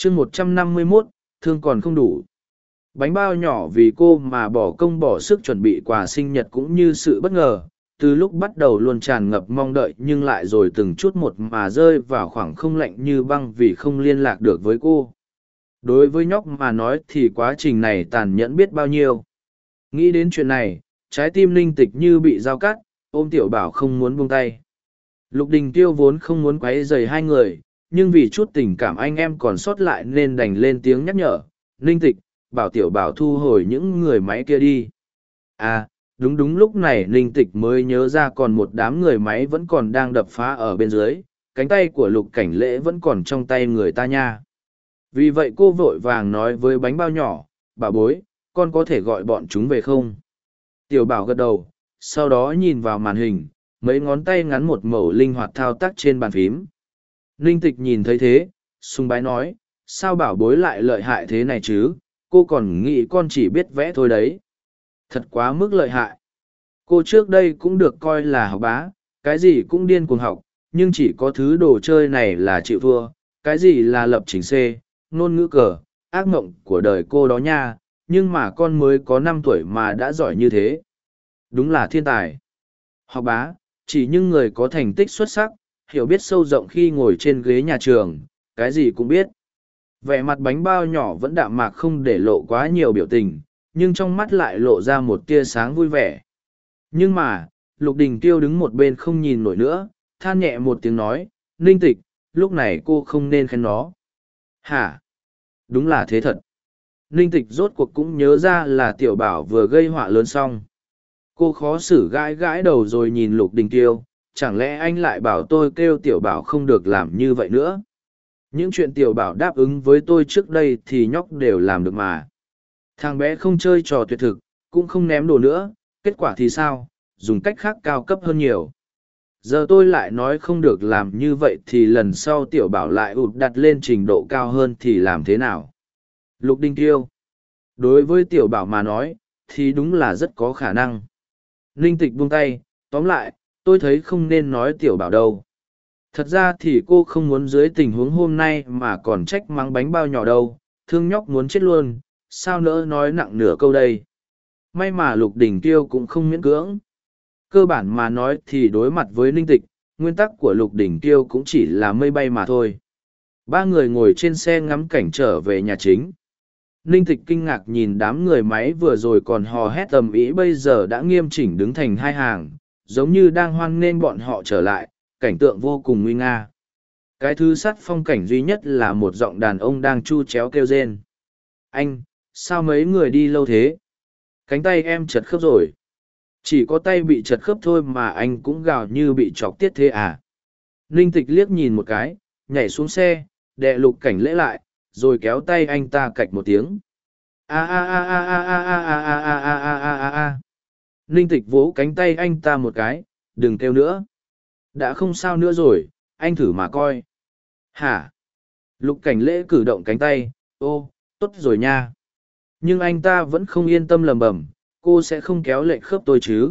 chương 151, thương còn không đủ. Bánh bao nhỏ vì cô mà bỏ công bỏ sức chuẩn bị quà sinh nhật cũng như sự bất ngờ, từ lúc bắt đầu luôn tràn ngập mong đợi nhưng lại rồi từng chút một mà rơi vào khoảng không lạnh như băng vì không liên lạc được với cô. Đối với nhóc mà nói thì quá trình này tàn nhẫn biết bao nhiêu. Nghĩ đến chuyện này, trái tim linh tịch như bị dao cắt, ôm tiểu bảo không muốn buông tay. Lục Đình Tiêu vốn không muốn quấy rầy hai người, nhưng vì chút tình cảm anh em còn sót lại nên đành lên tiếng nhắc nhở. Linh tịch, bảo tiểu bảo thu hồi những người máy kia đi. À, đúng lúc này Linh tịch mới nhớ ra còn một đám người máy vẫn còn đang đập phá ở bên dưới, cánh tay của Lục Cảnh Lễ vẫn còn trong tay người ta nha. Vì vậy cô vội vàng nói với bánh bao nhỏ, bà bối, con có thể gọi bọn chúng về không? Tiểu bảo gật đầu, sau đó nhìn vào màn hình, mấy ngón tay ngắn một mẩu linh hoạt thao tác trên bàn phím. Ninh tịch nhìn thấy thế, sùng bái nói, sao bảo bối lại lợi hại thế này chứ, cô còn nghĩ con chỉ biết vẽ thôi đấy. Thật quá mức lợi hại. Cô trước đây cũng được coi là học bá, cái gì cũng điên cuồng học, nhưng chỉ có thứ đồ chơi này là chịu thua, cái gì là lập trình C, ngôn ngữ cờ, ác mộng của đời cô đó nha, nhưng mà con mới có 5 tuổi mà đã giỏi như thế. Đúng là thiên tài. Học bá, chỉ những người có thành tích xuất sắc, hiểu biết sâu rộng khi ngồi trên ghế nhà trường, cái gì cũng biết. Vẻ mặt bánh bao nhỏ vẫn đạm mạc không để lộ quá nhiều biểu tình, nhưng trong mắt lại lộ ra một tia sáng vui vẻ. Nhưng mà, Lục Đình Tiêu đứng một bên không nhìn nổi nữa, than nhẹ một tiếng nói, Ninh tịch, lúc này cô không nên khen nó. Hả? Đúng là thế thật. Ninh tịch rốt cuộc cũng nhớ ra là tiểu bảo vừa gây họa lớn xong. Cô khó xử gãi gãi đầu rồi nhìn Lục Đình Tiêu, chẳng lẽ anh lại bảo tôi kêu tiểu bảo không được làm như vậy nữa? Những chuyện tiểu bảo đáp ứng với tôi trước đây thì nhóc đều làm được mà. Thằng bé không chơi trò tuyệt thực, cũng không ném đồ nữa, kết quả thì sao? Dùng cách khác cao cấp hơn nhiều. Giờ tôi lại nói không được làm như vậy thì lần sau tiểu bảo lại ụt đặt lên trình độ cao hơn thì làm thế nào? Lục Đình Tiêu. Đối với tiểu bảo mà nói, thì đúng là rất có khả năng. Ninh tịch buông tay, tóm lại, tôi thấy không nên nói tiểu bảo đâu. Thật ra thì cô không muốn dưới tình huống hôm nay mà còn trách mắng bánh bao nhỏ đâu, thương nhóc muốn chết luôn, sao nỡ nói nặng nửa câu đây. May mà Lục Đình Tiêu cũng không miễn cưỡng. Cơ bản mà nói thì đối mặt với Ninh tịch, nguyên tắc của Lục Đình Tiêu cũng chỉ là mây bay mà thôi. Ba người ngồi trên xe ngắm cảnh trở về nhà chính. Ninh tịch kinh ngạc nhìn đám người máy vừa rồi còn hò hét tầm ý bây giờ đã nghiêm chỉnh đứng thành hai hàng, giống như đang hoan nghênh bọn họ trở lại, cảnh tượng vô cùng nguy nga. Cái thứ sắt phong cảnh duy nhất là một giọng đàn ông đang chu chéo kêu rên. Anh, sao mấy người đi lâu thế? Cánh tay em chật khớp rồi. Chỉ có tay bị chật khớp thôi mà anh cũng gào như bị chọc tiết thế à? Ninh tịch liếc nhìn một cái, nhảy xuống xe, đè Lục Cảnh Lễ lại, rồi kéo tay anh ta cạch một tiếng. A a a a a a a a a a a a a a. Ninh tịch vỗ cánh tay anh ta một cái, đừng kêu nữa. Đã không sao nữa rồi, anh thử mà coi. Hả? Lục Cảnh Lễ cử động cánh tay, ô, tốt rồi nha. Nhưng anh ta vẫn không yên tâm lầm bầm, cô sẽ không kéo lệch khớp tôi chứ?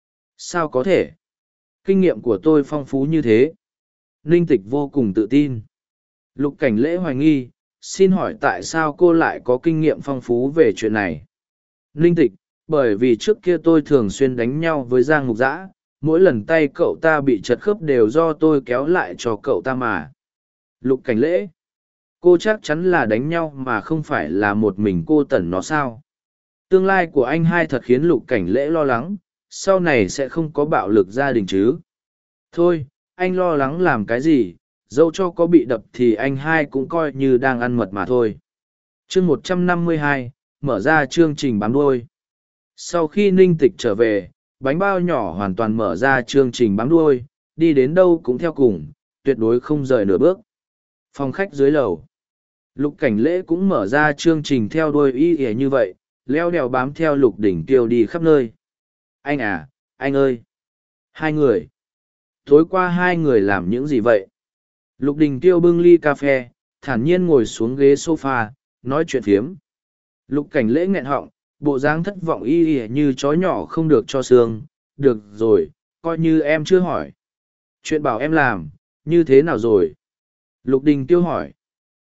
Sao có thể? Kinh nghiệm của tôi phong phú như thế. Ninh tịch vô cùng tự tin. Lục Cảnh Lễ hoài nghi, xin hỏi tại sao cô lại có kinh nghiệm phong phú về chuyện này? Ninh tịch, bởi vì trước kia tôi thường xuyên đánh nhau với Giang Mục Dã, mỗi lần tay cậu ta bị chật khớp đều do tôi kéo lại cho cậu ta mà. Lục Cảnh Lễ, cô chắc chắn là đánh nhau mà không phải là một mình cô tẩn nó sao? Tương lai của anh hai thật khiến Lục Cảnh Lễ lo lắng, sau này sẽ không có bạo lực gia đình chứ? Thôi, anh lo lắng làm cái gì, dẫu cho có bị đập thì anh hai cũng coi như đang ăn mật mà thôi. Chương 152, mở ra chương trình bám đuôi. Sau khi Ninh Tịch trở về, bánh bao nhỏ hoàn toàn mở ra chương trình bám đuôi, đi đến đâu cũng theo cùng, tuyệt đối không rời nửa bước. Phòng khách dưới lầu. Lục Cảnh Lễ cũng mở ra chương trình theo đuôi y ỉa như vậy, leo đèo bám theo Lục Đỉnh Tiêu đi khắp nơi. Anh à, anh ơi! Hai người! Tối qua hai người làm những gì vậy? Lục Đình Tiêu bưng ly cà phê, thản nhiên ngồi xuống ghế sofa, nói chuyện phiếm. Lục Cảnh Lễ nghẹn họng, bộ dáng thất vọng y ỉa như chó nhỏ không được cho xương. Được rồi, coi như em chưa hỏi. Chuyện bảo em làm, như thế nào rồi? Lục Đình Tiêu hỏi.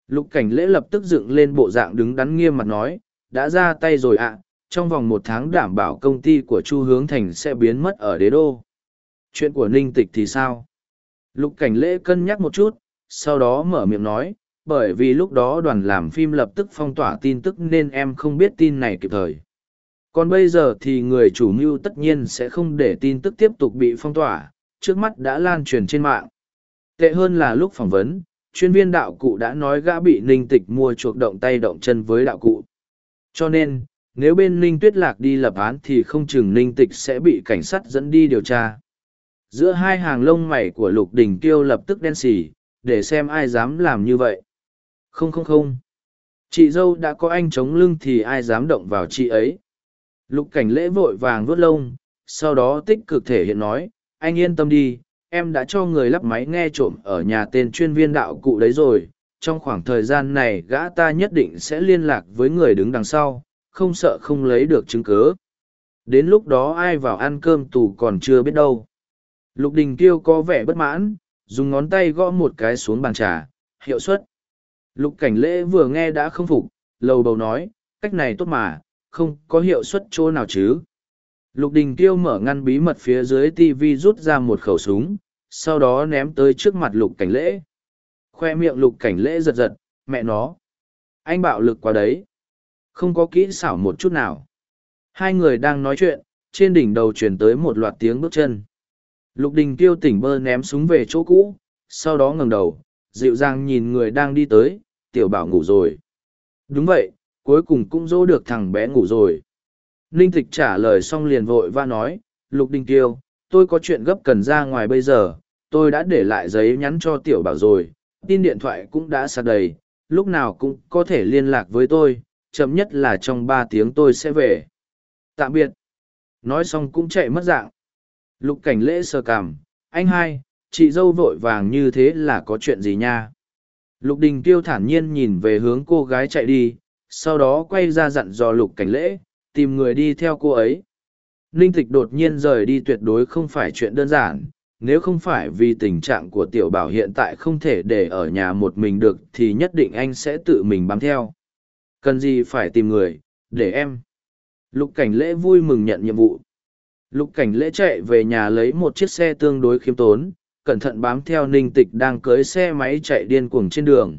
Lục Cảnh Lễ lập tức dựng lên bộ dạng đứng đắn nghiêm mặt nói, đã ra tay rồi ạ, trong vòng 1 tháng đảm bảo công ty của Chu Hướng Thành sẽ biến mất ở đế đô. Chuyện của Ninh Tịch thì sao? Lục Cảnh Lễ cân nhắc một chút, sau đó mở miệng nói, bởi vì lúc đó đoàn làm phim lập tức phong tỏa tin tức nên em không biết tin này kịp thời. Còn bây giờ thì người chủ mưu tất nhiên sẽ không để tin tức tiếp tục bị phong tỏa, trước mắt đã lan truyền trên mạng. Tệ hơn là lúc phỏng vấn, chuyên viên đạo cụ đã nói gã bị Ninh Tịch mua chuộc động tay động chân với đạo cụ. Cho nên, nếu bên Ninh Tuyết Lạc đi lập án thì không chừng Ninh Tịch sẽ bị cảnh sát dẫn đi điều tra. Giữa hai hàng lông mày của Lục Đình Kiêu lập tức đen xỉ, để xem ai dám làm như vậy. Không không không. Chị dâu đã có anh chống lưng thì ai dám động vào chị ấy. Lục Cảnh Lễ vội vàng vuốt lông, sau đó tích cực thể hiện nói, anh yên tâm đi, em đã cho người lắp máy nghe trộm ở nhà tên chuyên viên đạo cụ đấy rồi. Trong khoảng thời gian này gã ta nhất định sẽ liên lạc với người đứng đằng sau, không sợ không lấy được chứng cứ. Đến lúc đó ai vào ăn cơm tù còn chưa biết đâu. Lục Đình Kiêu có vẻ bất mãn, dùng ngón tay gõ một cái xuống bàn trà, hiệu suất. Lục Cảnh Lễ vừa nghe đã không phục, lầu bầu nói, cách này tốt mà, không có hiệu suất chỗ nào chứ. Lục Đình Kiêu mở ngăn bí mật phía dưới tivi rút ra một khẩu súng, sau đó ném tới trước mặt Lục Cảnh Lễ. Khoe miệng Lục Cảnh Lễ giật giật, mẹ nó. Anh bạo lực quá đấy. Không có kỹ xảo một chút nào. Hai người đang nói chuyện, trên đỉnh đầu truyền tới một loạt tiếng bước chân. Lục Đình Kiêu tỉnh bơ ném súng về chỗ cũ, sau đó ngẩng đầu, dịu dàng nhìn người đang đi tới, tiểu bảo ngủ rồi. Đúng vậy, cuối cùng cũng dỗ được thằng bé ngủ rồi. Ninh Tịch trả lời xong liền vội và nói, Lục Đình Kiêu, tôi có chuyện gấp cần ra ngoài bây giờ, tôi đã để lại giấy nhắn cho tiểu bảo rồi, tin điện thoại cũng đã sạc đầy, lúc nào cũng có thể liên lạc với tôi, chậm nhất là trong 3 tiếng tôi sẽ về. Tạm biệt. Nói xong cũng chạy mất dạng. Lục Cảnh Lễ sờ cằm, anh hai, chị dâu vội vàng như thế là có chuyện gì nha? Lục Đình Kiêu thản nhiên nhìn về hướng cô gái chạy đi, sau đó quay ra dặn dò Lục Cảnh Lễ, tìm người đi theo cô ấy. Ninh Tịch đột nhiên rời đi tuyệt đối không phải chuyện đơn giản, nếu không phải vì tình trạng của tiểu bảo hiện tại không thể để ở nhà một mình được thì nhất định anh sẽ tự mình bám theo. Cần gì phải tìm người, để em. Lục Cảnh Lễ vui mừng nhận nhiệm vụ. Lục Cảnh Lễ chạy về nhà lấy một chiếc xe tương đối khiêm tốn, cẩn thận bám theo Ninh Tịch đang cưỡi xe máy chạy điên cuồng trên đường.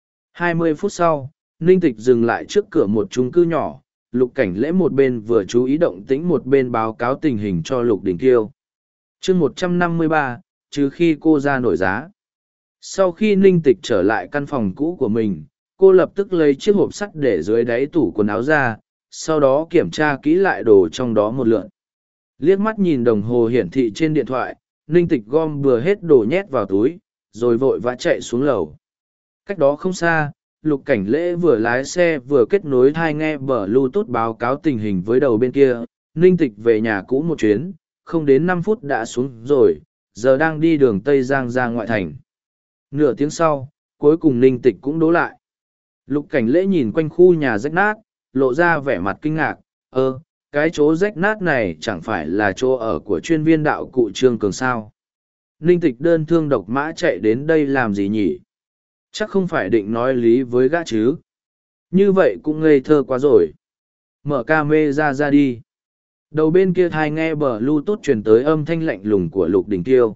20 phút sau, Ninh Tịch dừng lại trước cửa một chung cư nhỏ, Lục Cảnh Lễ một bên vừa chú ý động tĩnh một bên báo cáo tình hình cho Lục Đình Kiêu. Chương 153, trừ khi cô ra nổi giá. Sau khi Ninh Tịch trở lại căn phòng cũ của mình, cô lập tức lấy chiếc hộp sắt để dưới đáy tủ quần áo ra, sau đó kiểm tra kỹ lại đồ trong đó một lượt. Liếc mắt nhìn đồng hồ hiển thị trên điện thoại, Ninh Tịch gom vừa hết đồ nhét vào túi, rồi vội vã chạy xuống lầu. Cách đó không xa, Lục Cảnh Lễ vừa lái xe vừa kết nối tai nghe Bluetooth báo cáo tình hình với đầu bên kia. Ninh Tịch về nhà cũ một chuyến, không đến 5 phút đã xuống rồi, giờ đang đi đường Tây Giang ra ngoại thành. Nửa tiếng sau, cuối cùng Ninh Tịch cũng đỗ lại. Lục Cảnh Lễ nhìn quanh khu nhà rách nát, lộ ra vẻ mặt kinh ngạc, cái chỗ rách nát này chẳng phải là chỗ ở của chuyên viên đạo cụ Trương Cường sao. Ninh Tịch đơn thương độc mã chạy đến đây làm gì nhỉ? Chắc không phải định nói lý với gã chứ. Như vậy cũng ngây thơ quá rồi. Mở camera ra đi. Đầu bên kia thai nghe Bluetooth truyền tới âm thanh lạnh lùng của Lục Đình Kiêu.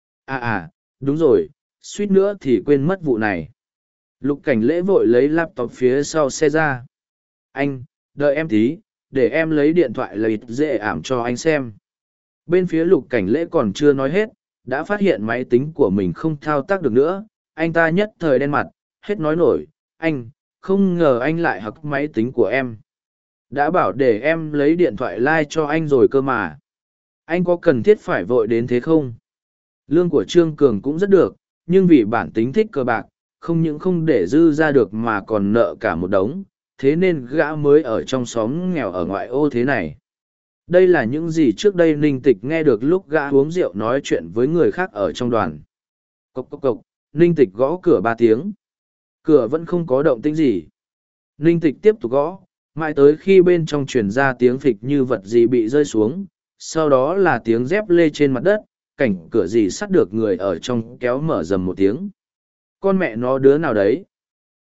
Đúng rồi, suýt nữa thì quên mất vụ này. Lục Cảnh Lễ vội lấy laptop phía sau xe ra. Anh, đợi em tí, để em lấy điện thoại lấy dễ ảm cho anh xem. Bên phía Lục Cảnh Lễ còn chưa nói hết, đã phát hiện máy tính của mình không thao tác được nữa. Anh ta nhất thời đen mặt, hết nói nổi, anh, không ngờ anh lại hack máy tính của em. Đã bảo để em lấy điện thoại like cho anh rồi cơ mà. Anh có cần thiết phải vội đến thế không? Lương của Trương Cường cũng rất được, nhưng vì bản tính thích cờ bạc, không những không để dư ra được mà còn nợ cả một đống, thế nên gã mới ở trong xóm nghèo ở ngoại ô thế này. Đây là những gì trước đây Ninh Tịch nghe được lúc gã uống rượu nói chuyện với người khác ở trong đoàn. Cộc cộc cộc, Ninh Tịch gõ cửa 3 tiếng. Cửa vẫn không có động tĩnh gì. Ninh Tịch tiếp tục gõ, mãi tới khi bên trong truyền ra tiếng phịch như vật gì bị rơi xuống, sau đó là tiếng dép lê trên mặt đất, cảnh cửa gì sắt được người ở trong kéo mở rầm một tiếng. Con mẹ nó đứa nào đấy?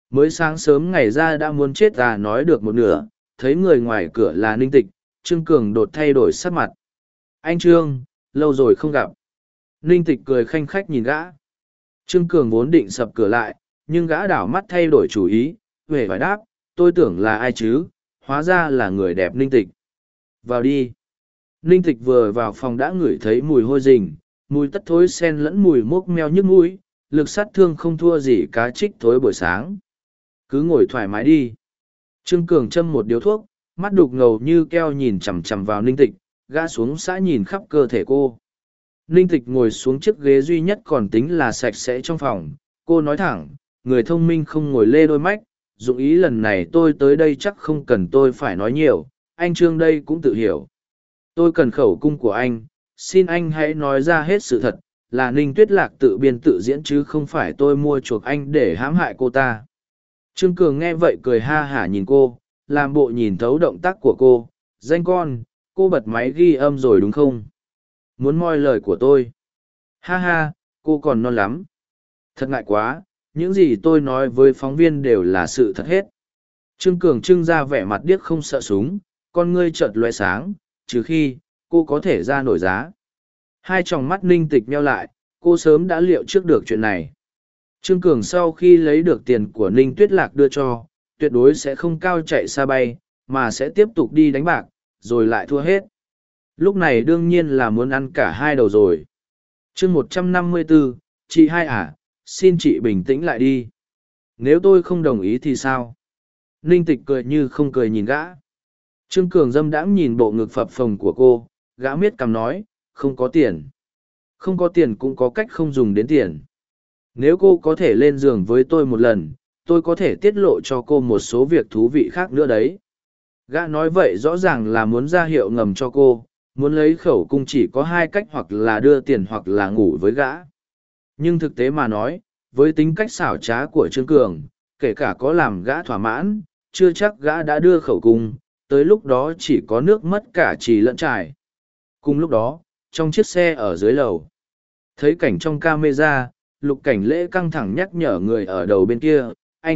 Mới sáng sớm ngày ra đã muốn chết à, nói được một nửa, thấy người ngoài cửa là Ninh Tịch, Trương Cường đột thay đổi sắc mặt. Anh Trương, lâu rồi không gặp. Ninh Tịch cười khanh khách nhìn gã. Trương Cường vốn định sập cửa lại, nhưng gã đảo mắt thay đổi chủ ý, về phải đáp, tôi tưởng là ai chứ, hóa ra là người đẹp Ninh Tịch. Vào đi. Ninh Tịch vừa vào phòng đã ngửi thấy mùi hôi rình, mùi tất thối xen lẫn mùi mốc meo nhức mũi, lực sát thương không thua gì cá trích thối buổi sáng. Cứ ngồi thoải mái đi. Trương Cường châm một điếu thuốc, mắt đục ngầu như keo nhìn chằm chằm vào Ninh Tịch, gã xuống xã nhìn khắp cơ thể cô. Ninh Tịch ngồi xuống chiếc ghế duy nhất còn tính là sạch sẽ trong phòng. Cô nói thẳng, người thông minh không ngồi lê đôi mách, dụng ý lần này tôi tới đây chắc không cần tôi phải nói nhiều, anh Trương đây cũng tự hiểu. Tôi cần khẩu cung của anh, xin anh hãy nói ra hết sự thật, là Ninh Tuyết Lạc tự biên tự diễn chứ không phải tôi mua chuộc anh để hãm hại cô ta. Trương Cường nghe vậy cười ha hả nhìn cô, làm bộ nhìn thấu động tác của cô. Danh con, cô bật máy ghi âm rồi đúng không? Muốn moi lời của tôi. Ha ha, cô còn non lắm. Thật ngại quá, những gì tôi nói với phóng viên đều là sự thật hết. Trương Cường trưng ra vẻ mặt điếc không sợ súng, con ngươi chợt lóe sáng, trừ khi, cô có thể ra nổi giá. Hai tròng mắt Ninh Tịch nheo lại, cô sớm đã liệu trước được chuyện này. Trương Cường sau khi lấy được tiền của Ninh Tuyết Lạc đưa cho, tuyệt đối sẽ không cao chạy xa bay, mà sẽ tiếp tục đi đánh bạc, rồi lại thua hết. Lúc này đương nhiên là muốn ăn cả hai đầu rồi. chương 154, chị hai à, xin chị bình tĩnh lại đi. Nếu tôi không đồng ý thì sao? Ninh Tịch cười như không cười nhìn gã. Trương Cường dâm đãng nhìn bộ ngực phập phồng của cô, gã miết cằm nói, không có tiền. Không có tiền cũng có cách không dùng đến tiền. Nếu cô có thể lên giường với tôi một lần, tôi có thể tiết lộ cho cô một số việc thú vị khác nữa đấy. Gã nói vậy rõ ràng là muốn ra hiệu ngầm cho cô, muốn lấy khẩu cung chỉ có hai cách, hoặc là đưa tiền hoặc là ngủ với gã. Nhưng thực tế mà nói, với tính cách xảo trá của Trương Cường, kể cả có làm gã thỏa mãn, chưa chắc gã đã đưa khẩu cung, tới lúc đó chỉ có nước mất cả trì lẫn trải. Cùng lúc đó, trong chiếc xe ở dưới lầu, thấy cảnh trong camera, Lục Cảnh Lễ căng thẳng nhắc nhở người ở đầu bên kia,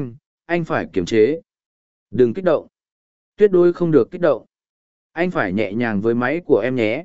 anh phải kiềm chế. Đừng kích động. Tuyệt đối không được kích động. Anh phải nhẹ nhàng với máy của em nhé.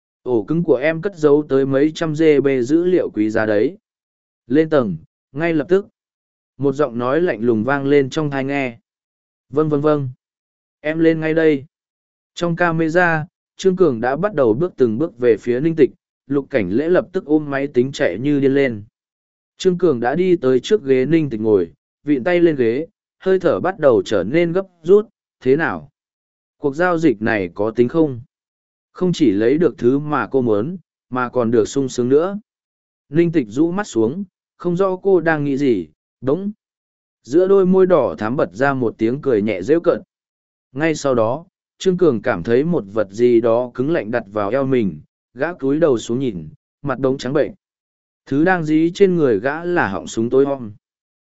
Ổ cứng của em cất giấu tới mấy trăm GB dữ liệu quý giá đấy. Lên tầng, ngay lập tức. Một giọng nói lạnh lùng vang lên trong tai nghe. Vâng vâng vâng. Em lên ngay đây. Trong camera, Trương Cường đã bắt đầu bước từng bước về phía Ninh Tịch. Lục Cảnh Lễ lập tức ôm máy tính chạy như điên lên. Trương Cường đã đi tới trước ghế Ninh Tịch ngồi, vịn tay lên ghế, hơi thở bắt đầu trở nên gấp rút. Thế nào? Cuộc giao dịch này có tính không? Không chỉ lấy được thứ mà cô muốn, mà còn được sung sướng nữa. Ninh Tịch rũ mắt xuống, không rõ cô đang nghĩ gì. Đúng. Giữa đôi môi đỏ thắm bật ra một tiếng cười nhẹ rêu cợt. Ngay sau đó, Trương Cường cảm thấy một vật gì đó cứng lạnh đặt vào eo mình, gã cúi đầu xuống nhìn, mặt đống trắng bệnh. Thứ đang dí trên người gã là họng súng tối om.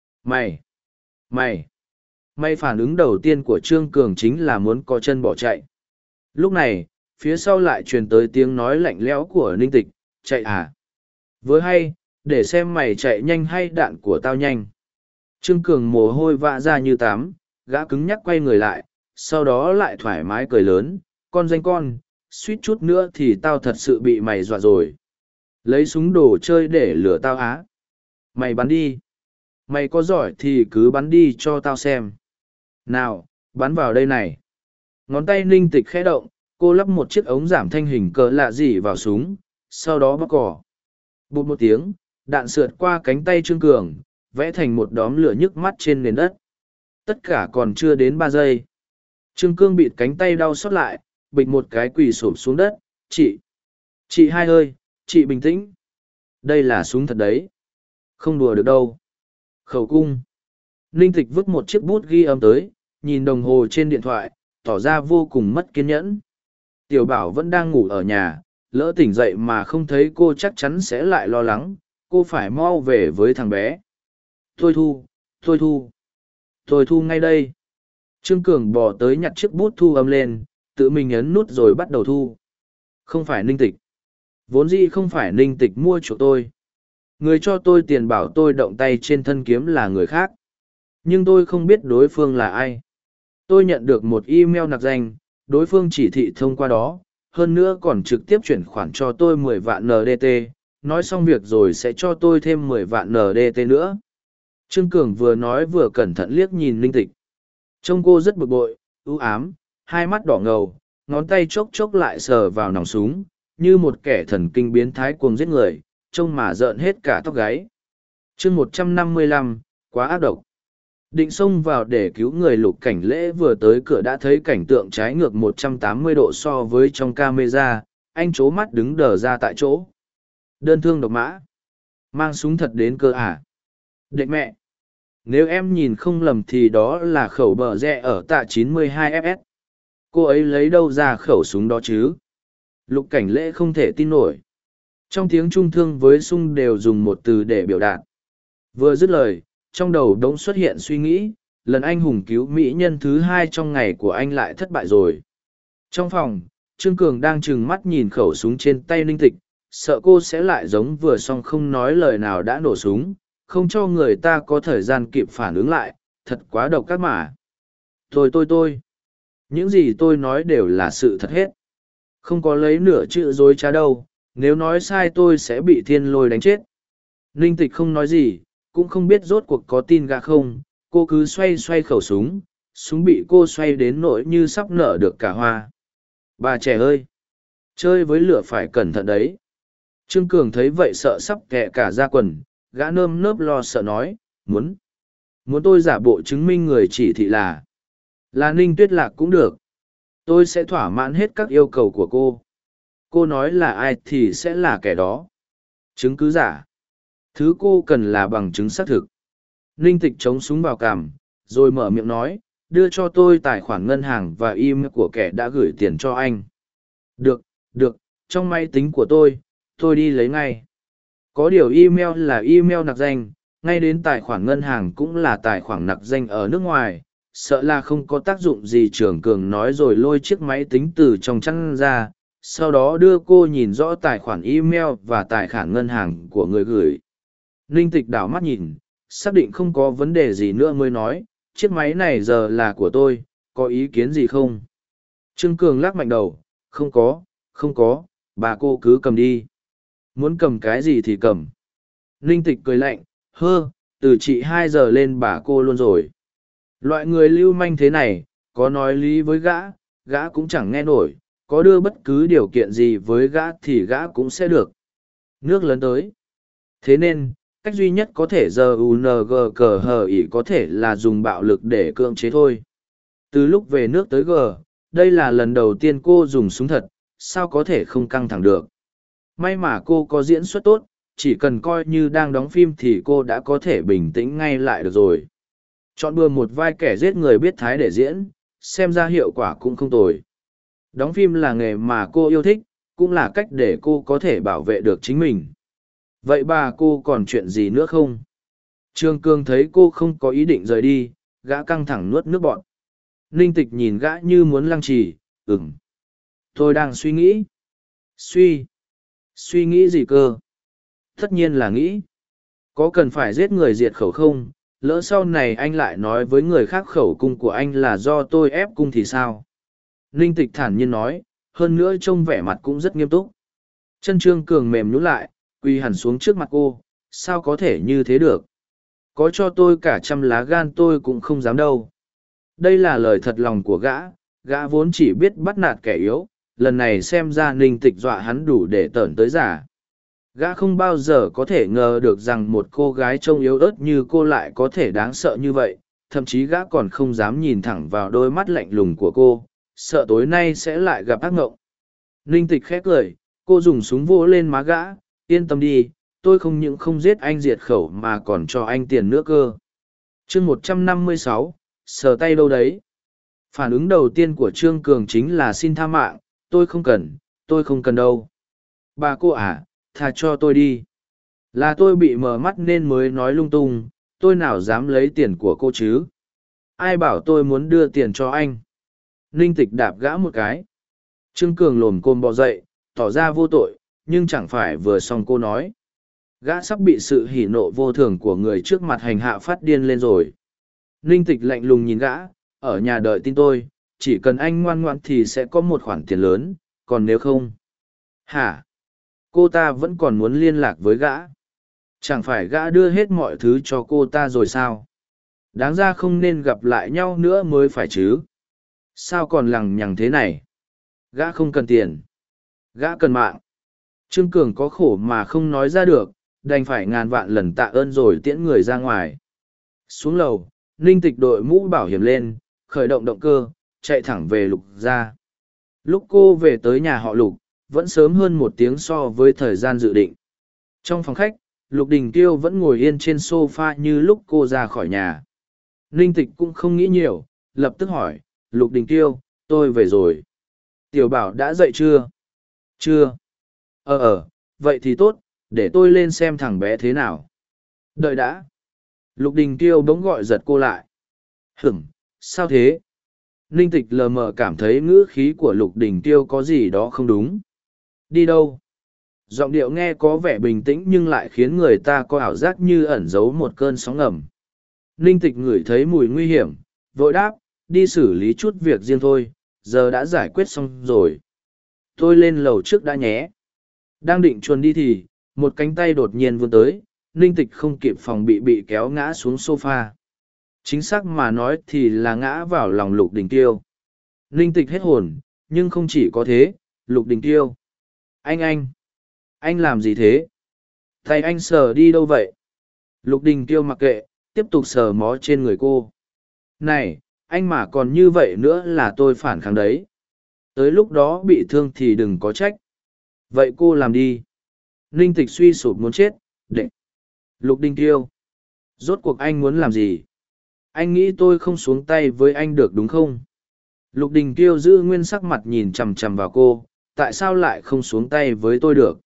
Mày phản ứng đầu tiên của Trương Cường chính là muốn co chân bỏ chạy. Lúc này, phía sau lại truyền tới tiếng nói lạnh lẽo của Ninh Tịch, chạy à? Với hay, để xem mày chạy nhanh hay đạn của tao nhanh. Trương Cường mồ hôi vã ra như tắm, gã cứng nhắc quay người lại, sau đó lại thoải mái cười lớn, con danh con, suýt chút nữa thì tao thật sự bị mày dọa rồi. Lấy súng đồ chơi để lừa tao á. Mày bắn đi. Mày có giỏi thì cứ bắn đi cho tao xem. Nào, bắn vào đây này. Ngón tay Ninh Tịch khẽ động, cô lắp một chiếc ống giảm thanh hình cỡ lạ gì vào súng, sau đó bóc cỏ. Bụt một tiếng, đạn sượt qua cánh tay Trương Cường, vẽ thành một đóm lửa nhức mắt trên nền đất. Tất cả còn chưa đến 3 giây. Trương Cương bịt cánh tay đau xót lại, bịch một cái quỳ xổm xuống đất. Chị hai ơi, chị bình tĩnh. Đây là súng thật đấy. Không đùa được đâu. Khẩu cung. Ninh Tịch vứt một chiếc bút ghi âm tới, nhìn đồng hồ trên điện thoại, tỏ ra vô cùng mất kiên nhẫn. Tiểu Bảo vẫn đang ngủ ở nhà, lỡ tỉnh dậy mà không thấy cô chắc chắn sẽ lại lo lắng, cô phải mau về với thằng bé. Tôi thu ngay đây. Trương Cường bò tới nhặt chiếc bút thu âm lên, tự mình ấn nút rồi bắt đầu thu. Không phải Ninh Tịch. Vốn dĩ không phải Ninh Tịch mua chỗ tôi. Người cho tôi tiền bảo tôi động tay trên thân kiếm là người khác. Nhưng tôi không biết đối phương là ai. Tôi nhận được một email nặc danh, đối phương chỉ thị thông qua đó, hơn nữa còn trực tiếp chuyển khoản cho tôi 10 vạn NDT, nói xong việc rồi sẽ cho tôi thêm 10 vạn NDT nữa. Trương Cường vừa nói vừa cẩn thận liếc nhìn Ninh Tịch. Trông cô rất bực bội, ưu ám, hai mắt đỏ ngầu, ngón tay chốc chốc lại sờ vào nòng súng, như một kẻ thần kinh biến thái cuồng giết người, trông mà rợn hết cả tóc gáy. chương 155, quá ác độc. Định xông vào để cứu người, Lục Cảnh Lễ vừa tới cửa đã thấy cảnh tượng trái ngược 180 độ so với trong camera, anh chố mắt đứng đờ ra tại chỗ. Đơn thương độc mã. Mang súng thật đến cơ à? Địch mẹ! Nếu em nhìn không lầm thì đó là khẩu bờ rẽ ở tạ 92FS. Cô ấy lấy đâu ra khẩu súng đó chứ? Lục Cảnh Lễ không thể tin nổi. Trong tiếng trung thương với sung đều dùng một từ để biểu đạt. Vừa dứt lời, trong đầu đống xuất hiện suy nghĩ, lần anh hùng cứu mỹ nhân thứ hai trong ngày của anh lại thất bại rồi. Trong phòng, Trương Cường đang trừng mắt nhìn khẩu súng trên tay Ninh Tịch, sợ cô sẽ lại giống vừa xong không nói lời nào đã nổ súng, không cho người ta có thời gian kịp phản ứng lại, thật quá độc các mà. Tôi. Những gì tôi nói đều là sự thật hết. Không có lấy nửa chữ dối trá đâu, nếu nói sai tôi sẽ bị thiên lôi đánh chết. Ninh Tịch không nói gì, cũng không biết rốt cuộc có tin gã không, cô cứ xoay xoay khẩu súng, súng bị cô xoay đến nỗi như sắp nở được cả hoa. Bà trẻ ơi! Chơi với lửa phải cẩn thận đấy. Trương Cường thấy vậy sợ sắp kẹ cả ra quần, gã nơm nớp lo sợ nói, muốn tôi giả bộ chứng minh người chỉ thị là Ninh Tuyết Lạc cũng được. Tôi sẽ thỏa mãn hết các yêu cầu của cô. Cô nói là ai thì sẽ là kẻ đó. Chứng cứ giả. Thứ cô cần là bằng chứng xác thực. Ninh Tịch chống súng vào cằm, rồi mở miệng nói, đưa cho tôi tài khoản ngân hàng và email của kẻ đã gửi tiền cho anh. Được, trong máy tính của tôi đi lấy ngay. Có điều email là email nặc danh, ngay đến tài khoản ngân hàng cũng là tài khoản nặc danh ở nước ngoài, sợ là không có tác dụng gì. Trưởng Cường nói rồi lôi chiếc máy tính từ trong chăn ra, sau đó đưa cô nhìn rõ tài khoản email và tài khoản ngân hàng của người gửi. Ninh Tịch đảo mắt nhìn, xác định không có vấn đề gì nữa mới nói, chiếc máy này giờ là của tôi, có ý kiến gì không? Trương Cường lắc mạnh đầu, không có, bà cô cứ cầm đi. Muốn cầm cái gì thì cầm. Ninh Tịch cười lạnh, từ chị 2 giờ lên bà cô luôn rồi. Loại người lưu manh thế này, có nói lý với gã cũng chẳng nghe nổi, có đưa bất cứ điều kiện gì với gã thì gã cũng sẽ được. Nước lớn tới. Thế nên, cách duy nhất có thể giờ UNG cờ hờ ỉ có thể là dùng bạo lực để cưỡng chế thôi. Từ lúc về nước tới G, đây là lần đầu tiên cô dùng súng thật, sao có thể không căng thẳng được. May mà cô có diễn xuất tốt, chỉ cần coi như đang đóng phim thì cô đã có thể bình tĩnh ngay lại được rồi. Chọn bừa một vai kẻ giết người biết thái để diễn, xem ra hiệu quả cũng không tồi. Đóng phim là nghề mà cô yêu thích, cũng là cách để cô có thể bảo vệ được chính mình. Vậy bà cô còn chuyện gì nữa không? Trương Cương thấy cô không có ý định rời đi, gã căng thẳng nuốt nước bọt. Ninh Tịch nhìn gã như muốn lăng trì, Tôi đang suy nghĩ. Suy nghĩ gì cơ? Tất nhiên là nghĩ. Có cần phải giết người diệt khẩu không? Lỡ sau này anh lại nói với người khác khẩu cung của anh là do tôi ép cung thì sao? Ninh Tịch thản nhiên nói, hơn nữa trông vẻ mặt cũng rất nghiêm túc. Chân Trương Cường mềm nhũn lại, quỳ hẳn xuống trước mặt cô, sao có thể như thế được? Có cho tôi cả 100 lá gan tôi cũng không dám đâu. Đây là lời thật lòng của gã vốn chỉ biết bắt nạt kẻ yếu, lần này xem ra Ninh Tịch dọa hắn đủ để tởn tới giả. Gã không bao giờ có thể ngờ được rằng một cô gái trông yếu ớt như cô lại có thể đáng sợ như vậy, thậm chí gã còn không dám nhìn thẳng vào đôi mắt lạnh lùng của cô, sợ tối nay sẽ lại gặp ác mộng. Ninh Tịch khẽ cười, cô dùng súng vỗ lên má gã, yên tâm đi, tôi không những không giết anh diệt khẩu mà còn cho anh tiền nữa cơ. chương 156, sờ tay đâu đấy? Phản ứng đầu tiên của Trương Cường chính là xin tha mạng, tôi không cần đâu. Bà cô à, tha cho tôi đi. Là tôi bị mờ mắt nên mới nói lung tung, tôi nào dám lấy tiền của cô chứ? Ai bảo tôi muốn đưa tiền cho anh? Ninh Tịch đạp gã một cái. Trương Cường lồm cồm bò dậy, tỏ ra vô tội, nhưng chẳng phải vừa xong cô nói. Gã sắp bị sự hỉ nộ vô thường của người trước mặt hành hạ phát điên lên rồi. Ninh Tịch lạnh lùng nhìn gã, ở nhà đợi tin tôi, chỉ cần anh ngoan ngoãn thì sẽ có một khoản tiền lớn, còn nếu không... Hả? Cô ta vẫn còn muốn liên lạc với gã. Chẳng phải gã đưa hết mọi thứ cho cô ta rồi sao? Đáng ra không nên gặp lại nhau nữa mới phải chứ. Sao còn lằng nhằng thế này? Gã không cần tiền. Gã cần mạng. Trương Cường có khổ mà không nói ra được, đành phải ngàn vạn lần tạ ơn rồi tiễn người ra ngoài. Xuống lầu, Ninh Tịch đội mũ bảo hiểm lên, khởi động động cơ, chạy thẳng về Lục gia. Lúc cô về tới nhà họ Lục, vẫn sớm hơn một tiếng so với thời gian dự định. Trong phòng khách, Lục Đình Tiêu vẫn ngồi yên trên sofa như lúc cô ra khỏi nhà. Ninh Tịch cũng không nghĩ nhiều, lập tức hỏi, Lục Đình Tiêu, tôi về rồi. Tiểu Bảo đã dậy chưa? Chưa. Vậy thì tốt, để tôi lên xem thằng bé thế nào. Đợi đã. Lục Đình Tiêu bỗng gọi giật cô lại. Sao thế? Ninh Tịch lờ mờ cảm thấy ngữ khí của Lục Đình Tiêu có gì đó không đúng. Đi đâu? Giọng điệu nghe có vẻ bình tĩnh nhưng lại khiến người ta có ảo giác như ẩn giấu một cơn sóng ngầm. Ninh Tịch ngửi thấy mùi nguy hiểm, vội đáp, đi xử lý chút việc riêng thôi, giờ đã giải quyết xong rồi. Tôi lên lầu trước đã nhé. Đang định chuồn đi thì, một cánh tay đột nhiên vươn tới, Ninh Tịch không kịp phòng bị kéo ngã xuống sofa. Chính xác mà nói thì là ngã vào lòng Lục Đình Tiêu. Ninh Tịch hết hồn, nhưng không chỉ có thế, Lục Đình Tiêu. Anh làm gì thế? Tay anh sờ đi đâu vậy? Lục Đình Tiêu mặc kệ, tiếp tục sờ mó trên người cô. Này, anh mà còn như vậy nữa là tôi phản kháng đấy. Tới lúc đó bị thương thì đừng có trách. Vậy cô làm đi. Ninh Tịch suy sụp muốn chết, đệ. Lục Đình Tiêu. Rốt cuộc anh muốn làm gì? Anh nghĩ tôi không xuống tay với anh được đúng không? Lục Đình Tiêu giữ nguyên sắc mặt nhìn chằm chằm vào cô, tại sao lại không xuống tay với tôi được?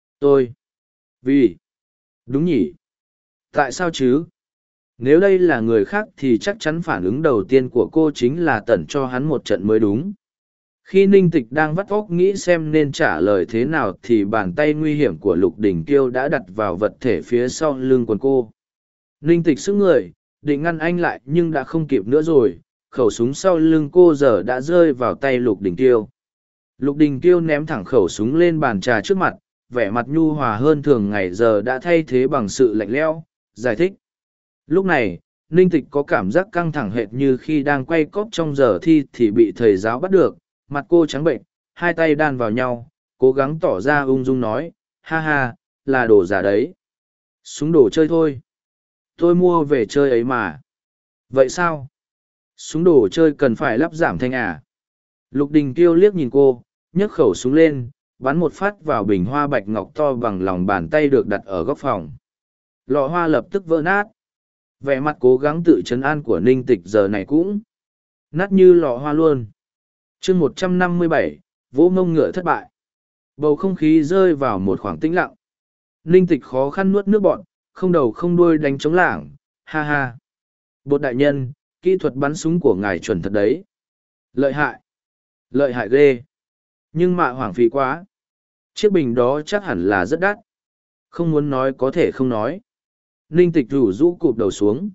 Vì. Đúng nhỉ? Tại sao chứ? Nếu đây là người khác thì chắc chắn phản ứng đầu tiên của cô chính là tẩn cho hắn một trận mới đúng. Khi Ninh Tịch đang vắt óc nghĩ xem nên trả lời thế nào thì bàn tay nguy hiểm của Lục Đình Kiêu đã đặt vào vật thể phía sau lưng quần cô. Ninh Tịch sững người, định ngăn anh lại nhưng đã không kịp nữa rồi, khẩu súng sau lưng cô giờ đã rơi vào tay Lục Đình Kiêu. Lục Đình Kiêu ném thẳng khẩu súng lên bàn trà trước mặt, vẻ mặt nhu hòa hơn thường ngày giờ đã thay thế bằng sự lạnh lẽo, giải thích. Lúc này, Ninh Tịch có cảm giác căng thẳng hệt như khi đang quay cóp trong giờ thi thì bị thầy giáo bắt được, mặt cô trắng bệnh, hai tay đan vào nhau, cố gắng tỏ ra ung dung nói, ha ha, là đồ giả đấy. Súng đồ chơi thôi. Tôi mua về chơi ấy mà. Vậy sao? Súng đồ chơi cần phải lắp giảm thanh à? Lục Đình Kiêu liếc nhìn cô, nhấc khẩu súng lên, bắn một phát vào bình hoa bạch ngọc to bằng lòng bàn tay được đặt ở góc phòng. Lọ hoa lập tức vỡ nát. Vẻ mặt cố gắng tự trấn an của Ninh Tịch giờ này cũng nát như lọ hoa luôn. chương 157, vỗ ngông ngựa thất bại. Bầu không khí rơi vào một khoảng tĩnh lặng. Ninh Tịch khó khăn nuốt nước bọn, không đầu không đuôi đánh trống lảng, ha ha. Bột đại nhân, kỹ thuật bắn súng của ngài chuẩn thật đấy. Lợi hại. Lợi hại ghê. Nhưng mà hoảng phí quá. Chiếc bình đó chắc hẳn là rất đắt. Không muốn nói có thể không nói. Ninh Tịch rủ rũ cụp đầu xuống,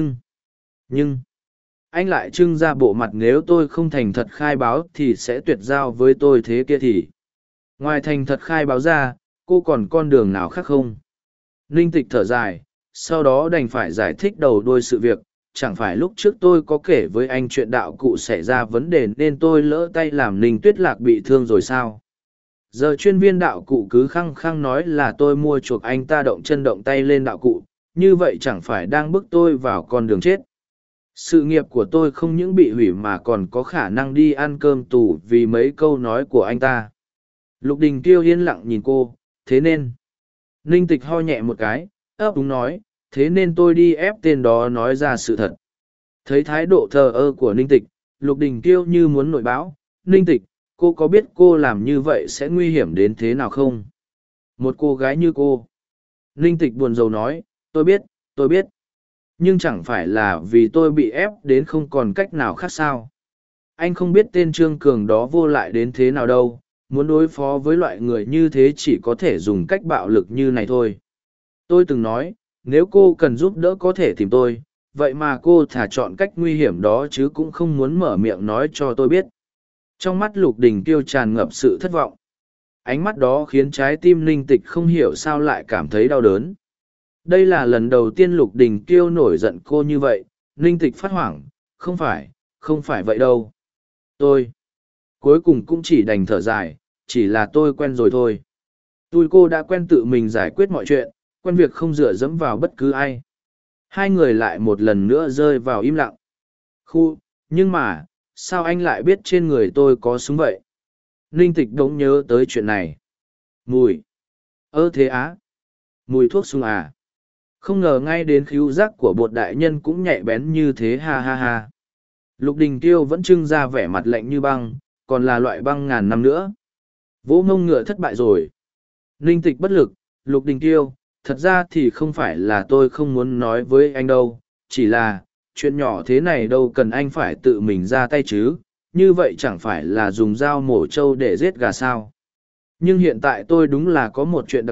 nhưng, anh lại trưng ra bộ mặt nếu tôi không thành thật khai báo thì sẽ tuyệt giao với tôi thế kia thì. Ngoài thành thật khai báo ra, cô còn con đường nào khác không? Ninh Tịch thở dài, sau đó đành phải giải thích đầu đuôi sự việc, chẳng phải lúc trước tôi có kể với anh chuyện đạo cụ xảy ra vấn đề nên tôi lỡ tay làm Ninh Tuyết Lạc bị thương rồi sao? Giờ chuyên viên đạo cụ cứ khăng khăng nói là tôi mua chuộc anh ta động chân động tay lên đạo cụ, như vậy chẳng phải đang bức tôi vào con đường chết. Sự nghiệp của tôi không những bị hủy mà còn có khả năng đi ăn cơm tù vì mấy câu nói của anh ta. Lục Đình Kiêu yên lặng nhìn cô, thế nên. Ninh Tịch ho nhẹ một cái, ấp úng nói, thế nên tôi đi ép tên đó nói ra sự thật. Thấy thái độ thờ ơ của Ninh Tịch, Lục Đình Kiêu như muốn nổi bão. Ninh Tịch, cô có biết cô làm như vậy sẽ nguy hiểm đến thế nào không? Một cô gái như cô. Ninh Tịch buồn rầu nói, tôi biết. Nhưng chẳng phải là vì tôi bị ép đến không còn cách nào khác sao. Anh không biết tên Trương Cường đó vô lại đến thế nào đâu, muốn đối phó với loại người như thế chỉ có thể dùng cách bạo lực như này thôi. Tôi từng nói, nếu cô cần giúp đỡ có thể tìm tôi, vậy mà cô thả chọn cách nguy hiểm đó chứ cũng không muốn mở miệng nói cho tôi biết. Trong mắt Lục Đình Tiêu tràn ngập sự thất vọng. Ánh mắt đó khiến trái tim Ninh Tịch không hiểu sao lại cảm thấy đau đớn. Đây là lần đầu tiên Lục Đình Tiêu nổi giận cô như vậy. Ninh Tịch phát hoảng, không phải vậy đâu. Tôi, cuối cùng cũng chỉ đành thở dài, chỉ là tôi quen rồi thôi. Cô đã quen tự mình giải quyết mọi chuyện, quen việc không dựa dẫm vào bất cứ ai. Hai người lại một lần nữa rơi vào im lặng. Nhưng mà, sao anh lại biết trên người tôi có súng vậy? Ninh Tịch đống nhớ tới chuyện này. Mùi. Thế á? Mùi thuốc súng à? Không ngờ ngay đến khứu giác của bột đại nhân cũng nhạy bén như thế, ha ha ha. Lục Đình Tiêu vẫn trưng ra vẻ mặt lạnh như băng, còn là loại băng ngàn năm nữa. Vỗ ngông ngựa thất bại rồi. Ninh Tịch bất lực, Lục Đình Tiêu, thật ra thì không phải là tôi không muốn nói với anh đâu, chỉ là, chuyện nhỏ thế này đâu cần anh phải tự mình ra tay chứ, như vậy chẳng phải là dùng dao mổ trâu để giết gà sao. Nhưng hiện tại tôi đúng là có một chuyện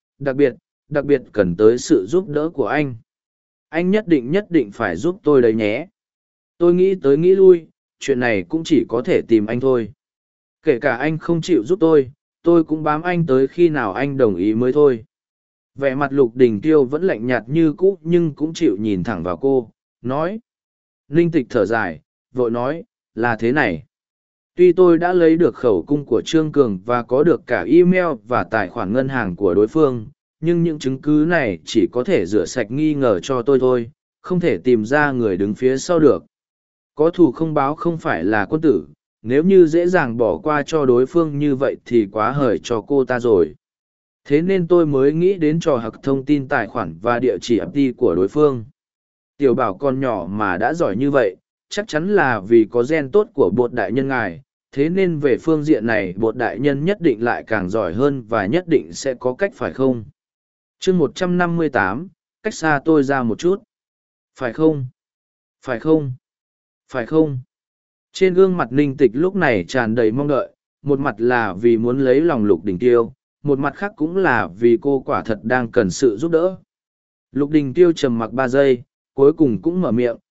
đặc biệt cần tới sự giúp đỡ của anh. Anh nhất định phải giúp tôi đấy nhé. Tôi nghĩ tới nghĩ lui, chuyện này cũng chỉ có thể tìm anh thôi. Kể cả anh không chịu giúp tôi cũng bám anh tới khi nào anh đồng ý mới thôi. Vẻ mặt Lục Đình Tiêu vẫn lạnh nhạt như cũ nhưng cũng chịu nhìn thẳng vào cô, nói. Ninh Tịch thở dài, vội nói, là thế này. Tuy tôi đã lấy được khẩu cung của Trương Cường và có được cả email và tài khoản ngân hàng của đối phương, nhưng những chứng cứ này chỉ có thể rửa sạch nghi ngờ cho tôi thôi, không thể tìm ra người đứng phía sau được. Có thù không báo không phải là quân tử, nếu như dễ dàng bỏ qua cho đối phương như vậy thì quá hời cho cô ta rồi. Thế nên tôi mới nghĩ đến trò hặc thông tin tài khoản và địa chỉ FT của đối phương. Tiểu bảo con nhỏ mà đã giỏi như vậy, chắc chắn là vì có gen tốt của bột đại nhân ngài, thế nên về phương diện này bột đại nhân nhất định lại càng giỏi hơn và nhất định sẽ có cách, phải không? Chương 158, cách xa tôi ra một chút. Phải không? Phải không? Phải không? Trên gương mặt Ninh Tịch lúc này tràn đầy mong đợi, một mặt là vì muốn lấy lòng Lục Đình Tiêu, một mặt khác cũng là vì cô quả thật đang cần sự giúp đỡ. Lục Đình Tiêu trầm mặc 3 giây, cuối cùng cũng mở miệng,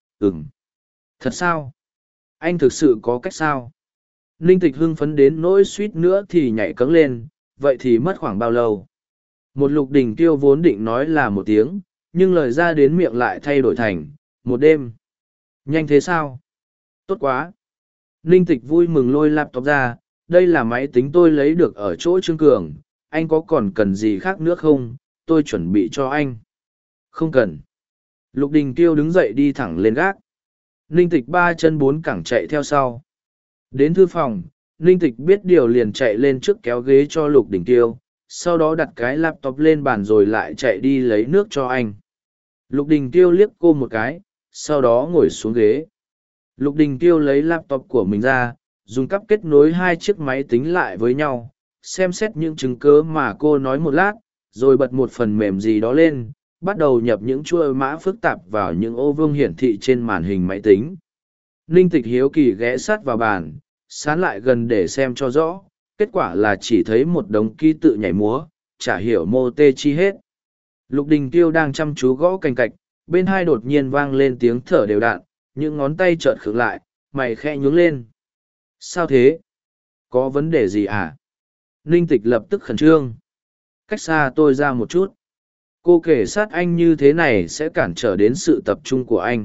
Thật sao? Anh thực sự có cách sao? Ninh Tịch hưng phấn đến nỗi suýt nữa thì nhảy cẫng lên, vậy thì mất khoảng bao lâu? Một Lục Đình Tiêu vốn định nói là 1 tiếng, nhưng lời ra đến miệng lại thay đổi thành 1 đêm. Nhanh thế sao? Tốt quá! Ninh Tịch vui mừng lôi laptop ra, đây là máy tính tôi lấy được ở chỗ Trương Cường, anh có còn cần gì khác nữa không? Tôi chuẩn bị cho anh. Không cần. Lục Đình Tiêu đứng dậy đi thẳng lên gác. Ninh Tịch 3 chân 4 cẳng chạy theo sau. Đến thư phòng, Ninh Tịch biết điều liền chạy lên trước kéo ghế cho Lục Đình Tiêu, sau đó đặt cái laptop lên bàn rồi lại chạy đi lấy nước cho anh. Lục Đình Tiêu liếc cô một cái, sau đó ngồi xuống ghế. Lục Đình Tiêu lấy laptop của mình ra, dùng cắp kết nối 2 chiếc máy tính lại với nhau, xem xét những chứng cứ mà cô nói một lát, rồi bật một phần mềm gì đó lên, bắt đầu nhập những chuỗi mã phức tạp vào những ô vuông hiển thị trên màn hình máy tính. Ninh Tịch hiếu kỳ ghé sát vào bàn, sán lại gần để xem cho rõ, kết quả là chỉ thấy một đống ký tự nhảy múa, chả hiểu mô tê chi hết. Lục Đình Tiêu đang chăm chú gõ cành cạch, bên hai đột nhiên vang lên tiếng thở đều đặn, những ngón tay chợt khựng lại, mày khẽ nhướng lên. Sao thế? Có vấn đề gì à? Ninh Tịch lập tức khẩn trương. Cách xa tôi ra một chút. Cô kể sát anh như thế này sẽ cản trở đến sự tập trung của anh.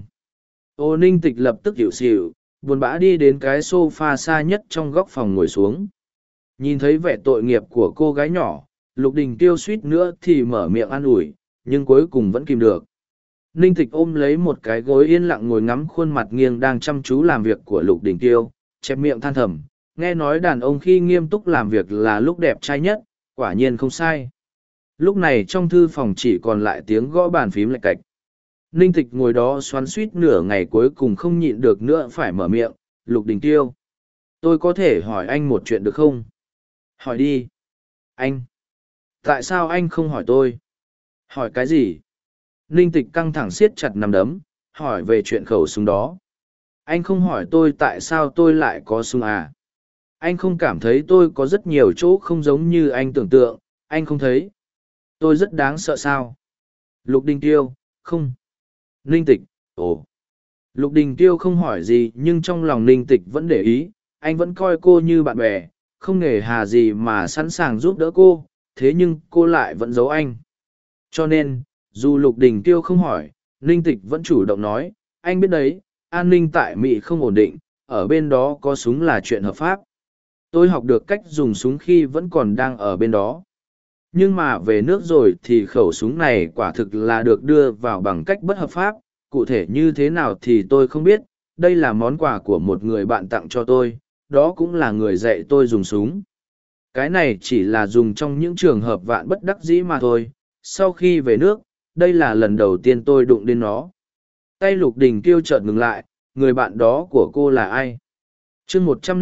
Ô Ninh Tịch lập tức hiểu xỉu, buồn bã đi đến cái sofa xa nhất trong góc phòng ngồi xuống. Nhìn thấy vẻ tội nghiệp của cô gái nhỏ, Lục Đình Tiêu suýt nữa thì mở miệng an ủi, nhưng cuối cùng vẫn kìm được. Ninh Tịch ôm lấy một cái gối yên lặng ngồi ngắm khuôn mặt nghiêng đang chăm chú làm việc của Lục Đình Tiêu, chép miệng than thầm, nghe nói đàn ông khi nghiêm túc làm việc là lúc đẹp trai nhất, quả nhiên không sai. Lúc này trong thư phòng chỉ còn lại tiếng gõ bàn phím lạch cạch. Ninh Tịch ngồi đó xoắn suýt nửa ngày cuối cùng không nhịn được nữa phải mở miệng, Lục Đình Tiêu. Tôi có thể hỏi anh một chuyện được không? Hỏi đi. Anh. Tại sao anh không hỏi tôi? Hỏi cái gì? Ninh Tịch căng thẳng siết chặt nắm đấm, hỏi về chuyện khẩu súng đó. Anh không hỏi tôi tại sao tôi lại có súng à? Anh không cảm thấy tôi có rất nhiều chỗ không giống như anh tưởng tượng, anh không thấy. Tôi rất đáng sợ sao? Lục Đình Tiêu, không. Ninh Tịch, Ồ! Lục Đình Tiêu không hỏi gì nhưng trong lòng Ninh Tịch vẫn để ý, anh vẫn coi cô như bạn bè, không nề hà gì mà sẵn sàng giúp đỡ cô, thế nhưng cô lại vẫn giấu anh. Cho nên, dù Lục Đình Tiêu không hỏi, Ninh Tịch vẫn chủ động nói, anh biết đấy, an ninh tại Mỹ không ổn định, ở bên đó có súng là chuyện hợp pháp. Tôi học được cách dùng súng khi vẫn còn đang ở bên đó. Nhưng mà về nước rồi thì khẩu súng này quả thực là được đưa vào bằng cách bất hợp pháp, cụ thể như thế nào thì tôi không biết, đây là món quà của một người bạn tặng cho tôi, đó cũng là người dạy tôi dùng súng. Cái này chỉ là dùng trong những trường hợp vạn bất đắc dĩ mà thôi, sau khi về nước, đây là lần đầu tiên tôi đụng đến nó. Tay Lục Đình Kiêu chợt ngừng lại, người bạn đó của cô là ai? Chương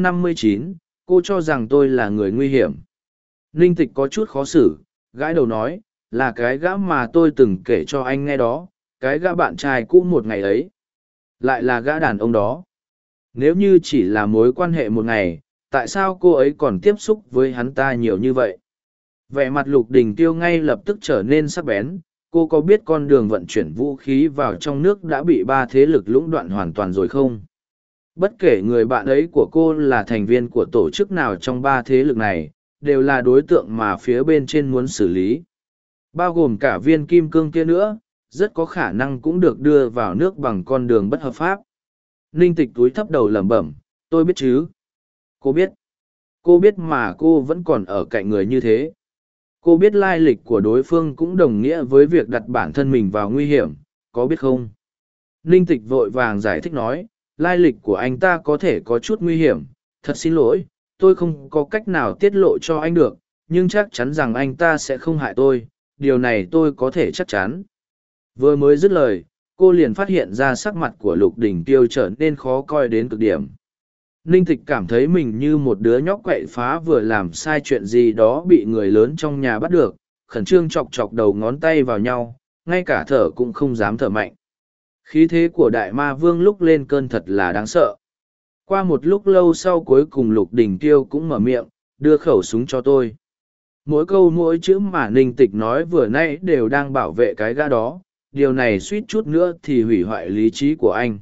159, cô cho rằng tôi là người nguy hiểm. Ninh Tịch có chút khó xử, gãi đầu nói, là cái gã mà tôi từng kể cho anh nghe đó, cái gã bạn trai cũ một ngày ấy. Lại là gã đàn ông đó. Nếu như chỉ là mối quan hệ một ngày, tại sao cô ấy còn tiếp xúc với hắn ta nhiều như vậy? Vẻ mặt Lục Đình Tiêu ngay lập tức trở nên sắc bén, cô có biết con đường vận chuyển vũ khí vào trong nước đã bị ba thế lực lũng đoạn hoàn toàn rồi không? Bất kể người bạn ấy của cô là thành viên của tổ chức nào trong ba thế lực này, đều là đối tượng mà phía bên trên muốn xử lý. Bao gồm cả viên kim cương kia nữa, rất có khả năng cũng được đưa vào nước bằng con đường bất hợp pháp. Ninh Tịch túi thấp đầu lẩm bẩm, tôi biết chứ. Cô biết. Cô biết mà cô vẫn còn ở cạnh người như thế. Cô biết lai lịch của đối phương cũng đồng nghĩa với việc đặt bản thân mình vào nguy hiểm, có biết không? Ninh Tịch vội vàng giải thích nói, lai lịch của anh ta có thể có chút nguy hiểm, thật xin lỗi, tôi không có cách nào tiết lộ cho anh được, nhưng chắc chắn rằng anh ta sẽ không hại tôi, điều này tôi có thể chắc chắn. Vừa mới dứt lời, cô liền phát hiện ra sắc mặt của Lục Đình Tiêu trở nên khó coi đến cực điểm. Ninh Tịch cảm thấy mình như một đứa nhóc quậy phá vừa làm sai chuyện gì đó bị người lớn trong nhà bắt được, khẩn trương chọc chọc đầu ngón tay vào nhau, ngay cả thở cũng không dám thở mạnh. Khí thế của Đại Ma Vương lúc lên cơn thật là đáng sợ. Qua một lúc lâu sau cuối cùng Lục Đình Tiêu cũng mở miệng, đưa khẩu súng cho tôi. Mỗi câu mỗi chữ mà Ninh Tịch nói vừa nãy đều đang bảo vệ cái gã đó, điều này suýt chút nữa thì hủy hoại lý trí của anh.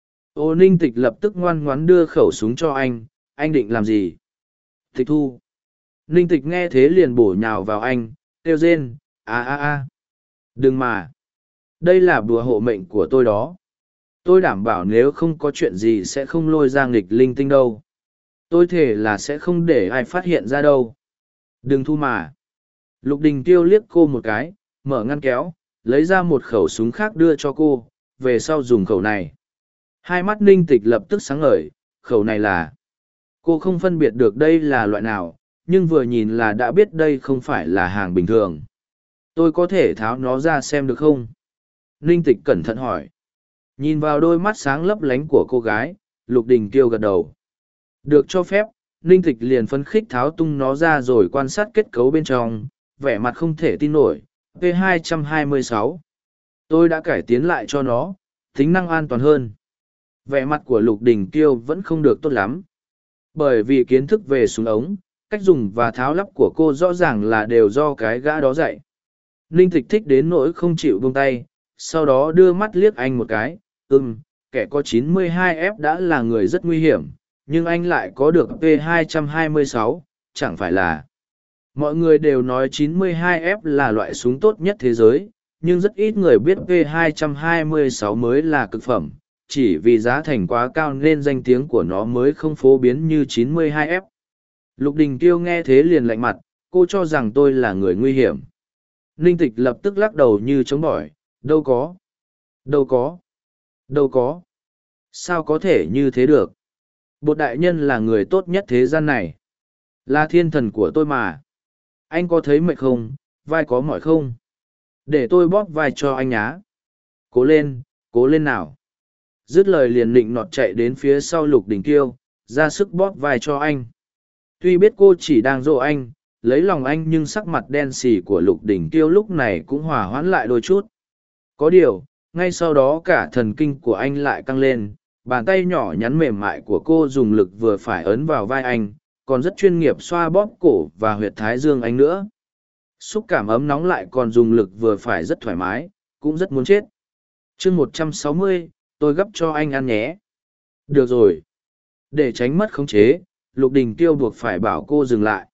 Ô Ninh Tịch lập tức ngoan ngoãn đưa khẩu súng cho anh định làm gì? Tịch thu. Ninh Tịch nghe thế liền bổ nhào vào anh, kêu rên, đừng mà. Đây là bùa hộ mệnh của tôi đó. Tôi đảm bảo nếu không có chuyện gì sẽ không lôi ra nghịch linh tinh đâu. Tôi thề là sẽ không để ai phát hiện ra đâu. Đừng thu mà. Lục Đình Tiêu liếc cô một cái, mở ngăn kéo, lấy ra một khẩu súng khác đưa cho cô, về sau dùng khẩu này. Hai mắt Ninh Tịch lập tức sáng ngời, khẩu này là... Cô không phân biệt được đây là loại nào, nhưng vừa nhìn là đã biết đây không phải là hàng bình thường. Tôi có thể tháo nó ra xem được không? Ninh Tịch cẩn thận hỏi. Nhìn vào đôi mắt sáng lấp lánh của cô gái, Lục Đình Kiêu gật đầu. Được cho phép, Ninh Tịch liền phấn khích tháo tung nó ra rồi quan sát kết cấu bên trong, vẻ mặt không thể tin nổi. P226. Tôi đã cải tiến lại cho nó, tính năng an toàn hơn. Vẻ mặt của Lục Đình Kiêu vẫn không được tốt lắm. Bởi vì kiến thức về súng ống, cách dùng và tháo lắp của cô rõ ràng là đều do cái gã đó dạy. Ninh Tịch thích đến nỗi không chịu buông tay, sau đó đưa mắt liếc anh một cái, kẻ có 92F đã là người rất nguy hiểm, nhưng anh lại có được P226, chẳng phải là... Mọi người đều nói 92F là loại súng tốt nhất thế giới, nhưng rất ít người biết P226 mới là cực phẩm, chỉ vì giá thành quá cao nên danh tiếng của nó mới không phổ biến như 92F. Lục Đình Kiêu nghe thế liền lạnh mặt, cô cho rằng tôi là người nguy hiểm. Ninh Tịch lập tức lắc đầu như chống bỏi, đâu có, đâu có, đâu có. Sao có thể như thế được? Bột đại nhân là người tốt nhất thế gian này. Là thiên thần của tôi mà. Anh có thấy mệt không, vai có mỏi không? Để tôi bóp vai cho anh nhá. Cố lên nào. Dứt lời liền nịnh nọt chạy đến phía sau Lục Đình Kiêu, ra sức bóp vai cho anh. Tuy biết cô chỉ đang dỗ anh, lấy lòng anh nhưng sắc mặt đen xì của Lục Đình Kiêu lúc này cũng hòa hoãn lại đôi chút. Có điều, ngay sau đó cả thần kinh của anh lại căng lên, bàn tay nhỏ nhắn mềm mại của cô dùng lực vừa phải ấn vào vai anh, còn rất chuyên nghiệp xoa bóp cổ và huyệt thái dương anh nữa. Xúc cảm ấm nóng lại còn dùng lực vừa phải rất thoải mái, cũng rất muốn chết. Chương 160, tôi gấp cho anh ăn nhé. Được rồi. Để tránh mất khống chế, Lục Đình Tiêu buộc phải bảo cô dừng lại.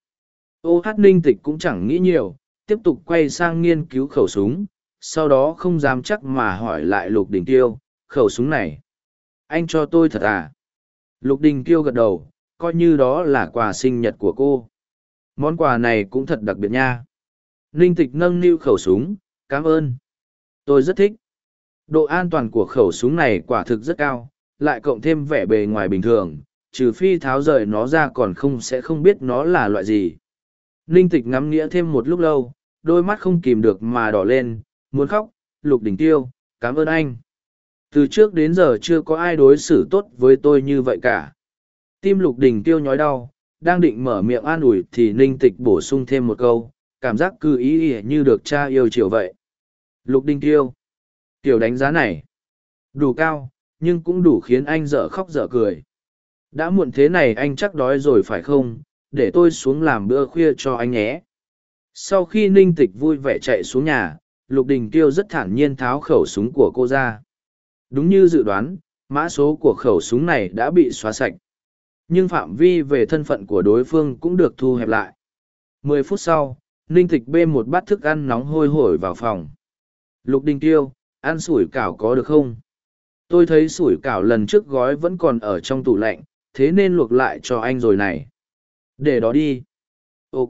Ô hát Ninh Tịch cũng chẳng nghĩ nhiều, tiếp tục quay sang nghiên cứu khẩu súng, sau đó không dám chắc mà hỏi lại Lục Đình Tiêu, khẩu súng này, anh cho tôi thật à? Lục Đình Tiêu gật đầu, coi như đó là quà sinh nhật của cô. Món quà này cũng thật đặc biệt nha. Ninh Tịch nâng niu khẩu súng, cảm ơn. Tôi rất thích. Độ an toàn của khẩu súng này quả thực rất cao, lại cộng thêm vẻ bề ngoài bình thường, trừ phi tháo rời nó ra còn sẽ không biết nó là loại gì. Ninh Tịch ngắm nghĩa thêm một lúc lâu, đôi mắt không kìm được mà đỏ lên, muốn khóc. Lục Đình Tiêu, cảm ơn anh. Từ trước đến giờ chưa có ai đối xử tốt với tôi như vậy cả. Tim Lục Đình Tiêu nhói đau, đang định mở miệng an ủi thì Ninh Tịch bổ sung thêm một câu, cảm giác cứ ý ỉa như được cha yêu chiều vậy. Lục Đình Tiêu, kiểu đánh giá này đủ cao, nhưng cũng đủ khiến anh dở khóc dở cười. Đã muộn thế này anh chắc đói rồi phải không? Để tôi xuống làm bữa khuya cho anh nhé. Sau khi Ninh Tịch vui vẻ chạy xuống nhà, Lục Đình Tiêu rất thản nhiên tháo khẩu súng của cô ra. Đúng như dự đoán, mã số của khẩu súng này đã bị xóa sạch. Nhưng phạm vi về thân phận của đối phương cũng được thu hẹp lại. 10 phút sau, Ninh Tịch bê một bát thức ăn nóng hôi hổi vào phòng. Lục Đình Tiêu, ăn sủi cảo có được không? Tôi thấy sủi cảo lần trước gói vẫn còn ở trong tủ lạnh, thế nên luộc lại cho anh rồi này. Để đó đi. Ok.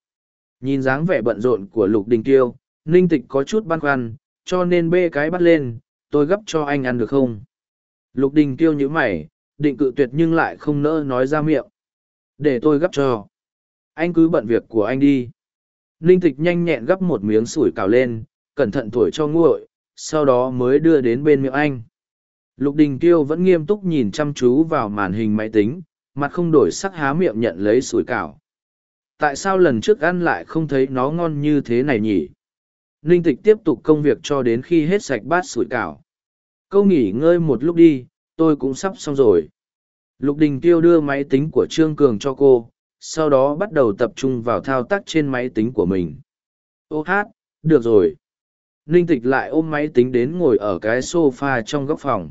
Nhìn dáng vẻ bận rộn của Lục Đình Tiêu, Ninh Tịch có chút băn khoăn, cho nên bê cái bắt lên, tôi gấp cho anh ăn được không? Lục Đình Tiêu nhíu mày, định cự tuyệt nhưng lại không nỡ nói ra miệng. Để tôi gấp cho. Anh cứ bận việc của anh đi. Ninh Tịch nhanh nhẹn gấp một miếng sủi cảo lên, cẩn thận thổi cho nguội, sau đó mới đưa đến bên miệng anh. Lục Đình Tiêu vẫn nghiêm túc nhìn chăm chú vào màn hình máy tính, mặt không đổi sắc há miệng nhận lấy sủi cảo. Tại sao lần trước ăn lại không thấy nó ngon như thế này nhỉ? Ninh Tịch tiếp tục công việc cho đến khi hết sạch bát sủi cảo. Câu nghỉ ngơi một lúc đi, tôi cũng sắp xong rồi. Lục Đình Tiêu đưa máy tính của Trương Cường cho cô, sau đó bắt đầu tập trung vào thao tác trên máy tính của mình. Ô hát, được rồi. Ninh Tịch lại ôm máy tính đến ngồi ở cái sofa trong góc phòng.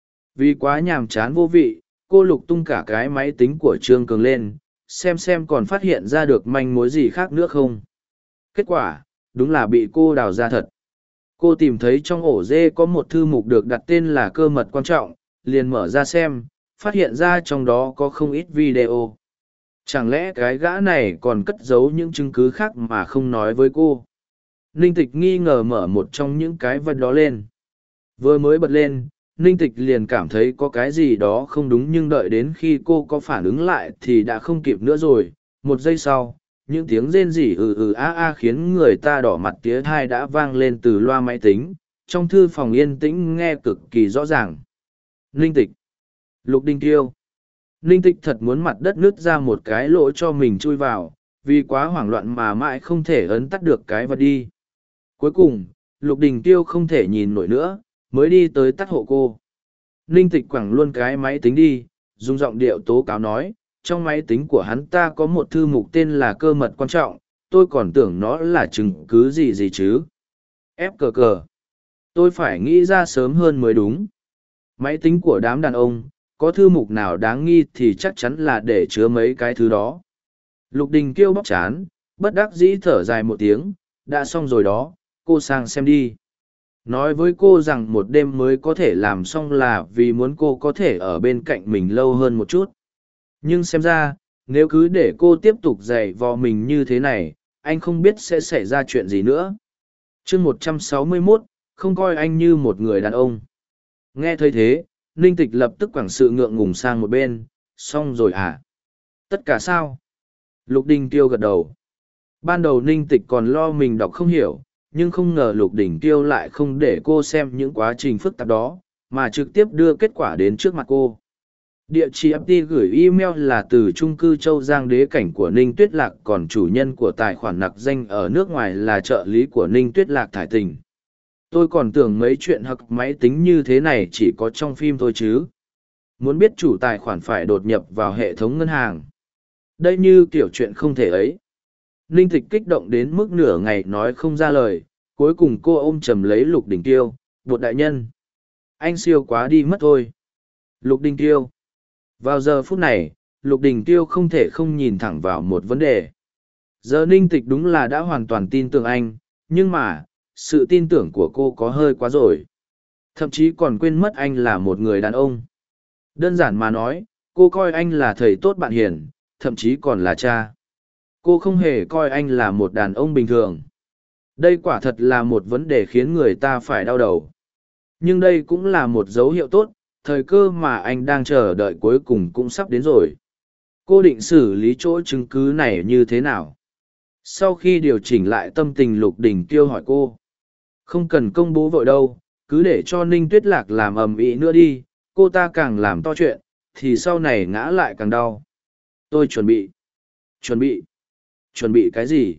Vì quá nhàm chán vô vị, cô lục tung cả cái máy tính của Trương Cường lên, xem còn phát hiện ra được manh mối gì khác nữa không. Kết quả, đúng là bị cô đào ra thật. Cô tìm thấy trong ổ dê có một thư mục được đặt tên là cơ mật quan trọng, liền mở ra xem, phát hiện ra trong đó có không ít video. Chẳng lẽ cái gã này còn cất giấu những chứng cứ khác mà không nói với cô? Ninh Tịch nghi ngờ mở một trong những cái vật đó lên. Vừa mới bật lên, Ninh Tịch liền cảm thấy có cái gì đó không đúng, nhưng đợi đến khi cô có phản ứng lại thì đã không kịp nữa rồi. Một giây sau, những tiếng rên rỉ a khiến người ta đỏ mặt tía thai đã vang lên từ loa máy tính, trong thư phòng yên tĩnh nghe cực kỳ rõ ràng. Ninh Tịch, Lục Đình Tiêu. Ninh Tịch thật muốn mặt đất nứt ra một cái lỗ cho mình chui vào, vì quá hoảng loạn mà mãi không thể ấn tắt được cái vật đi. Cuối cùng, Lục Đình Tiêu không thể nhìn nổi nữa, mới đi tới tắt hộ cô. Ninh Tịch quẳng luôn cái máy tính đi, dùng giọng điệu tố cáo nói, trong máy tính của hắn ta có một thư mục tên là cơ mật quan trọng, tôi còn tưởng nó là chứng cứ gì chứ. Ép cờ cờ. Tôi phải nghĩ ra sớm hơn mới đúng. Máy tính của đám đàn ông, có thư mục nào đáng nghi thì chắc chắn là để chứa mấy cái thứ đó. Lục Đình Kiêu bóc chán, bất đắc dĩ thở dài một tiếng, đã xong rồi đó, cô sang xem đi. Nói với cô rằng một đêm mới có thể làm xong là vì muốn cô có thể ở bên cạnh mình lâu hơn một chút. Nhưng xem ra, nếu cứ để cô tiếp tục giày vò mình như thế này, anh không biết sẽ xảy ra chuyện gì nữa. chương 161, không coi anh như một người đàn ông. Nghe thấy thế, Ninh Tịch lập tức quẳng sự ngượng ngùng sang một bên, xong rồi à? Tất cả sao? Lục Đình Tiêu gật đầu. Ban đầu Ninh Tịch còn lo mình đọc không hiểu, nhưng không ngờ Lục Đình Tiêu lại không để cô xem những quá trình phức tạp đó, mà trực tiếp đưa kết quả đến trước mặt cô. Địa chỉ FT gửi email là từ chung cư Châu Giang Đế Cảnh của Ninh Tuyết Lạc, còn chủ nhân của tài khoản nặc danh ở nước ngoài là trợ lý của Ninh Tuyết Lạc Thải Tình. Tôi còn tưởng mấy chuyện hặc máy tính như thế này chỉ có trong phim thôi chứ. Muốn biết chủ tài khoản phải đột nhập vào hệ thống ngân hàng. Đây như kiểu chuyện không thể ấy. Ninh Tịch kích động đến mức nửa ngày nói không ra lời, cuối cùng cô ôm chầm lấy Lục Đình Tiêu, bột đại nhân. Anh siêu quá đi mất thôi. Lục Đình Tiêu. Vào giờ phút này, Lục Đình Tiêu không thể không nhìn thẳng vào một vấn đề. Giờ Ninh Tịch đúng là đã hoàn toàn tin tưởng anh, nhưng mà, sự tin tưởng của cô có hơi quá rồi. Thậm chí còn quên mất anh là một người đàn ông. Đơn giản mà nói, cô coi anh là thầy tốt bạn hiền, thậm chí còn là cha. Cô không hề coi anh là một đàn ông bình thường. Đây quả thật là một vấn đề khiến người ta phải đau đầu. Nhưng đây cũng là một dấu hiệu tốt, thời cơ mà anh đang chờ đợi cuối cùng cũng sắp đến rồi. Cô định xử lý chỗ chứng cứ này như thế nào? Sau khi điều chỉnh lại tâm tình, Lục Đình Kiêu hỏi cô. Không cần công bố vội đâu, cứ để cho Ninh Tuyết Lạc làm ầm ĩ nữa đi, cô ta càng làm to chuyện, thì sau này ngã lại càng đau. Tôi chuẩn bị. Chuẩn bị cái gì?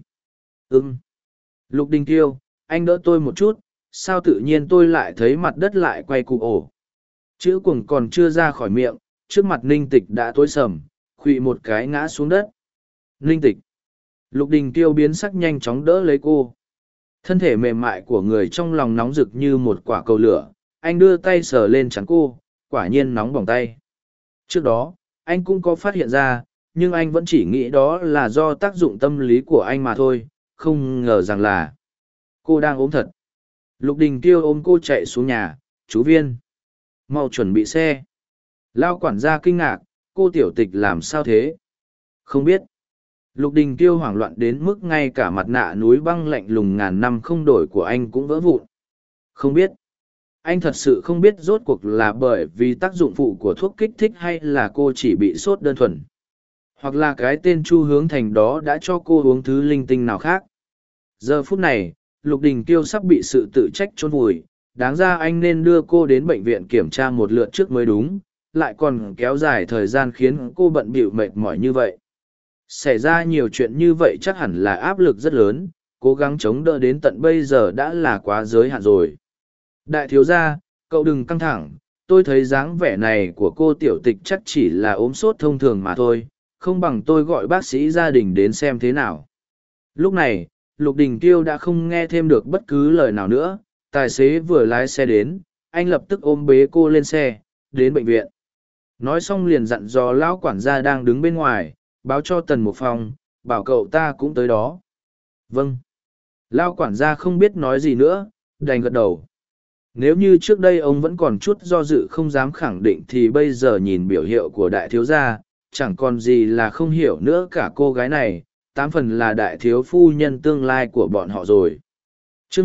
Lục Đình Kiêu, anh đỡ tôi một chút, sao tự nhiên tôi lại thấy mặt đất lại quay cụ ổ. Chữ cuồng còn chưa ra khỏi miệng, trước mặt Ninh Tịch đã tối sầm, khuỵu một cái ngã xuống đất. Ninh Tịch. Lục Đình Kiêu biến sắc nhanh chóng đỡ lấy cô. Thân thể mềm mại của người trong lòng nóng rực như một quả cầu lửa, anh đưa tay sờ lên trán cô, quả nhiên nóng bỏng tay. Trước đó, anh cũng có phát hiện ra, nhưng anh vẫn chỉ nghĩ đó là do tác dụng tâm lý của anh mà thôi, không ngờ rằng là cô đang ốm thật. Lục Đình Kiêu ôm cô chạy xuống nhà. Chú Viên, mau chuẩn bị xe. Lao quản gia kinh ngạc, cô tiểu tịch làm sao thế? Không biết. Lục Đình Kiêu hoảng loạn đến mức ngay cả mặt nạ núi băng lạnh lùng ngàn năm không đổi của anh cũng vỡ vụn. Không biết. Anh thật sự không biết rốt cuộc là bởi vì tác dụng phụ của thuốc kích thích hay là cô chỉ bị sốt đơn thuần. Hoặc là cái tên Chu Hướng Thành đó đã cho cô uống thứ linh tinh nào khác. Giờ phút này, Lục Đình Kiêu sắp bị sự tự trách chôn vùi, đáng ra anh nên đưa cô đến bệnh viện kiểm tra một lượt trước mới đúng, lại còn kéo dài thời gian khiến cô bận bịu mệt mỏi như vậy. Xảy ra nhiều chuyện như vậy chắc hẳn là áp lực rất lớn, cố gắng chống đỡ đến tận bây giờ đã là quá giới hạn rồi. Đại thiếu gia, cậu đừng căng thẳng, tôi thấy dáng vẻ này của cô tiểu tịch chắc chỉ là ốm sốt thông thường mà thôi, không bằng tôi gọi bác sĩ gia đình đến xem thế nào. Lúc này, Lục Đình Kiêu đã không nghe thêm được bất cứ lời nào nữa, tài xế vừa lái xe đến, anh lập tức ôm bế cô lên xe, đến bệnh viện. Nói xong liền dặn dò lão quản gia đang đứng bên ngoài, báo cho Tần Mục Phong, bảo cậu ta cũng tới đó. Vâng. Lão quản gia không biết nói gì nữa, đành gật đầu. Nếu như trước đây ông vẫn còn chút do dự không dám khẳng định thì bây giờ nhìn biểu hiệu của đại thiếu gia, chẳng còn gì là không hiểu nữa cả cô gái này, 8 phần là đại thiếu phu nhân tương lai của bọn họ rồi. chương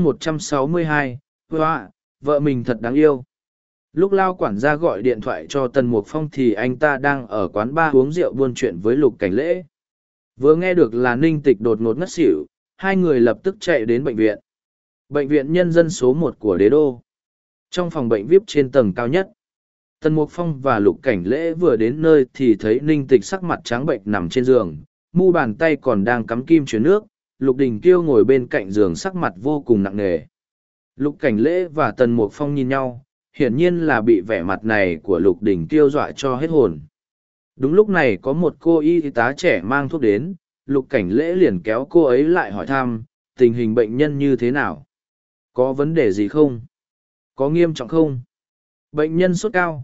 162, wow, vợ mình thật đáng yêu. Lúc Lao quản gia gọi điện thoại cho Tần Mục Phong thì anh ta đang ở quán bar uống rượu buôn chuyện với Lục Cảnh Lễ. Vừa nghe được là Ninh Tịch đột ngột ngất xỉu, hai người lập tức chạy đến bệnh viện. Bệnh viện nhân dân số 1 của Đế Đô. Trong phòng bệnh VIP trên tầng cao nhất, Tần Mục Phong và Lục Cảnh Lễ vừa đến nơi thì thấy Ninh Tịch sắc mặt trắng bệnh nằm trên giường, mu bàn tay còn đang cắm kim chuyền nước. Lục Đình Kiêu ngồi bên cạnh giường sắc mặt vô cùng nặng nề. Lục Cảnh Lễ và Tần Mục Phong nhìn nhau, hiển nhiên là bị vẻ mặt này của Lục Đình Kiêu dọa cho hết hồn. Đúng lúc này có một cô y tá trẻ mang thuốc đến, Lục Cảnh Lễ liền kéo cô ấy lại hỏi thăm, tình hình bệnh nhân như thế nào? Có vấn đề gì không? Có nghiêm trọng không? Bệnh nhân sốt cao,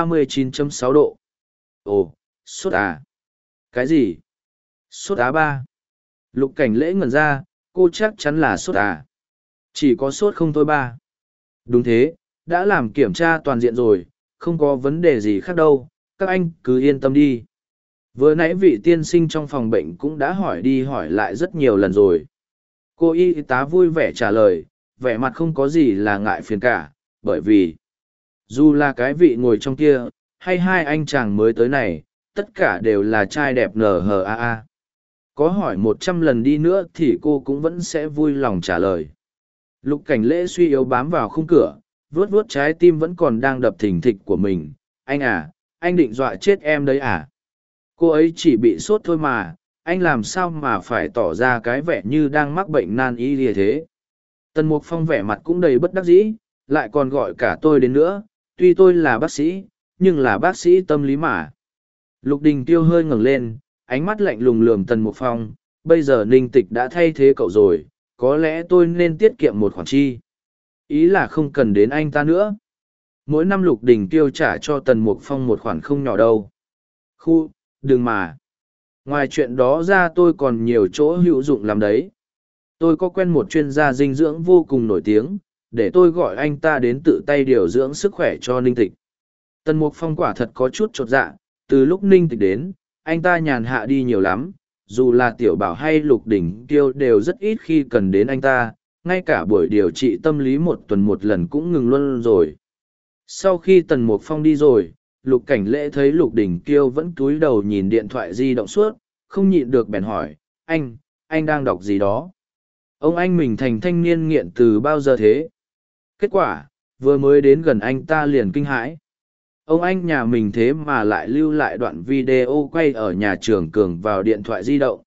39,6 độ. Ồ, sốt à? Cái gì? Sốt Á3. Lục Cảnh Lễ ngẩn ra, cô chắc chắn là sốt à? Chỉ có sốt không thôi ba. Đúng thế, đã làm kiểm tra toàn diện rồi, không có vấn đề gì khác đâu, các anh cứ yên tâm đi. Vừa nãy vị tiên sinh trong phòng bệnh cũng đã hỏi đi hỏi lại rất nhiều lần rồi. Cô y tá vui vẻ trả lời, vẻ mặt không có gì là ngại phiền cả, bởi vì dù là cái vị ngồi trong kia, hay hai anh chàng mới tới này, tất cả đều là trai đẹp NHAA. Có hỏi 100 lần đi nữa thì cô cũng vẫn sẽ vui lòng trả lời. Lục Cảnh Lễ suy yếu bám vào khung cửa, vuốt vuốt trái tim vẫn còn đang đập thình thịch của mình. Anh à, anh định dọa chết em đấy à? Cô ấy chỉ bị sốt thôi mà, anh làm sao mà phải tỏ ra cái vẻ như đang mắc bệnh nan y như thế? Tần Mục Phong vẻ mặt cũng đầy bất đắc dĩ, lại còn gọi cả tôi đến nữa, tuy tôi là bác sĩ, nhưng là bác sĩ tâm lý mà. Lục Đình Tiêu hơi ngẩng lên, ánh mắt lạnh lùng lườm Tần Mục Phong, bây giờ Ninh Tịch đã thay thế cậu rồi, có lẽ tôi nên tiết kiệm một khoản chi. Ý là không cần đến anh ta nữa. Mỗi năm Lục Đình Kiêu trả cho Tần Mục Phong một khoản không nhỏ đâu. Khu, đừng mà. Ngoài chuyện đó ra tôi còn nhiều chỗ hữu dụng làm đấy. Tôi có quen một chuyên gia dinh dưỡng vô cùng nổi tiếng, để tôi gọi anh ta đến tự tay điều dưỡng sức khỏe cho Ninh Tịch. Tần Mục Phong quả thật có chút chột dạ, từ lúc Ninh Tịch đến, anh ta nhàn hạ đi nhiều lắm, dù là Tiểu Bảo hay Lục Đỉnh Kiêu đều rất ít khi cần đến anh ta, ngay cả buổi điều trị tâm lý một tuần một lần cũng ngừng luôn rồi. Sau khi Tần Mục Phong đi rồi, Lục Cảnh Lễ thấy Lục Đỉnh Kiêu vẫn cúi đầu nhìn điện thoại di động suốt, không nhịn được bèn hỏi, anh đang đọc gì đó? Ông anh mình thành thanh niên nghiện từ bao giờ thế? Kết quả, vừa mới đến gần anh ta liền kinh hãi. Ông anh nhà mình thế mà lại lưu lại đoạn video quay ở nhà trường Cường vào điện thoại di động.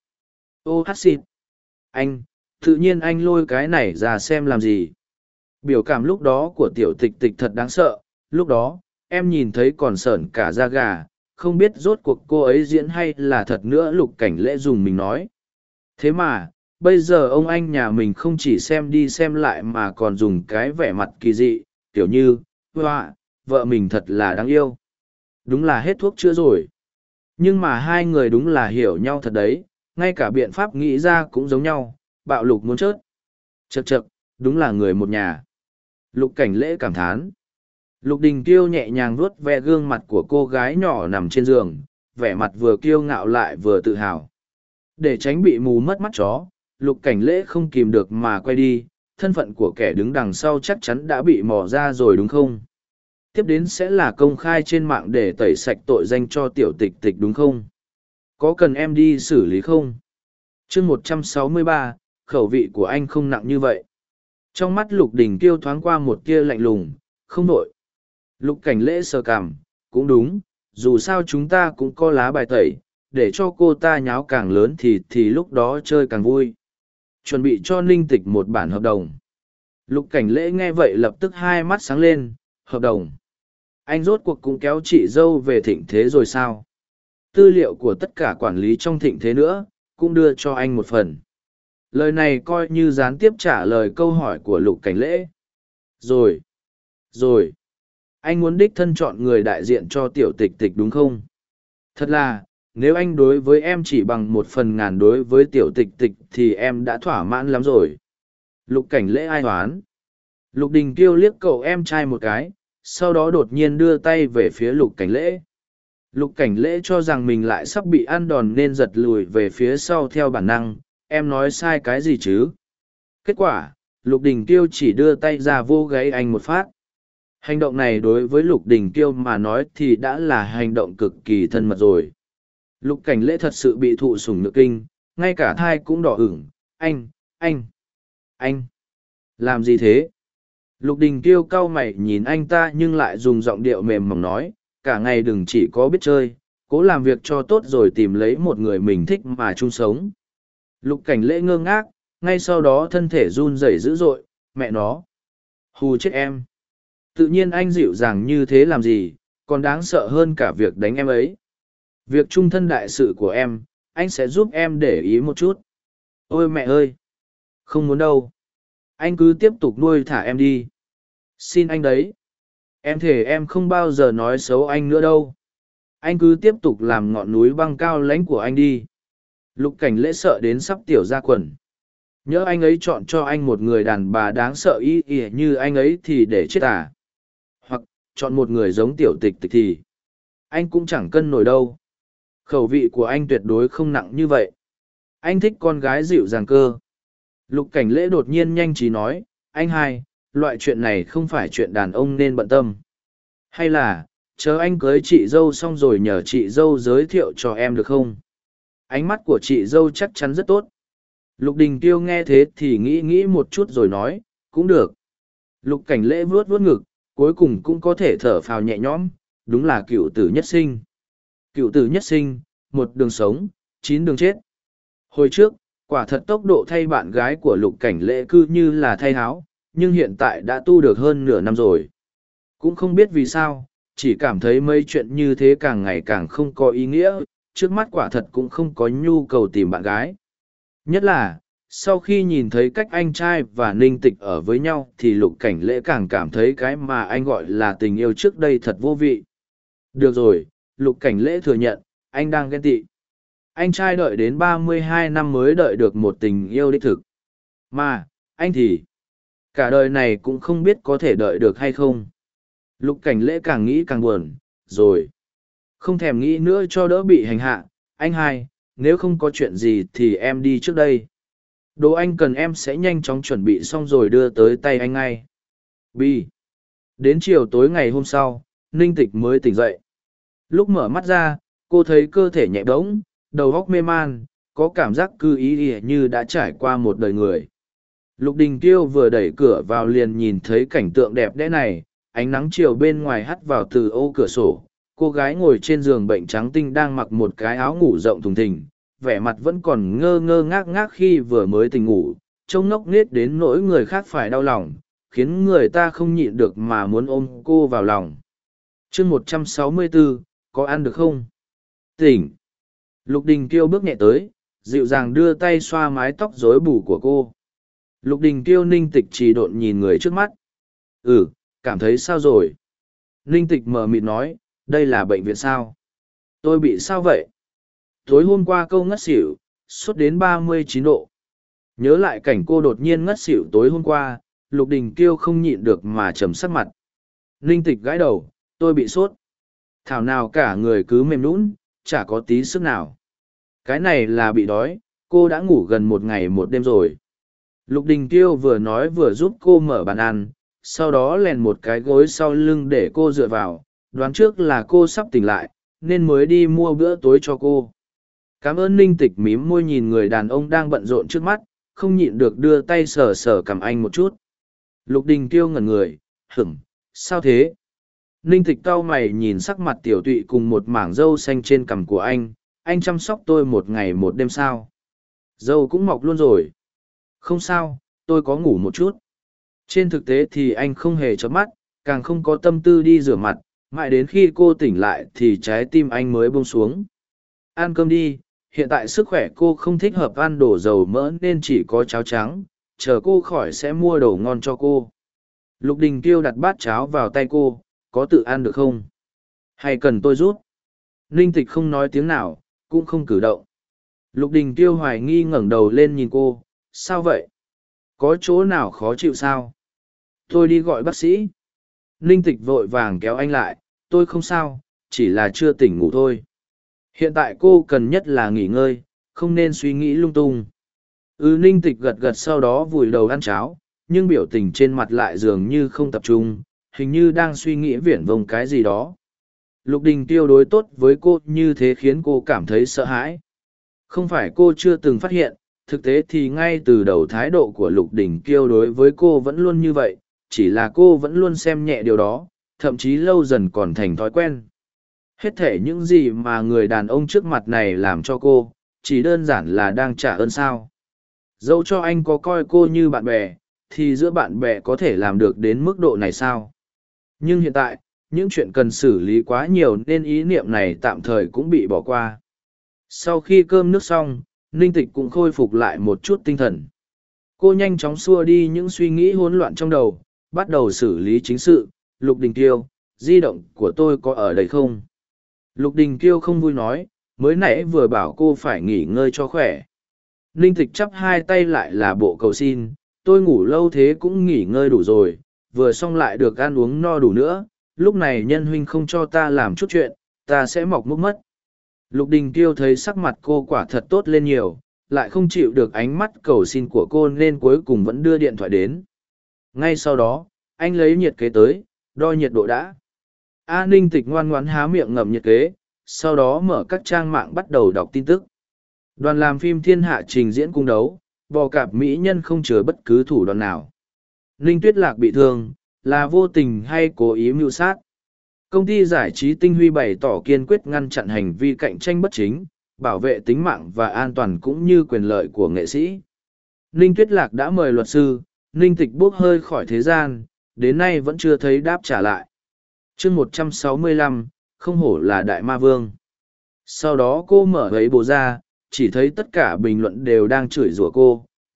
Ô hát xịt! Anh, tự nhiên anh lôi cái này ra xem làm gì? Biểu cảm lúc đó của Tiểu Tịch Tịch thật đáng sợ, lúc đó, em nhìn thấy còn sởn cả da gà, không biết rốt cuộc cô ấy diễn hay là thật nữa. Lục Cảnh Lễ dùng mình nói. Thế mà, bây giờ ông anh nhà mình không chỉ xem đi xem lại mà còn dùng cái vẻ mặt kỳ dị, kiểu như, hoa, vợ mình thật là đáng yêu. Đúng là hết thuốc chữa rồi. Nhưng mà hai người đúng là hiểu nhau thật đấy, ngay cả biện pháp nghĩ ra cũng giống nhau, bạo Lục muốn chết. Chậc chậc, đúng là người một nhà. Lục Cảnh Lễ cảm thán. Lục Đình Kiêu nhẹ nhàng vuốt ve gương mặt của cô gái nhỏ nằm trên giường, vẻ mặt vừa kiêu ngạo lại vừa tự hào. Để tránh bị mù mất mắt chó, Lục Cảnh Lễ không kìm được mà quay đi, thân phận của kẻ đứng đằng sau chắc chắn đã bị mò ra rồi đúng không? Tiếp đến sẽ là công khai trên mạng để tẩy sạch tội danh cho Tiểu Tịch Tịch đúng không? Có cần em đi xử lý không? Chương 163, khẩu vị của anh không nặng như vậy. Trong mắt Lục Đình Kiêu thoáng qua một tia lạnh lùng, không nổi. Lục Cảnh Lễ sờ cằm, cũng đúng, dù sao chúng ta cũng có lá bài tẩy, để cho cô ta nháo càng lớn thì lúc đó chơi càng vui. Chuẩn bị cho Ninh Tịch một bản hợp đồng. Lục Cảnh Lễ nghe vậy lập tức hai mắt sáng lên, hợp đồng. Anh rốt cuộc cũng kéo chị dâu về Thịnh Thế rồi sao? Tư liệu của tất cả quản lý trong Thịnh Thế nữa, cũng đưa cho anh một phần. Lời này coi như gián tiếp trả lời câu hỏi của Lục Cảnh Lễ. Rồi. Anh muốn đích thân chọn người đại diện cho Tiểu Tịch Tịch đúng không? Thật là, nếu anh đối với em chỉ bằng 1/1000 đối với Tiểu Tịch Tịch thì em đã thỏa mãn lắm rồi. Lục Cảnh Lễ ai hoán. Lục Đình Kiêu liếc cậu em trai một cái, sau đó đột nhiên đưa tay về phía Lục Cảnh Lễ. Lục Cảnh Lễ cho rằng mình lại sắp bị ăn đòn nên giật lùi về phía sau theo bản năng, em nói sai cái gì chứ? Kết quả, Lục Đình Kiêu chỉ đưa tay ra vô gáy anh một phát. Hành động này đối với Lục Đình Kiêu mà nói thì đã là hành động cực kỳ thân mật rồi. Lục Cảnh Lễ thật sự bị thụ sủng nhược kinh, ngay cả thai cũng đỏ ửng. Anh! Làm gì thế? Lục Đình Kiêu cau mày nhìn anh ta nhưng lại dùng giọng điệu mềm mỏng nói, cả ngày đừng chỉ có biết chơi, cố làm việc cho tốt rồi tìm lấy một người mình thích mà chung sống. Lục Cảnh Lễ ngơ ngác, ngay sau đó thân thể run rẩy dữ dội, mẹ nó. Hù chết em. Tự nhiên anh dịu dàng như thế làm gì, còn đáng sợ hơn cả việc đánh em ấy. Việc chung thân đại sự của em, anh sẽ giúp em để ý một chút. Ôi mẹ ơi! Không muốn đâu. Anh cứ tiếp tục nuôi thả em đi. Xin anh đấy. Em thề em không bao giờ nói xấu anh nữa đâu. Anh cứ tiếp tục làm ngọn núi băng cao lãnh của anh đi. Lục Cảnh Lễ sợ đến sắp tiểu ra quần. Nhớ anh ấy chọn cho anh một người đàn bà đáng sợ y như anh ấy thì để chết à. Hoặc, chọn một người giống Tiểu Tịch Tịch thì anh cũng chẳng cân nổi đâu. Khẩu vị của anh tuyệt đối không nặng như vậy. Anh thích con gái dịu dàng cơ. Lục Cảnh Lễ đột nhiên nhanh trí nói, anh hai, loại chuyện này không phải chuyện đàn ông nên bận tâm. Hay là, chờ anh cưới chị dâu xong rồi nhờ chị dâu giới thiệu cho em được không? Ánh mắt của chị dâu chắc chắn rất tốt. Lục Đình Kiêu nghe thế thì nghĩ một chút rồi nói, cũng được. Lục Cảnh Lễ vuốt ngực, cuối cùng cũng có thể thở phào nhẹ nhõm, đúng là cựu tử nhất sinh. Cựu tử nhất sinh, một đường sống, 9 đường chết. Hồi trước, quả thật tốc độ thay bạn gái của Lục Cảnh Lễ cứ như là thay háo, nhưng hiện tại đã tu được hơn nửa năm rồi. Cũng không biết vì sao, chỉ cảm thấy mấy chuyện như thế càng ngày càng không có ý nghĩa, trước mắt quả thật cũng không có nhu cầu tìm bạn gái. Nhất là, Sau khi nhìn thấy cách anh trai và Ninh Tịch ở với nhau thì Lục Cảnh Lễ càng cảm thấy cái mà anh gọi là tình yêu trước đây thật vô vị. Được rồi, Lục Cảnh Lễ thừa nhận, anh đang ghen tị. Anh trai đợi đến 32 năm mới đợi được một tình yêu đích thực. Mà, anh thì, cả đời này cũng không biết có thể đợi được hay không. Lục Cảnh Lễ càng nghĩ càng buồn, rồi. Không thèm nghĩ nữa cho đỡ bị hành hạ. Anh hai, nếu không có chuyện gì thì em đi trước đây. Đồ anh cần em sẽ nhanh chóng chuẩn bị xong rồi đưa tới tay anh ngay. Bi. Đến chiều tối ngày hôm sau, Ninh Tịch mới tỉnh dậy. Lúc mở mắt ra, cô thấy cơ thể nhẹ bỗng, đầu óc mê man, có cảm giác cư ý như đã trải qua một đời người. Lục Đình Kiêu vừa đẩy cửa vào liền nhìn thấy cảnh tượng đẹp đẽ này, ánh nắng chiều bên ngoài hắt vào từ ô cửa sổ. Cô gái ngồi trên giường bệnh trắng tinh đang mặc một cái áo ngủ rộng thùng thình, vẻ mặt vẫn còn ngơ ngơ ngác ngác khi vừa mới tỉnh ngủ, trông ngốc nghếch đến nỗi người khác phải đau lòng, khiến người ta không nhịn được mà muốn ôm cô vào lòng. Chương 164, có ăn được không? Tỉnh. Lục Đình Kiêu bước nhẹ tới, dịu dàng đưa tay xoa mái tóc rối bù của cô. Lục Đình Kiêu Ninh Tịch trì độn nhìn người trước mắt. Cảm thấy sao rồi? Ninh Tịch mờ mịt nói, đây là bệnh viện sao? Tôi bị sao vậy? Tối hôm qua câu ngất xỉu, sốt đến 39 độ. Nhớ lại cảnh cô đột nhiên ngất xỉu tối hôm qua, Lục Đình Kiêu không nhịn được mà trầm sắc mặt. Ninh Tịch gãi đầu, tôi bị sốt. Thảo nào cả người cứ mềm nhũn, chả có tí sức nào. Cái này là bị đói, cô đã ngủ gần một ngày một đêm rồi. Lục Đình Kiêu vừa nói vừa giúp cô mở bàn ăn, sau đó lèn một cái gối sau lưng để cô dựa vào, đoán trước là cô sắp tỉnh lại, nên mới đi mua bữa tối cho cô. Cảm ơn. Ninh Tịch mím môi nhìn người đàn ông đang bận rộn trước mắt, không nhịn được đưa tay sờ sờ cằm anh một chút. Lục Đình Kiêu ngẩn người, sao thế? Ninh Tịch cau mày nhìn sắc mặt tiểu tụy cùng một mảng râu xanh trên cằm của anh chăm sóc tôi một ngày một đêm sao? Râu cũng mọc luôn rồi. Không sao, tôi có ngủ một chút. Trên thực tế thì anh không hề chớp mắt, càng không có tâm tư đi rửa mặt, mãi đến khi cô tỉnh lại thì trái tim anh mới buông xuống. Ăn cơm đi, hiện tại sức khỏe cô không thích hợp ăn đồ dầu mỡ nên chỉ có cháo trắng, chờ cô khỏi sẽ mua đồ ngon cho cô. Lục Đình Kiêu đặt bát cháo vào tay cô, có tự ăn được không? Hay cần tôi giúp? Ninh Tịch không nói tiếng nào, cũng không cử động. Lục Đình Kiêu hoài nghi ngẩng đầu lên nhìn cô, sao vậy? Có chỗ nào khó chịu sao? Tôi đi gọi bác sĩ. Ninh Tịch vội vàng kéo anh lại, tôi không sao, chỉ là chưa tỉnh ngủ thôi. Hiện tại cô cần nhất là nghỉ ngơi, không nên suy nghĩ lung tung. Ninh Tịch gật gật sau đó vùi đầu ăn cháo, nhưng biểu tình trên mặt lại dường như không tập trung, hình như đang suy nghĩ viển vông cái gì đó. Lục Đình Tiêu đối tốt với cô như thế khiến cô cảm thấy sợ hãi. Không phải cô chưa từng phát hiện, thực tế thì ngay từ đầu thái độ của Lục Đình Kiêu đối với cô vẫn luôn như vậy, chỉ là cô vẫn luôn xem nhẹ điều đó, thậm chí lâu dần còn thành thói quen. Hết thể những gì mà người đàn ông trước mặt này làm cho cô, chỉ đơn giản là đang trả ơn sao. Dẫu cho anh có coi cô như bạn bè, thì giữa bạn bè có thể làm được đến mức độ này sao? Nhưng hiện tại, những chuyện cần xử lý quá nhiều nên ý niệm này tạm thời cũng bị bỏ qua. Sau khi cơm nước xong, Ninh Tịch cũng khôi phục lại một chút tinh thần. Cô nhanh chóng xua đi những suy nghĩ hỗn loạn trong đầu, bắt đầu xử lý chính sự. Lục Đình Kiêu, di động của tôi có ở đây không? Lục Đình Kiêu không vui nói, mới nãy vừa bảo cô phải nghỉ ngơi cho khỏe. Ninh Tịch chắp hai tay lại là bộ cầu xin, tôi ngủ lâu thế cũng nghỉ ngơi đủ rồi, vừa xong lại được ăn uống no đủ nữa, lúc này nhân huynh không cho ta làm chút chuyện, ta sẽ mọc mốc mất. Lục Đình Kiêu thấy sắc mặt cô quả thật tốt lên nhiều, lại không chịu được ánh mắt cầu xin của cô nên cuối cùng vẫn đưa điện thoại đến. Ngay sau đó, anh lấy nhiệt kế tới, đo nhiệt độ đã. Ninh Tịch ngoan ngoãn há miệng ngậm nhiệt kế, sau đó mở các trang mạng bắt đầu đọc tin tức. Đoàn làm phim Thiên Hạ trình diễn cung đấu, bò cạp mỹ nhân không chứa bất cứ thủ đoạn nào. Ninh Tuyết Lạc bị thương, là vô tình hay cố ý mưu sát. Công ty giải trí Tinh Huy bày tỏ kiên quyết ngăn chặn hành vi cạnh tranh bất chính, bảo vệ tính mạng và an toàn cũng như quyền lợi của nghệ sĩ. Ninh Tuyết Lạc đã mời luật sư, Ninh Tịch bốc hơi khỏi thế gian, đến nay vẫn chưa thấy đáp trả lại. Chương 165, không hổ là đại ma vương. Sau đó cô mở ấy bộ ra, chỉ thấy tất cả bình luận đều đang chửi rủa cô,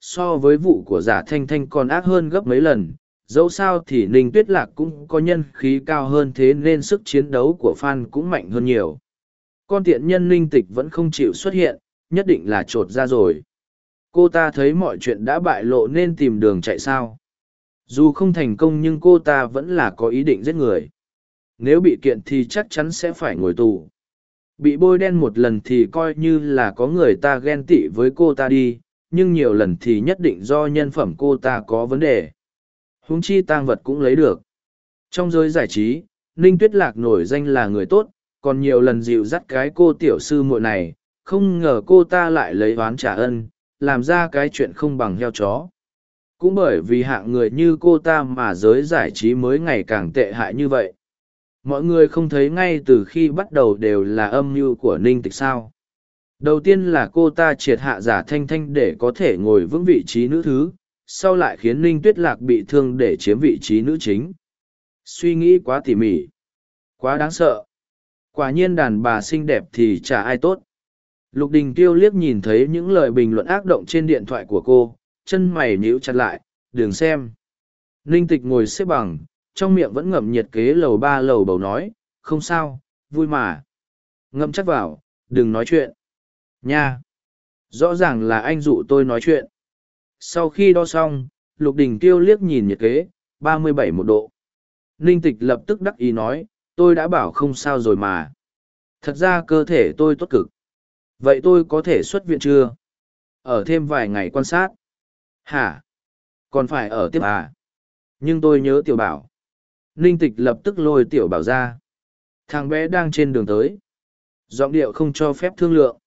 so với vụ của giả thanh thanh còn ác hơn gấp mấy lần. Dẫu sao thì Ninh Tuyết Lạc cũng có nhân khí cao hơn, thế nên sức chiến đấu của fan cũng mạnh hơn nhiều. Con tiện nhân Ninh Tịch vẫn không chịu xuất hiện, nhất định là trột ra rồi. Cô ta thấy mọi chuyện đã bại lộ nên tìm đường chạy sao. Dù không thành công nhưng cô ta vẫn là có ý định giết người. Nếu bị kiện thì chắc chắn sẽ phải ngồi tù. Bị bôi đen một lần thì coi như là có người ta ghen tị với cô ta đi, nhưng nhiều lần thì nhất định do nhân phẩm cô ta có vấn đề. Huống chi tang vật cũng lấy được. Trong giới giải trí, Ninh Tuyết Lạc nổi danh là người tốt, còn nhiều lần dịu dắt cái cô tiểu sư muội này, không ngờ cô ta lại lấy oán trả ân, làm ra cái chuyện không bằng heo chó. Cũng bởi vì hạng người như cô ta mà giới giải trí mới ngày càng tệ hại như vậy. Mọi người không thấy ngay từ khi bắt đầu đều là âm mưu của Ninh Tịch sao. Đầu tiên là cô ta triệt hạ giả thanh thanh để có thể ngồi vững vị trí nữ thứ, sau lại khiến Ninh Tuyết Lạc bị thương để chiếm vị trí nữ chính. Suy nghĩ quá tỉ mỉ, quá đáng sợ. Quả nhiên đàn bà xinh đẹp thì chả ai tốt. Lục Đình Kiêu liếc nhìn thấy những lời bình luận ác động trên điện thoại của cô, chân mày nhíu chặt lại, đừng xem. Ninh Tịch ngồi xếp bằng, trong miệng vẫn ngậm nhiệt kế lầu ba lầu bầu nói, không sao, vui mà. Ngậm chắc vào, đừng nói chuyện. Nha! Rõ ràng là anh dụ tôi nói chuyện. Sau khi đo xong, Lục Đình Kiêu liếc nhìn nhiệt kế, 37 độ. Ninh Tịch lập tức đắc ý nói, tôi đã bảo không sao rồi mà. Thật ra cơ thể tôi tốt cực. Vậy tôi có thể xuất viện chưa? Ở thêm vài ngày quan sát. Hả? Còn phải ở tiếp à? Nhưng tôi nhớ Tiểu Bảo. Ninh Tịch lập tức lôi Tiểu Bảo ra. Thằng bé đang trên đường tới. Giọng điệu không cho phép thương lượng.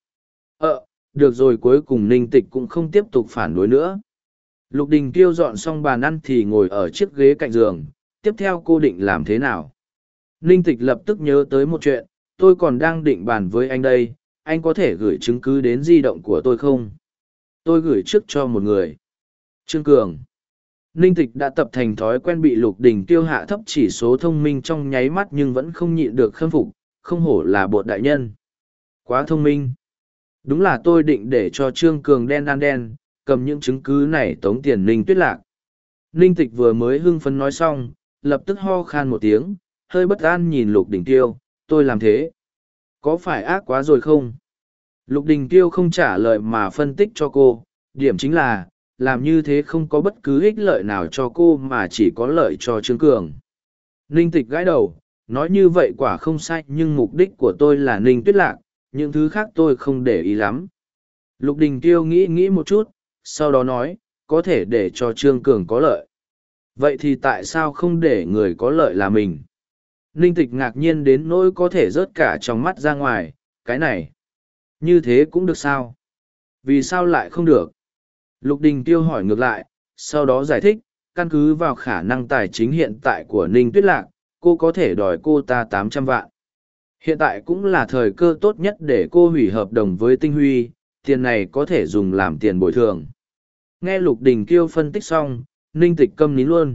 Được rồi, cuối cùng Ninh Tịch cũng không tiếp tục phản đối nữa. Lục Đình Kiêu dọn xong bàn ăn thì ngồi ở chiếc ghế cạnh giường. Tiếp theo cô định làm thế nào? Ninh Tịch lập tức nhớ tới một chuyện. Tôi còn đang định bàn với anh đây. Anh có thể gửi chứng cứ đến di động của tôi không? Tôi gửi trước cho một người. Trương Cường. Ninh Tịch đã tập thành thói quen bị Lục Đình Kiêu hạ thấp chỉ số thông minh trong nháy mắt nhưng vẫn không nhịn được khâm phục, không hổ là bột đại nhân. Quá thông minh. Đúng là tôi định để cho Trương Cường đen ăn đen, cầm những chứng cứ này tống tiền Ninh Tuyết Lạc. Ninh Tịch vừa mới hưng phấn nói xong, lập tức ho khan một tiếng, hơi bất an nhìn Lục Đình Kiêu, tôi làm thế. Có phải ác quá rồi không? Lục Đình Kiêu không trả lời mà phân tích cho cô, điểm chính là, làm như thế không có bất cứ ích lợi nào cho cô mà chỉ có lợi cho Trương Cường. Ninh Tịch gãi đầu, nói như vậy quả không sai nhưng mục đích của tôi là Ninh Tuyết Lạc, những thứ khác tôi không để ý lắm. Lục Đình Kiêu nghĩ một chút, sau đó nói, có thể để cho Trương Cường có lợi. Vậy thì tại sao không để người có lợi là mình? Ninh Tịch ngạc nhiên đến nỗi có thể rớt cả trong mắt ra ngoài, cái này. Như thế cũng được sao? Vì sao lại không được? Lục Đình Kiêu hỏi ngược lại, sau đó giải thích, căn cứ vào khả năng tài chính hiện tại của Ninh Tuyết Lạc, cô có thể đòi cô ta 800 vạn. Hiện tại cũng là thời cơ tốt nhất để cô hủy hợp đồng với Tinh Huy, tiền này có thể dùng làm tiền bồi thường. Nghe Lục Đình Kiêu phân tích xong, Ninh Tịch câm nín luôn.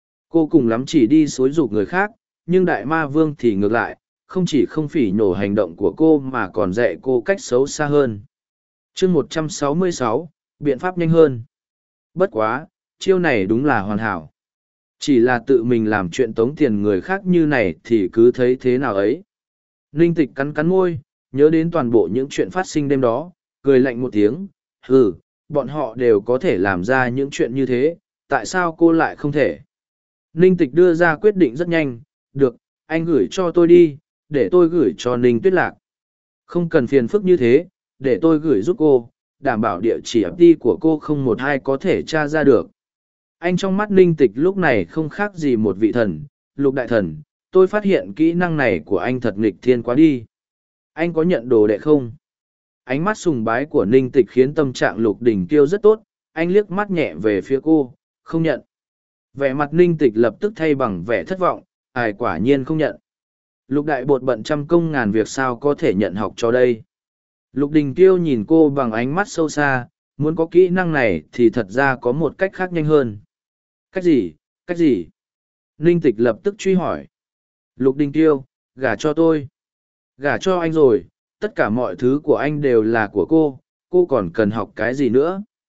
Cô cùng lắm chỉ đi xúi giục người khác, nhưng Đại Ma Vương thì ngược lại, không chỉ không phỉ nhổ hành động của cô mà còn dạy cô cách xấu xa hơn. Chương 166, biện pháp nhanh hơn. Bất quá, chiêu này đúng là hoàn hảo. Chỉ là tự mình làm chuyện tống tiền người khác như này thì cứ thấy thế nào ấy. Ninh Tịch cắn cắn môi, nhớ đến toàn bộ những chuyện phát sinh đêm đó, cười lạnh một tiếng, bọn họ đều có thể làm ra những chuyện như thế, tại sao cô lại không thể? Ninh Tịch đưa ra quyết định rất nhanh, được, anh gửi cho tôi đi, để tôi gửi cho Ninh Tuyết Lạc. Không cần phiền phức như thế, để tôi gửi giúp cô, đảm bảo địa chỉ FT của cô không một ai có thể tra ra được. Anh trong mắt Ninh Tịch lúc này không khác gì một vị thần, Lục đại thần, tôi phát hiện kỹ năng này của anh thật nghịch thiên quá đi. Anh có nhận đồ đệ không? Ánh mắt sùng bái của Ninh Tịch khiến tâm trạng Lục Đình Kiêu rất tốt, anh liếc mắt nhẹ về phía cô, không nhận. Vẻ mặt Ninh Tịch lập tức thay bằng vẻ thất vọng, ai quả nhiên không nhận. Lục đại bột bận trăm công ngàn việc sao có thể nhận học cho đây. Lục Đình Kiêu nhìn cô bằng ánh mắt sâu xa, muốn có kỹ năng này thì thật ra có một cách khác nhanh hơn. Cách gì, cách gì? Ninh Tịch lập tức truy hỏi. Lục Đình Kiêu, gả cho tôi. Gả cho anh rồi, tất cả mọi thứ của anh đều là của cô còn cần học cái gì nữa?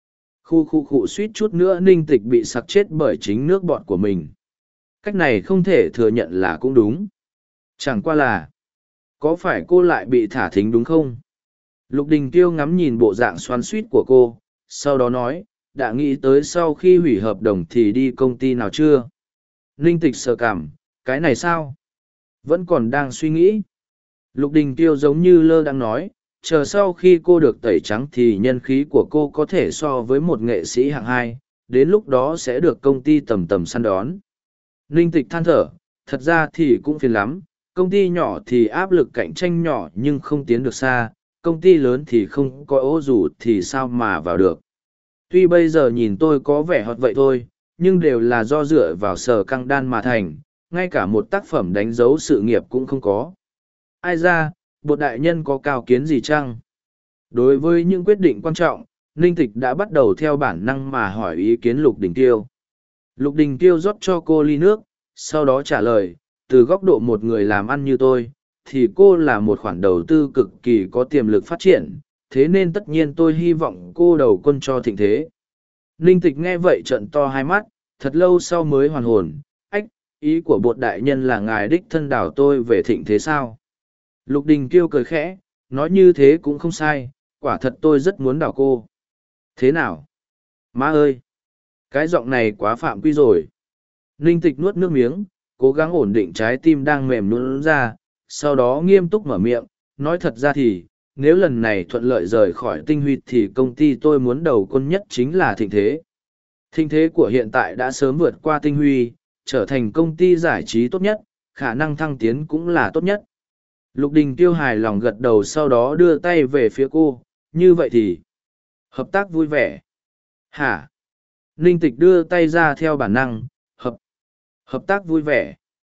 Khu suýt chút nữa Ninh Tịch bị sặc chết bởi chính nước bọt của mình. Cách này không thể thừa nhận là cũng đúng. Chẳng qua là, có phải cô lại bị thả thính đúng không? Lục Đình Tiêu ngắm nhìn bộ dạng xoắn suýt của cô, sau đó nói, đã nghĩ tới sau khi hủy hợp đồng thì đi công ty nào chưa? Ninh Tịch sờ cảm, cái này sao? Vẫn còn đang suy nghĩ. Lục Đình Tiêu giống như lơ đang nói, chờ sau khi cô được tẩy trắng thì nhân khí của cô có thể so với một nghệ sĩ hạng hai, đến lúc đó sẽ được công ty tầm tầm săn đón. Ninh Tịch than thở, thật ra thì cũng phiền lắm, công ty nhỏ thì áp lực cạnh tranh nhỏ nhưng không tiến được xa, công ty lớn thì không có ố rủ thì sao mà vào được. Tuy bây giờ nhìn tôi có vẻ hot vậy thôi, nhưng đều là do dựa vào sở căng đan mà thành, ngay cả một tác phẩm đánh dấu sự nghiệp cũng không có. Ai ra, bột đại nhân có cao kiến gì chăng? Đối với những quyết định quan trọng, Ninh Tịch đã bắt đầu theo bản năng mà hỏi ý kiến Lục Đình Tiêu. Lục Đình Tiêu rót cho cô ly nước, sau đó trả lời, từ góc độ một người làm ăn như tôi, thì cô là một khoản đầu tư cực kỳ có tiềm lực phát triển, thế nên tất nhiên tôi hy vọng cô đầu quân cho thịnh thế. Ninh Tịch nghe vậy trợn to hai mắt, thật lâu sau mới hoàn hồn, ách, ý của bột đại nhân là ngài đích thân đảo tôi về thịnh thế sao? Lục Đình Kiêu cười khẽ, nói như thế cũng không sai, quả thật tôi rất muốn đảo cô. Thế nào? Má ơi! Cái giọng này quá phạm quy rồi. Ninh Tịch nuốt nước miếng, cố gắng ổn định trái tim đang mềm nhũn ra, sau đó nghiêm túc mở miệng, nói thật ra thì, nếu lần này thuận lợi rời khỏi Tinh Huy thì công ty tôi muốn đầu quân nhất chính là Thịnh Thế. Thịnh Thế của hiện tại đã sớm vượt qua Tinh Huy, trở thành công ty giải trí tốt nhất, khả năng thăng tiến cũng là tốt nhất. Lục Đình Tiêu hài lòng gật đầu, sau đó đưa tay về phía cô, như vậy thì hợp tác vui vẻ. Hả? Ninh Tịch đưa tay ra theo bản năng, hợp tác vui vẻ.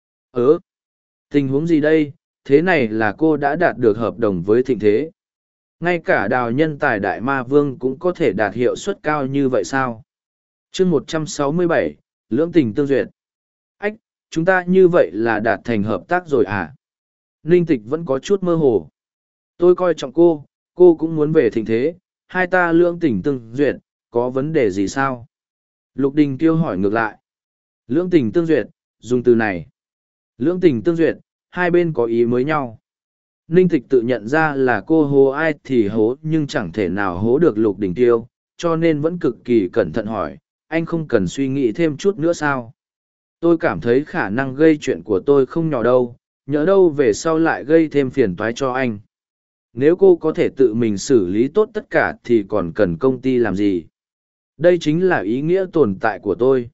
Tình huống gì đây? Thế này là cô đã đạt được hợp đồng với Thịnh Thế. Ngay cả Đào nhân tài Đại Ma Vương cũng có thể đạt hiệu suất cao như vậy sao? chương 167, lưỡng tình tương duyệt. Ách, chúng ta như vậy là đạt thành hợp tác rồi à? Ninh Tịch vẫn có chút mơ hồ. Tôi coi trọng cô cũng muốn về Thịnh Thế, hai ta lưỡng tình tương duyệt, có vấn đề gì sao? Lục Đình Kiêu hỏi ngược lại. Lưỡng tình tương duyệt, dùng từ này. Lưỡng tình tương duyệt, hai bên có ý mới nhau. Ninh Tịch tự nhận ra là cô hố ai thì hố nhưng chẳng thể nào hố được Lục Đình Tiêu, cho nên vẫn cực kỳ cẩn thận hỏi, anh không cần suy nghĩ thêm chút nữa sao? Tôi cảm thấy khả năng gây chuyện của tôi không nhỏ đâu, nhỡ đâu về sau lại gây thêm phiền toái cho anh. Nếu cô có thể tự mình xử lý tốt tất cả thì còn cần công ty làm gì? Đây chính là ý nghĩa tồn tại của tôi.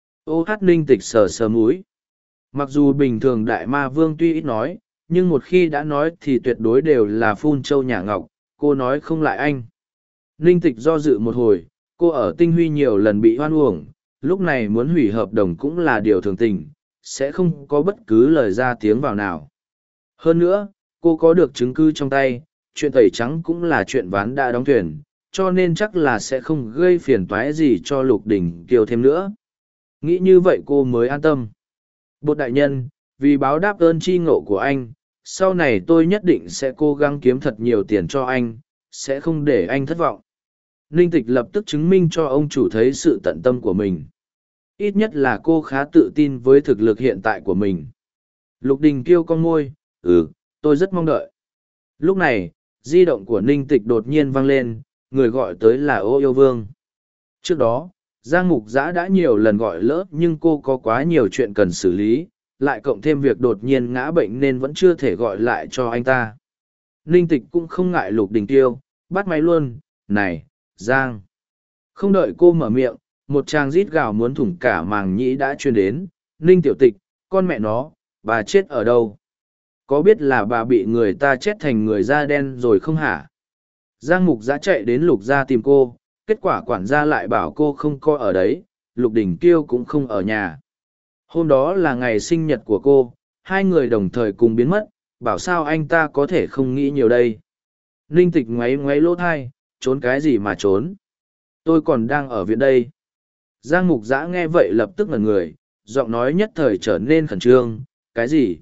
Ô hát Ninh Tịch sờ sờ múi. Mặc dù bình thường Đại Ma Vương tuy ít nói, nhưng một khi đã nói thì tuyệt đối đều là phun châu nhả ngọc, cô nói không lại anh. Ninh Tịch do dự một hồi, cô ở Tinh Huy nhiều lần bị hoan uổng, lúc này muốn hủy hợp đồng cũng là điều thường tình, sẽ không có bất cứ lời ra tiếng vào nào. Hơn nữa, cô có được chứng cứ trong tay, chuyện tẩy trắng cũng là chuyện ván đã đóng thuyền, cho nên chắc là sẽ không gây phiền toái gì cho Lục Đình Kiều thêm nữa. Nghĩ như vậy cô mới an tâm. Bột đại nhân, vì báo đáp ơn tri ngộ của anh, sau này tôi nhất định sẽ cố gắng kiếm thật nhiều tiền cho anh, sẽ không để anh thất vọng. Ninh Tịch lập tức chứng minh cho ông chủ thấy sự tận tâm của mình. Ít nhất là cô khá tự tin với thực lực hiện tại của mình. Lục Đình Kiêu con môi, tôi rất mong đợi. Lúc này, di động của Ninh Tịch đột nhiên vang lên, người gọi tới là Ô Yêu Vương. Trước đó, Giang Mục Giã đã nhiều lần gọi lỡ nhưng cô có quá nhiều chuyện cần xử lý, lại cộng thêm việc đột nhiên ngã bệnh nên vẫn chưa thể gọi lại cho anh ta. Ninh Tịch cũng không ngại Lục Đình Tiêu, bắt máy luôn, này, Giang. Không đợi cô mở miệng, một tràng rít gào muốn thủng cả màng nhĩ đã truyền đến, Ninh Tiểu Tịch, con mẹ nó, bà chết ở đâu? Có biết là bà bị người ta chết thành người da đen rồi không hả? Giang Mục Giã chạy đến Lục gia tìm cô, kết quả quản gia lại bảo cô không có ở đấy, Lục Đình Kiêu cũng không ở nhà. Hôm đó là ngày sinh nhật của cô, hai người đồng thời cùng biến mất, bảo sao anh ta có thể không nghĩ nhiều đây. Ninh Tịch ngoáy ngoáy lỗ thai, trốn cái gì mà trốn? Tôi còn đang ở viện đây. Giang Mục Giã nghe vậy lập tức ngẩn người, giọng nói nhất thời trở nên khẩn trương, cái gì?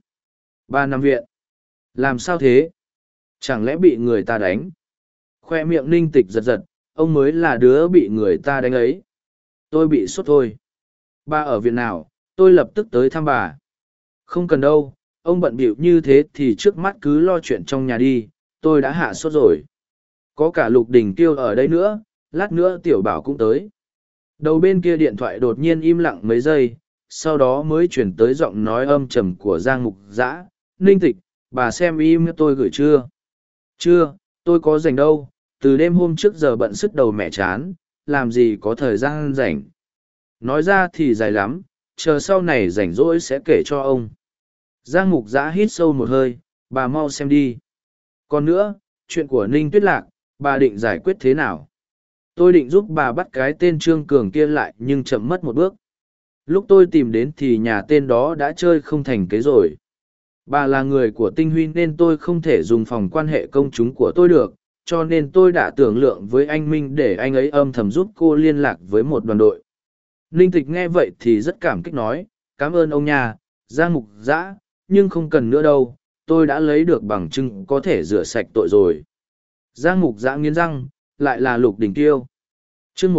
3 năm viện. Làm sao thế? Chẳng lẽ bị người ta đánh? Khoe miệng Ninh Tịch giật giật, ông mới là đứa bị người ta đánh ấy. Tôi bị sốt thôi. Bà ở viện nào, tôi lập tức tới thăm bà. Không cần đâu, ông bận bịu như thế thì trước mắt cứ lo chuyện trong nhà đi, tôi đã hạ sốt rồi. Có cả Lục Đình Kiêu ở đây nữa, lát nữa Tiểu Bảo cũng tới. Đầu bên kia điện thoại đột nhiên im lặng mấy giây, sau đó mới chuyển tới giọng nói âm trầm của Giang Mục Dã. Ninh Tịch, bà xem email tôi gửi chưa? Chưa, tôi có rảnh đâu, từ đêm hôm trước giờ bận sứt đầu mẹ chán, làm gì có thời gian rảnh. Nói ra thì dài lắm, chờ sau này rảnh rỗi sẽ kể cho ông. Giang Mục Dã hít sâu một hơi, bà mau xem đi. Còn nữa, chuyện của Ninh Tuyết Lạc, bà định giải quyết thế nào? Tôi định giúp bà bắt cái tên Trương Cường kia lại nhưng chậm mất một bước. Lúc tôi tìm đến thì nhà tên đó đã chơi không thành kế rồi. Bà là người của Tinh Huy nên tôi không thể dùng phòng quan hệ công chúng của tôi được, cho nên tôi đã tưởng lượng với anh Minh để anh ấy âm thầm giúp cô liên lạc với một đoàn đội. Ninh Tịch nghe vậy thì rất cảm kích nói, cảm ơn ông nhà, Giang Mục Dã, nhưng không cần nữa đâu, tôi đã lấy được bằng chứng có thể rửa sạch tội rồi. Giang Mục Dã nghiến răng, lại là Lục Đình Tiêu. chương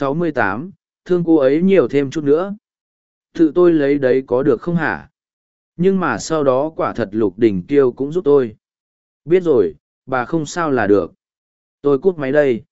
168, thương cô ấy nhiều thêm chút nữa. Tự tôi lấy đấy có được không hả? Nhưng mà sau đó quả thật Lục Đình Tiêu cũng giúp tôi. Biết rồi, bà không sao là được. Tôi cút máy đây.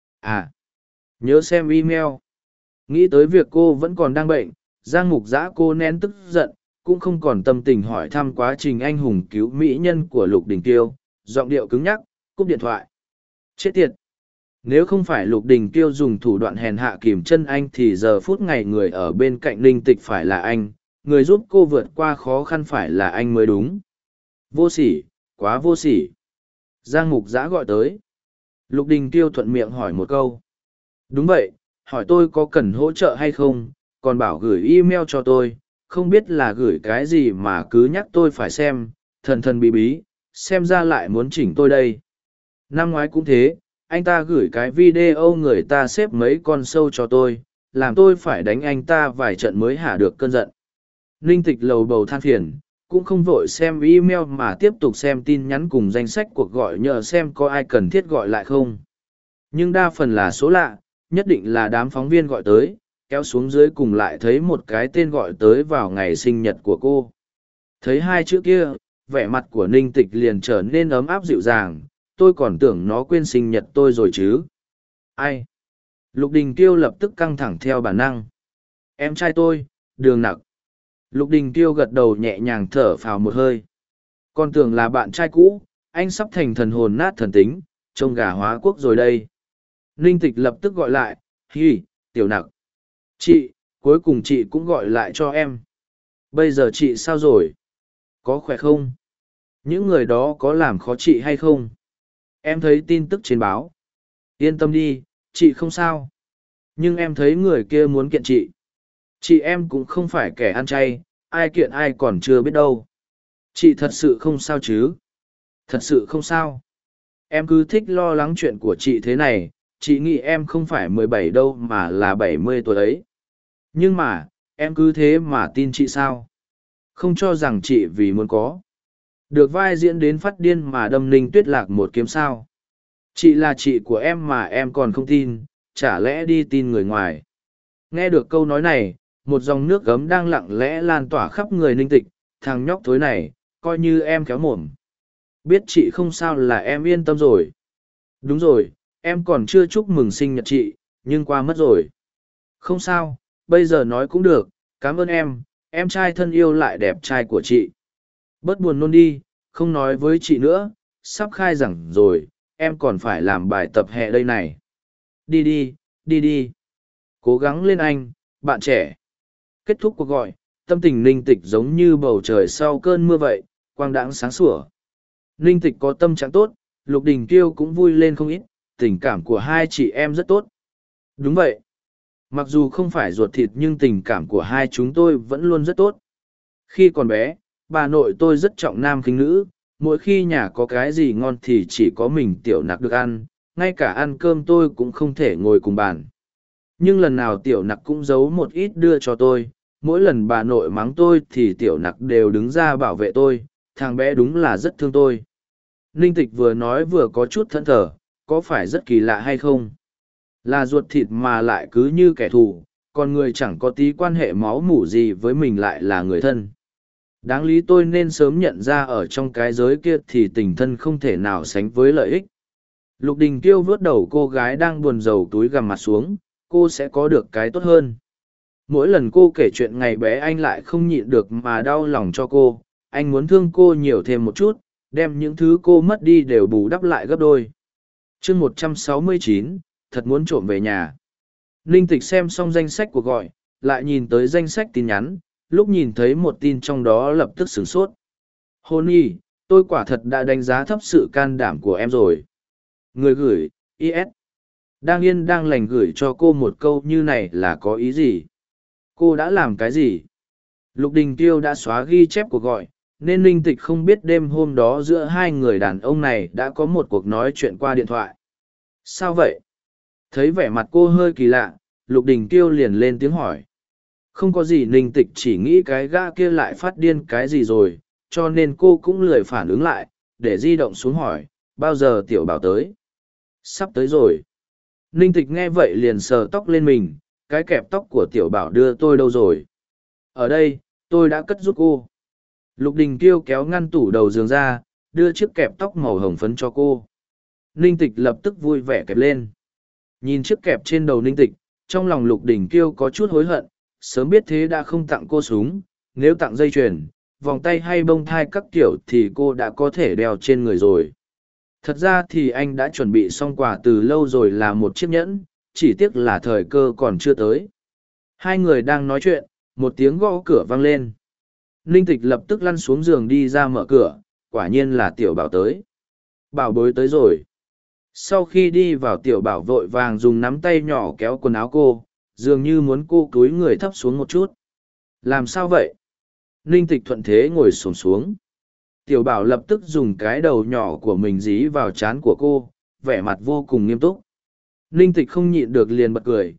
À, nhớ xem email. Nghĩ tới việc cô vẫn còn đang bệnh, Giang Mục Dã cô nén tức giận, cũng không còn tâm tình hỏi thăm quá trình anh hùng cứu mỹ nhân của Lục Đình Tiêu, giọng điệu cứng nhắc, cúp điện thoại. Chết tiệt! Nếu không phải Lục Đình Tiêu dùng thủ đoạn hèn hạ kìm chân anh thì giờ phút ngày người ở bên cạnh Ninh Tịch phải là anh, người giúp cô vượt qua khó khăn phải là anh mới đúng. Vô sỉ, quá vô sỉ. Giang Mục Dã gọi tới. Lục Đình Tiêu thuận miệng hỏi một câu. Đúng vậy, hỏi tôi có cần hỗ trợ hay không, còn bảo gửi email cho tôi, không biết là gửi cái gì mà cứ nhắc tôi phải xem, thần thần bí bí, xem ra lại muốn chỉnh tôi đây. Năm ngoái cũng thế, anh ta gửi cái video người ta xếp mấy con sâu cho tôi, làm tôi phải đánh anh ta vài trận mới hả được cơn giận. Ninh Tịch lầu bầu than phiền, cũng không vội xem email mà tiếp tục xem tin nhắn cùng danh sách cuộc gọi nhờ xem có ai cần thiết gọi lại không. Nhưng đa phần là số lạ, nhất định là đám phóng viên gọi tới, kéo xuống dưới cùng lại thấy một cái tên gọi tới vào ngày sinh nhật của cô. Thấy hai chữ kia, vẻ mặt của Ninh Tịch liền trở nên ấm áp dịu dàng, tôi còn tưởng nó quên sinh nhật tôi rồi chứ. Ai? Lục Đình Kiêu lập tức căng thẳng theo bản năng. Em trai tôi, Đường Nặc. Lục Đình Kiêu gật đầu nhẹ nhàng thở phào một hơi. Còn tưởng là bạn trai cũ, anh sắp thành thần hồn nát thần tính, trông gà hóa quốc rồi đây. Ninh Tịch lập tức gọi lại, Hi, Tiểu Nặc. Chị, cuối cùng chị cũng gọi lại cho em. Bây giờ chị sao rồi? Có khỏe không? Những người đó có làm khó chị hay không? Em thấy tin tức trên báo. Yên tâm đi, chị không sao. Nhưng em thấy người kia muốn kiện chị. Chị em cũng không phải kẻ ăn chay, ai kiện ai còn chưa biết đâu. Chị thật sự không sao chứ? Thật sự không sao. Em cứ thích lo lắng chuyện của chị thế này, chị nghĩ em không phải 17 đâu mà là 70 tuổi ấy. Nhưng mà, em cứ thế mà tin chị sao? Không cho rằng chị vì muốn có. Được vai diễn đến phát điên mà đâm Ninh Tuyết Lạc một kiếm sao. Chị là chị của em mà em còn không tin, chả lẽ đi tin người ngoài. Nghe được câu nói này, một dòng nước gấm đang lặng lẽ lan tỏa khắp người Ninh Tịch, thằng nhóc thối này, coi như em khéo mồm. Biết chị không sao là em yên tâm rồi. Đúng rồi, em còn chưa chúc mừng sinh nhật chị, nhưng qua mất rồi. Không sao, bây giờ nói cũng được, cảm ơn em trai thân yêu lại đẹp trai của chị. Bớt buồn nôn đi, không nói với chị nữa, sắp khai giảng rồi, em còn phải làm bài tập hè đây này. Đi đi, đi đi. Cố gắng lên anh, bạn trẻ. Kết thúc cuộc gọi, tâm tình Ninh Tịch giống như bầu trời sau cơn mưa vậy, quang đãng sáng sủa. Ninh Tịch có tâm trạng tốt, Lục Đình Kiêu cũng vui lên không ít, tình cảm của hai chị em rất tốt. Đúng vậy. Mặc dù không phải ruột thịt nhưng tình cảm của hai chúng tôi vẫn luôn rất tốt. Khi còn bé, bà nội tôi rất trọng nam khinh nữ, mỗi khi nhà có cái gì ngon thì chỉ có mình Tiểu Nặc được ăn, ngay cả ăn cơm tôi cũng không thể ngồi cùng bàn. Nhưng lần nào Tiểu Nặc cũng giấu một ít đưa cho tôi, mỗi lần bà nội mắng tôi thì Tiểu Nặc đều đứng ra bảo vệ tôi, thằng bé đúng là rất thương tôi. Ninh Tịch vừa nói vừa có chút thẫn thờ, có phải rất kỳ lạ hay không? Là ruột thịt mà lại cứ như kẻ thù, còn người chẳng có tí quan hệ máu mủ gì với mình lại là người thân. Đáng lý tôi nên sớm nhận ra ở trong cái giới kia thì tình thân không thể nào sánh với lợi ích. Lục Đình Kiêu vớt đầu cô gái đang buồn rầu túi gằm mặt xuống, cô sẽ có được cái tốt hơn. Mỗi lần cô kể chuyện ngày bé anh lại không nhịn được mà đau lòng cho cô, anh muốn thương cô nhiều thêm một chút, đem những thứ cô mất đi đều bù đắp lại gấp đôi. chương 169, thật muốn trộm về nhà. Ninh Tịch xem xong danh sách cuộc gọi, lại nhìn tới danh sách tin nhắn, lúc nhìn thấy một tin trong đó lập tức sửng sốt. Hôn y, tôi quả thật đã đánh giá thấp sự can đảm của em rồi. Người gửi, IS. Đang yên đang lành gửi cho cô một câu như này là có ý gì? Cô đã làm cái gì? Lục Đình Kiêu đã xóa ghi chép cuộc gọi, nên Ninh Tịch không biết đêm hôm đó giữa hai người đàn ông này đã có một cuộc nói chuyện qua điện thoại. Sao vậy? Thấy vẻ mặt cô hơi kỳ lạ, Lục Đình Kiêu liền lên tiếng hỏi. Không có gì, Ninh Tịch chỉ nghĩ cái gã kia lại phát điên cái gì rồi, cho nên cô cũng lười phản ứng lại, để di động xuống hỏi, bao giờ Tiểu Bảo tới? Sắp tới rồi. Ninh Tịch nghe vậy liền sờ tóc lên mình, cái kẹp tóc của Tiểu Bảo đưa tôi đâu rồi? Ở đây, tôi đã cất giúp cô. Lục Đình Kiêu kéo ngăn tủ đầu giường ra, đưa chiếc kẹp tóc màu hồng phấn cho cô. Ninh Tịch lập tức vui vẻ kẹp lên. Nhìn chiếc kẹp trên đầu Ninh Tịch, trong lòng Lục Đình Kiêu có chút hối hận, sớm biết thế đã không tặng cô súng, nếu tặng dây chuyền, vòng tay hay bông thai các kiểu thì cô đã có thể đeo trên người rồi. Thật ra thì anh đã chuẩn bị xong quà từ lâu rồi, là một chiếc nhẫn, chỉ tiếc là thời cơ còn chưa tới. Hai người đang nói chuyện, một tiếng gõ cửa vang lên. Ninh Tịch lập tức lăn xuống giường đi ra mở cửa, quả nhiên là Tiểu Bảo tới. Bảo bối tới rồi. Sau khi đi vào, Tiểu Bảo vội vàng dùng nắm tay nhỏ kéo quần áo cô, dường như muốn cô cúi người thấp xuống một chút. Làm sao vậy? Ninh Tịch thuận thế ngồi xổm xuống. Tiểu Bảo lập tức dùng cái đầu nhỏ của mình dí vào trán của cô, vẻ mặt vô cùng nghiêm túc. Ninh Tịch không nhịn được liền bật cười,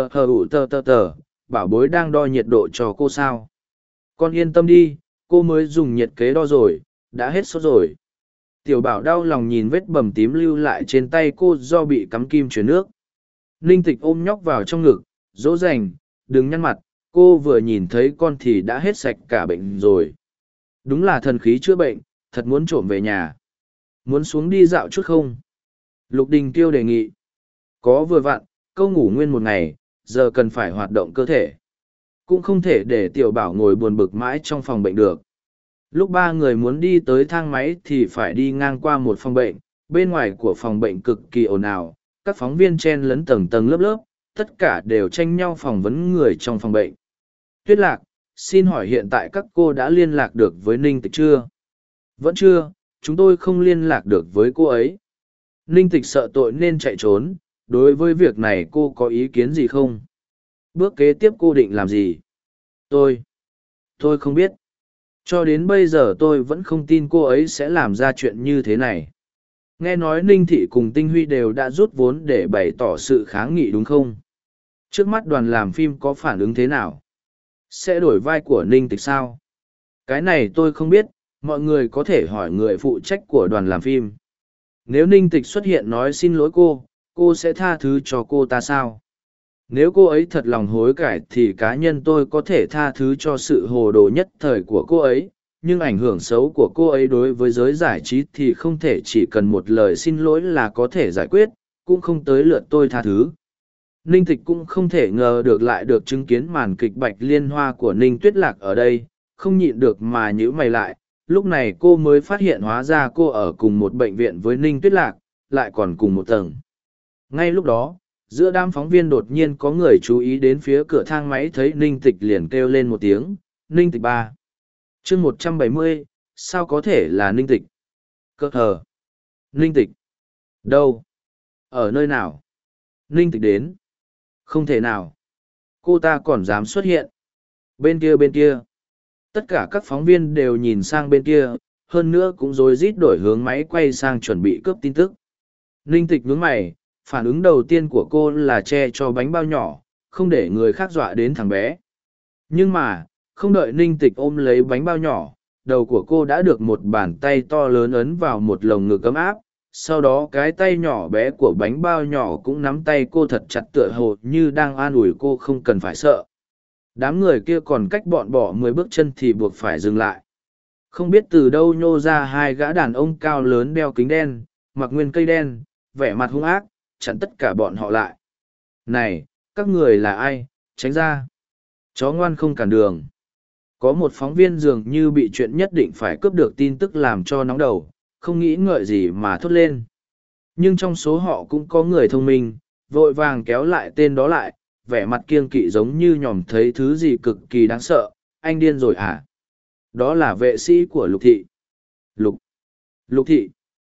tờ, bảo bối đang đo nhiệt độ cho cô sao? Con yên tâm đi, cô mới dùng nhiệt kế đo rồi, đã hết sốt rồi. Tiểu Bảo đau lòng nhìn vết bầm tím lưu lại trên tay cô do bị cắm kim truyền nước. Ninh Tịch ôm nhóc vào trong ngực, dỗ dành, đừng nhăn mặt, cô vừa nhìn thấy con thì đã hết sạch cả bệnh rồi. Đúng là thần khí chữa bệnh, thật muốn trộm về nhà. Muốn xuống đi dạo chút không? Lục Đình Kiêu đề nghị. Có vừa vặn, câu ngủ nguyên một ngày, giờ cần phải hoạt động cơ thể. Cũng không thể để Tiểu Bảo ngồi buồn bực mãi trong phòng bệnh được. Lúc ba người muốn đi tới thang máy thì phải đi ngang qua một phòng bệnh, bên ngoài của phòng bệnh cực kỳ ồn ào, các phóng viên chen lấn tầng tầng lớp lớp, tất cả đều tranh nhau phỏng vấn người trong phòng bệnh. Tuyết Lạc, xin hỏi hiện tại các cô đã liên lạc được với Ninh Tịch chưa? Vẫn chưa, chúng tôi không liên lạc được với cô ấy. Ninh Tịch sợ tội nên chạy trốn, đối với việc này cô có ý kiến gì không? Bước kế tiếp cô định làm gì? Tôi không biết. Cho đến bây giờ tôi vẫn không tin cô ấy sẽ làm ra chuyện như thế này. Nghe nói Ninh Thị cùng Tinh Huy đều đã rút vốn để bày tỏ sự kháng nghị đúng không? Trước mắt đoàn làm phim có phản ứng thế nào? Sẽ đổi vai của Ninh Tịch sao? Cái này tôi không biết, mọi người có thể hỏi người phụ trách của đoàn làm phim. Nếu Ninh Tịch xuất hiện nói xin lỗi cô sẽ tha thứ cho cô ta sao? Nếu cô ấy thật lòng hối cải thì cá nhân tôi có thể tha thứ cho sự hồ đồ nhất thời của cô ấy, nhưng ảnh hưởng xấu của cô ấy đối với giới giải trí thì không thể chỉ cần một lời xin lỗi là có thể giải quyết, cũng không tới lượt tôi tha thứ. Ninh Tịch cũng không thể ngờ được lại được chứng kiến màn kịch Bạch Liên Hoa của Ninh Tuyết Lạc ở đây, không nhịn được mà nhíu mày lại, lúc này cô mới phát hiện hóa ra cô ở cùng một bệnh viện với Ninh Tuyết Lạc, lại còn cùng một tầng. Ngay lúc đó, giữa đám phóng viên đột nhiên có người chú ý đến phía cửa thang máy, thấy Ninh Tịch liền kêu lên một tiếng, Ninh Tịch ba. chương 170, sao có thể là Ninh Tịch? Cơ hờ. Ninh Tịch. Đâu? Ở nơi nào? Ninh Tịch đến. Không thể nào. Cô ta còn dám xuất hiện. Bên kia. Tất cả các phóng viên đều nhìn sang bên kia, hơn nữa cũng rối rít đổi hướng máy quay sang chuẩn bị cướp tin tức. Ninh Tịch nhướng mày, phản ứng đầu tiên của cô là che cho bánh bao nhỏ, không để người khác dọa đến thằng bé. Nhưng mà, không đợi Ninh Tịch ôm lấy bánh bao nhỏ, đầu của cô đã được một bàn tay to lớn ấn vào một lồng ngực ấm áp, sau đó cái tay nhỏ bé của bánh bao nhỏ cũng nắm tay cô thật chặt tựa hồ như đang an ủi cô không cần phải sợ. Đám người kia còn cách bọn bỏ 10 bước chân thì buộc phải dừng lại. Không biết từ đâu nhô ra hai gã đàn ông cao lớn đeo kính đen, mặc nguyên cây đen, vẻ mặt hung ác, chặn tất cả bọn họ lại. Này, các người là ai, tránh ra. Chó ngoan không cản đường. Có một phóng viên dường như bị chuyện nhất định phải cướp được tin tức làm cho nóng đầu, không nghĩ ngợi gì mà thốt lên. Nhưng trong số họ cũng có người thông minh, vội vàng kéo lại tên đó lại, vẻ mặt kiêng kỵ giống như nhòm thấy thứ gì cực kỳ đáng sợ. Anh điên rồi à? Đó là vệ sĩ của Lục Thị. Lục Thị?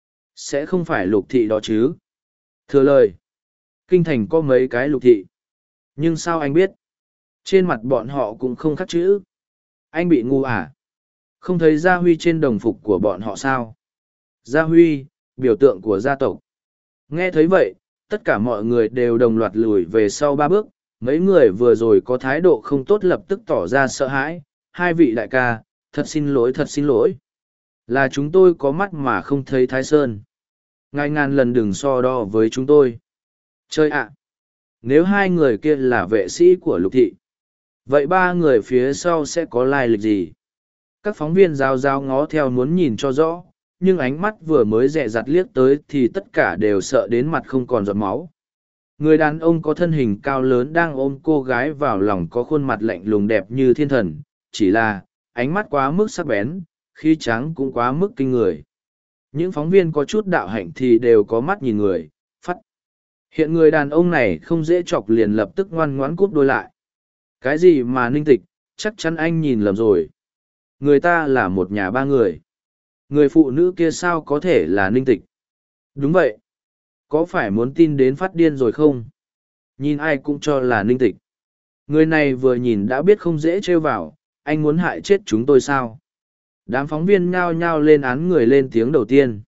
Sẽ không phải Lục Thị đó chứ? Thừa lời. Kinh thành có mấy cái Lục Thị. Nhưng sao anh biết? Trên mặt bọn họ cũng không khắc chữ. Anh bị ngu à? Không thấy Gia Huy trên đồng phục của bọn họ sao? Gia Huy, biểu tượng của gia tộc. Nghe thấy vậy, tất cả mọi người đều đồng loạt lùi về sau 3 bước. Mấy người vừa rồi có thái độ không tốt lập tức tỏ ra sợ hãi. Hai vị đại ca, thật xin lỗi, thật xin lỗi. Là chúng tôi có mắt mà không thấy Thái Sơn. Ngài ngàn lần đừng so đo với chúng tôi. Chơi ạ! Nếu hai người kia là vệ sĩ của Lục Thị, vậy 3 người phía sau sẽ có lai lịch gì? Các phóng viên rao rao ngó theo muốn nhìn cho rõ, nhưng ánh mắt vừa mới dè dặt liếc tới thì tất cả đều sợ đến mặt không còn giọt máu. Người đàn ông có thân hình cao lớn đang ôm cô gái vào lòng có khuôn mặt lạnh lùng đẹp như thiên thần, chỉ là ánh mắt quá mức sắc bén, khí trắng cũng quá mức kinh người. Những phóng viên có chút đạo hạnh thì đều có mắt nhìn người, phắt. Hiện người đàn ông này không dễ chọc liền lập tức ngoan ngoãn cúp đôi lại. Cái gì mà Ninh Tịch, chắc chắn anh nhìn lầm rồi. Người ta là một nhà 3 người. Người phụ nữ kia sao có thể là Ninh Tịch? Đúng vậy. Có phải muốn tin đến phát điên rồi không? Nhìn ai cũng cho là Ninh Tịch. Người này vừa nhìn đã biết không dễ trêu vào, anh muốn hại chết chúng tôi sao? Đám phóng viên nhao nhao lên án người lên tiếng đầu tiên.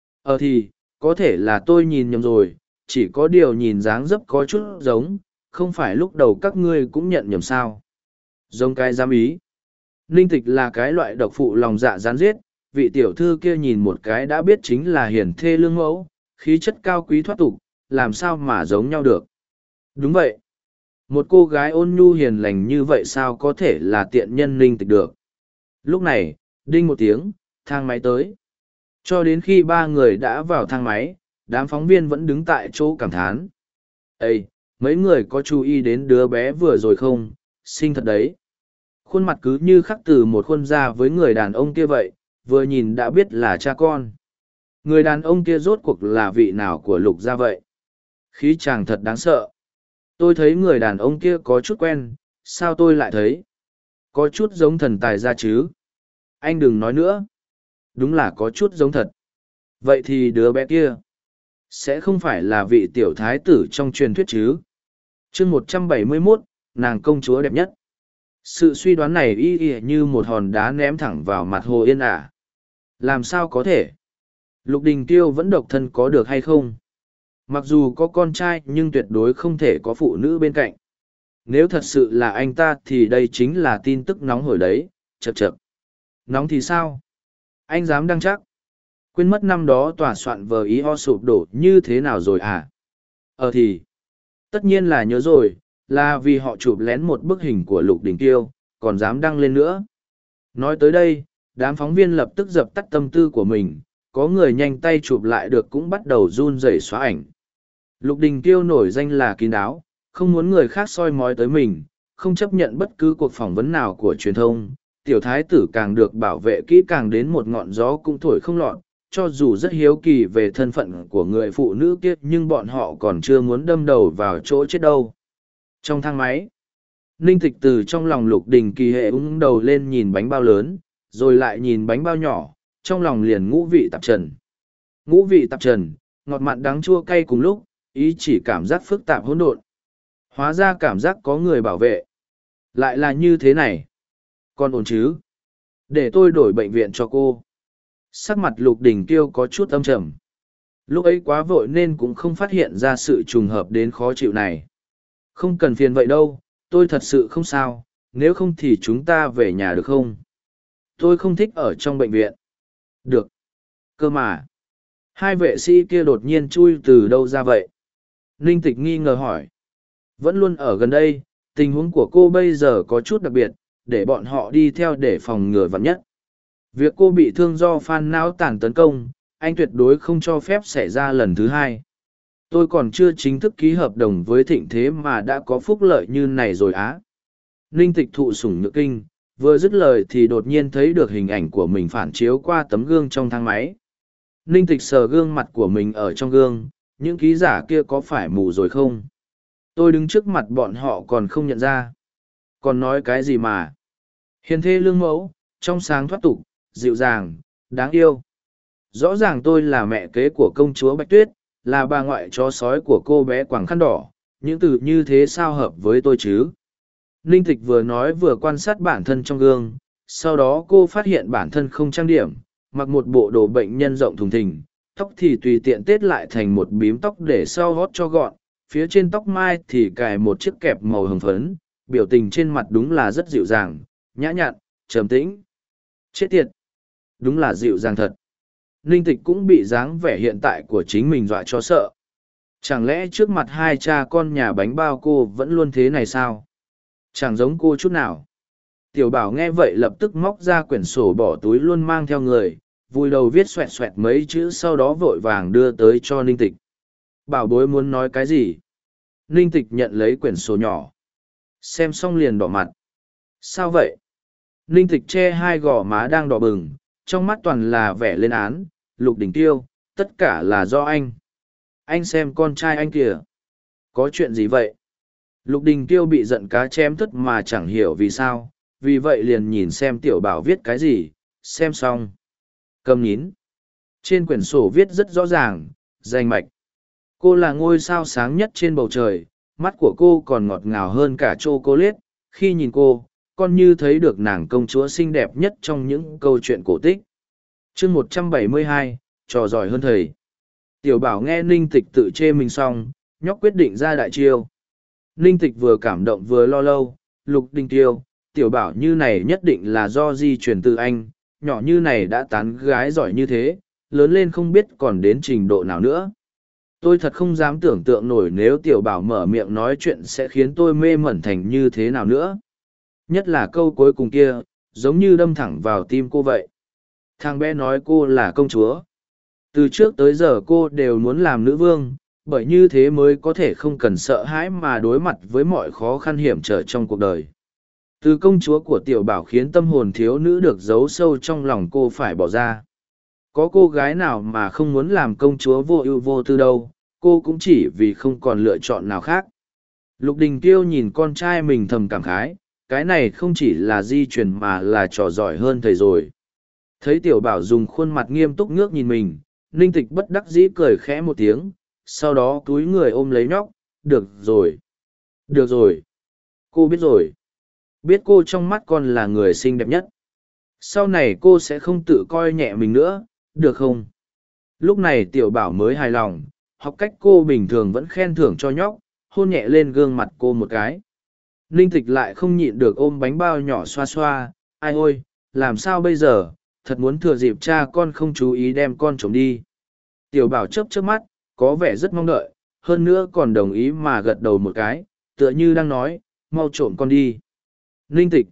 Thì, có thể là tôi nhìn nhầm rồi, chỉ có điều nhìn dáng dấp có chút giống, không phải lúc đầu các ngươi cũng nhận nhầm sao. Giống cái giám ý. Ninh Tịch là cái loại độc phụ lòng dạ gián giết, vị tiểu thư kia nhìn một cái đã biết chính là hiển thê lương mẫu, khí chất cao quý thoát tục, làm sao mà giống nhau được. Đúng vậy. Một cô gái ôn nhu hiền lành như vậy sao có thể là tiện nhân Ninh Tịch được. Lúc này, đinh một tiếng, thang máy tới. Cho đến khi 3 người đã vào thang máy, đám phóng viên vẫn đứng tại chỗ cảm thán. Ê, mấy người có chú ý đến đứa bé vừa rồi không? Xinh thật đấy. Khuôn mặt cứ như khắc từ một khuôn da với người đàn ông kia vậy, vừa nhìn đã biết là cha con. Người đàn ông kia rốt cuộc là vị nào của Lục gia vậy? Khí chàng thật đáng sợ. Tôi thấy người đàn ông kia có chút quen, sao tôi lại thấy? Có chút giống thần tài gia chứ? Anh đừng nói nữa. Đúng là có chút giống thật. Vậy thì đứa bé kia sẽ không phải là vị tiểu thái tử trong truyền thuyết chứ? Chương 171, nàng công chúa đẹp nhất. Sự suy đoán này y như một hòn đá ném thẳng vào mặt Hồ Yên ả. Làm sao có thể? Lục Đình Tiêu vẫn độc thân có được hay không? Mặc dù có con trai nhưng tuyệt đối không thể có phụ nữ bên cạnh. Nếu thật sự là anh ta thì đây chính là tin tức nóng hổi đấy, chậc chậc. Nóng thì sao? Anh dám đăng chắc? Quên mất năm đó tòa soạn vờ ý ho sụp đổ như thế nào rồi à? Thì, tất nhiên là nhớ rồi, là vì họ chụp lén một bức hình của Lục Đình Tiêu, còn dám đăng lên nữa. Nói tới đây, đám phóng viên lập tức dập tắt tâm tư của mình, có người nhanh tay chụp lại được cũng bắt đầu run rẩy xóa ảnh. Lục Đình Tiêu nổi danh là kín đáo, không muốn người khác soi mói tới mình, không chấp nhận bất cứ cuộc phỏng vấn nào của truyền thông. Tiểu thái tử càng được bảo vệ kỹ càng đến một ngọn gió cũng thổi không lọt, cho dù rất hiếu kỳ về thân phận của người phụ nữ kia nhưng bọn họ còn chưa muốn đâm đầu vào chỗ chết đâu. Trong thang máy, Ninh Tịch từ trong lòng Lục Đình Kỳ hệ ung đầu lên nhìn bánh bao lớn, rồi lại nhìn bánh bao nhỏ, trong lòng liền ngũ vị tạp trần. Ngũ vị tạp trần, ngọt mặn đắng chua cay cùng lúc, ý chỉ cảm giác phức tạp hỗn độn. Hóa ra cảm giác có người bảo vệ. Lại là như thế này. Con ổn chứ? Để tôi đổi bệnh viện cho cô. Sắc mặt Lục Đình Kiêu có chút âm trầm. Lúc ấy quá vội nên cũng không phát hiện ra sự trùng hợp đến khó chịu này. Không cần phiền vậy đâu, tôi thật sự không sao, nếu không thì chúng ta về nhà được không? Tôi không thích ở trong bệnh viện. Được. Cơ mà. Hai vệ sĩ kia đột nhiên chui từ đâu ra vậy? Ninh Tịch nghi ngờ hỏi. Vẫn luôn ở gần đây, tình huống của cô bây giờ có chút đặc biệt, để bọn họ đi theo để phòng ngừa vạn nhất. Việc cô bị thương do phan não tàn tấn công, anh tuyệt đối không cho phép xảy ra lần thứ hai. Tôi còn chưa chính thức ký hợp đồng với Thịnh Thế mà đã có phúc lợi như này rồi á. Ninh Tịch thụ sủng nhược kinh, vừa dứt lời thì đột nhiên thấy được hình ảnh của mình phản chiếu qua tấm gương trong thang máy. Ninh Tịch sờ gương mặt của mình ở trong gương, những ký giả kia có phải mù rồi không? Tôi đứng trước mặt bọn họ còn không nhận ra. Còn nói cái gì mà? Hiền thê lương mẫu, trong sáng thoát tục, dịu dàng, đáng yêu. Rõ ràng tôi là mẹ kế của công chúa Bạch Tuyết, là bà ngoại chó sói của cô bé quàng khăn đỏ. Những từ như thế sao hợp với tôi chứ? Ninh Tịch vừa nói vừa quan sát bản thân trong gương, sau đó cô phát hiện bản thân không trang điểm, mặc một bộ đồ bệnh nhân rộng thùng thình, tóc thì tùy tiện tết lại thành một bím tóc để sau gót cho gọn, phía trên tóc mai thì cài một chiếc kẹp màu hồng phấn, biểu tình trên mặt đúng là rất dịu dàng, nhã nhặn, trầm tĩnh. Chết tiệt! Đúng là dịu dàng thật. Ninh Tịch cũng bị dáng vẻ hiện tại của chính mình dọa cho sợ. Chẳng lẽ trước mặt hai cha con nhà bánh bao cô vẫn luôn thế này sao? Chẳng giống cô chút nào. Tiểu Bảo nghe vậy lập tức móc ra quyển sổ bỏ túi luôn mang theo người, vùi đầu viết xoẹt xoẹt mấy chữ sau đó vội vàng đưa tới cho Ninh Tịch. Bảo bối muốn nói cái gì? Ninh Tịch nhận lấy quyển sổ nhỏ. Xem xong liền đỏ mặt. Sao vậy? Ninh Tịch che hai gò má đang đỏ bừng, trong mắt toàn là vẻ lên án. Lục Đình Tiêu, tất cả là do anh. Anh xem con trai anh kìa. Có chuyện gì vậy? Lục Đình Tiêu bị giận cá chém thất mà chẳng hiểu vì sao, vì vậy liền nhìn xem Tiểu Bảo viết cái gì, xem xong. Cầm nhín. Trên quyển sổ viết rất rõ ràng, danh mạch. Cô là ngôi sao sáng nhất trên bầu trời, mắt của cô còn ngọt ngào hơn cả chocolate. Khi nhìn cô, con như thấy được nàng công chúa xinh đẹp nhất trong những câu chuyện cổ tích. Chương 172, trò giỏi hơn thầy. Tiểu Bảo nghe Ninh Tịch tự chê mình xong, nhóc quyết định ra đại chiêu. Ninh Tịch vừa cảm động vừa lo lâu, Lục Đình Tiêu, Tiểu Bảo như này nhất định là do di truyền từ anh, nhỏ như này đã tán gái giỏi như thế, lớn lên không biết còn đến trình độ nào nữa. Tôi thật không dám tưởng tượng nổi nếu Tiểu Bảo mở miệng nói chuyện sẽ khiến tôi mê mẩn thành như thế nào nữa. Nhất là câu cuối cùng kia, giống như đâm thẳng vào tim cô vậy. Thằng bé nói cô là công chúa. Từ trước tới giờ cô đều muốn làm nữ vương, bởi như thế mới có thể không cần sợ hãi mà đối mặt với mọi khó khăn hiểm trở trong cuộc đời. Từ công chúa của Tiểu Bảo khiến tâm hồn thiếu nữ được giấu sâu trong lòng cô phải bỏ ra. Có cô gái nào mà không muốn làm công chúa vô ưu vô tư đâu, cô cũng chỉ vì không còn lựa chọn nào khác. Lục Đình Tiêu nhìn con trai mình thầm cảm khái, cái này không chỉ là di truyền mà là trò giỏi hơn thầy rồi. Thấy Tiểu Bảo dùng khuôn mặt nghiêm túc ngước nhìn mình, Ninh Tịch bất đắc dĩ cười khẽ một tiếng, sau đó túi người ôm lấy nhóc. Được rồi. Được rồi. Cô biết rồi. Biết cô trong mắt con là người xinh đẹp nhất. Sau này cô sẽ không tự coi nhẹ mình nữa, được không? Lúc này Tiểu Bảo mới hài lòng, học cách cô bình thường vẫn khen thưởng cho nhóc, hôn nhẹ lên gương mặt cô một cái. Ninh Tịch lại không nhịn được ôm bánh bao nhỏ xoa xoa, ai ôi, làm sao bây giờ, thật muốn thừa dịp cha con không chú ý đem con trộm đi. Tiểu Bảo chớp chớp mắt, có vẻ rất mong đợi, hơn nữa còn đồng ý mà gật đầu một cái, tựa như đang nói, mau trộm con đi. Ninh Tịch,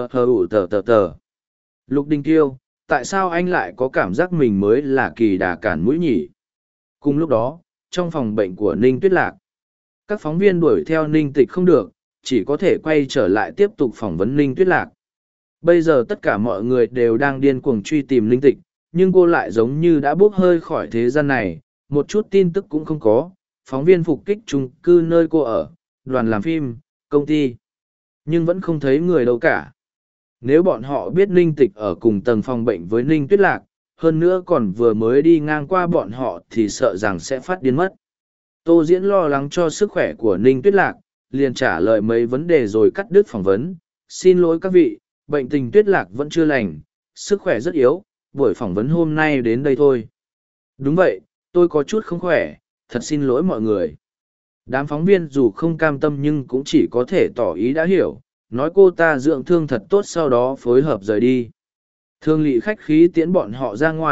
tờ. Lục Đình Kiêu, tại sao anh lại có cảm giác mình mới là kỳ đà cản mũi nhỉ? Cùng lúc đó, trong phòng bệnh của Ninh Tuyết Lạc, các phóng viên đuổi theo Ninh Tịch không được, chỉ có thể quay trở lại tiếp tục phỏng vấn Ninh Tuyết Lạc. Bây giờ tất cả mọi người đều đang điên cuồng truy tìm Ninh Tịch, nhưng cô lại giống như đã bốc hơi khỏi thế gian này, một chút tin tức cũng không có. Phóng viên phục kích chung cư nơi cô ở, đoàn làm phim, công ty, nhưng vẫn không thấy người đâu cả. Nếu bọn họ biết Ninh Tịch ở cùng tầng phòng bệnh với Ninh Tuyết Lạc, hơn nữa còn vừa mới đi ngang qua bọn họ thì sợ rằng sẽ phát điên mất. Tô Diễn lo lắng cho sức khỏe của Ninh Tuyết Lạc, liền trả lời mấy vấn đề rồi cắt đứt phỏng vấn. Xin lỗi các vị, bệnh tình Tuyết Lạc vẫn chưa lành, sức khỏe rất yếu, buổi phỏng vấn hôm nay đến đây thôi. Đúng vậy, tôi có chút không khỏe, thật xin lỗi mọi người. Đám phóng viên dù không cam tâm nhưng cũng chỉ có thể tỏ ý đã hiểu, nói cô ta dưỡng thương thật tốt sau đó phối hợp rời đi. Thương Lị khách khí tiễn bọn họ ra ngoài,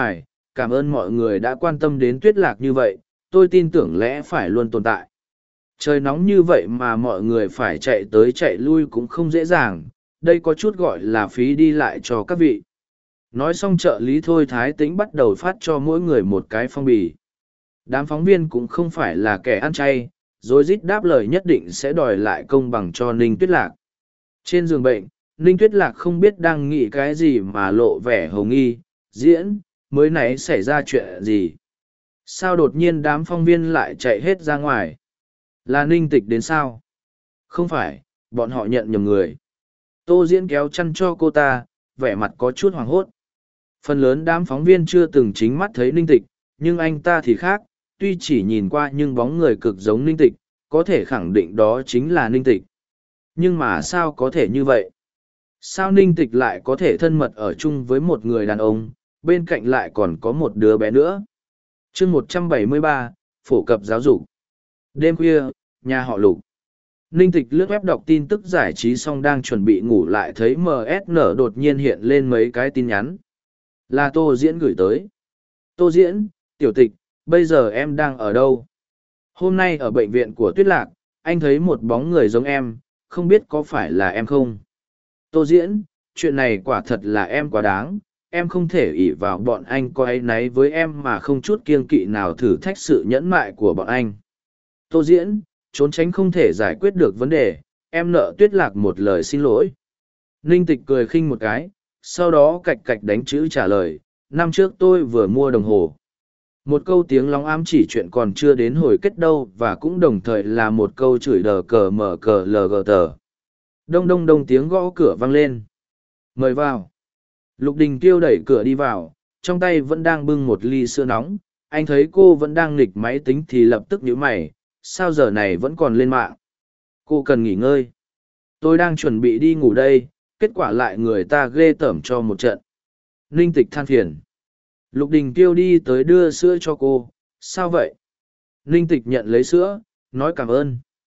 cảm ơn mọi người đã quan tâm đến Tuyết Lạc như vậy, tôi tin tưởng lẽ phải luôn tồn tại. Trời nóng như vậy mà mọi người phải chạy tới chạy lui cũng không dễ dàng, đây có chút gọi là phí đi lại cho các vị. Nói xong trợ lý Thôi Thái Tĩnh bắt đầu phát cho mỗi người một cái phong bì. Đám phóng viên cũng không phải là kẻ ăn chay, rồi rít đáp lời nhất định sẽ đòi lại công bằng cho Ninh Tuyết Lạc. Trên giường bệnh, Ninh Tuyết Lạc không biết đang nghĩ cái gì mà lộ vẻ hồng nghi, diễn, mới nãy xảy ra chuyện gì. Sao đột nhiên đám phóng viên lại chạy hết ra ngoài? Là Ninh Tịch đến sao? Không phải, bọn họ nhận nhầm người. Tô Diễn kéo chăn cho cô ta, vẻ mặt có chút hoảng hốt. Phần lớn đám phóng viên chưa từng chính mắt thấy Ninh Tịch, nhưng anh ta thì khác, tuy chỉ nhìn qua nhưng bóng người cực giống Ninh Tịch, có thể khẳng định đó chính là Ninh Tịch. Nhưng mà sao có thể như vậy? Sao Ninh Tịch lại có thể thân mật ở chung với một người đàn ông, bên cạnh lại còn có một đứa bé nữa? Chương 173, phổ cập giáo dục. Đêm khuya, nhà họ Lục. Ninh Tịch lướt web đọc tin tức giải trí xong đang chuẩn bị ngủ lại thấy MSN đột nhiên hiện lên mấy cái tin nhắn. Là Tô Diễn gửi tới. Tô Diễn, Tiểu Tịch, bây giờ em đang ở đâu? Hôm nay ở bệnh viện của Tuyết Lạc, anh thấy một bóng người giống em, không biết có phải là em không? Tô Diễn, chuyện này quả thật là em quá đáng, em không thể ỷ vào bọn anh có áy náy với em mà không chút kiêng kỵ nào thử thách sự nhẫn mại của bọn anh. Tô Diễn, trốn tránh không thể giải quyết được vấn đề, em nợ Tuyết Lạc một lời xin lỗi. Ninh Tịch cười khinh một cái, sau đó cạch cạch đánh chữ trả lời, năm trước tôi vừa mua đồng hồ. Một câu tiếng long ám chỉ chuyện còn chưa đến hồi kết đâu và cũng đồng thời là một câu chửi đờ cờ mở cờ lg tờ. Đông đông đông tiếng gõ cửa vang lên. Mời vào. Lục Đình Kiêu đẩy cửa đi vào, trong tay vẫn đang bưng một ly sữa nóng. Anh thấy cô vẫn đang nghịch máy tính thì lập tức nhíu mày, sao giờ này vẫn còn lên mạng? Cô cần nghỉ ngơi. Tôi đang chuẩn bị đi ngủ đây, kết quả lại người ta ghê tởm cho một trận. Ninh Tịch than phiền. Lục Đình Kiêu đi tới đưa sữa cho cô. Sao vậy? Ninh Tịch nhận lấy sữa, nói cảm ơn.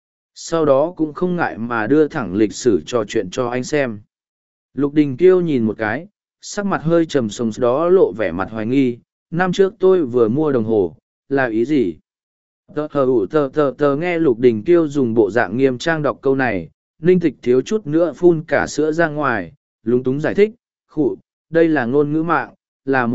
Sau đó cũng không ngại mà đưa thẳng lịch sử trò chuyện cho anh xem. Lục Đình Kiêu nhìn một cái, sắc mặt hơi trầm sông đó lộ vẻ mặt hoài nghi. Năm trước tôi vừa mua đồng hồ, là ý gì? Tờ nghe Lục Đình Kiêu dùng bộ dạng nghiêm trang đọc câu này, Ninh Tịch thiếu chút nữa phun cả sữa ra ngoài, lúng túng giải thích, khụ, đây là ngôn ngữ mạng, là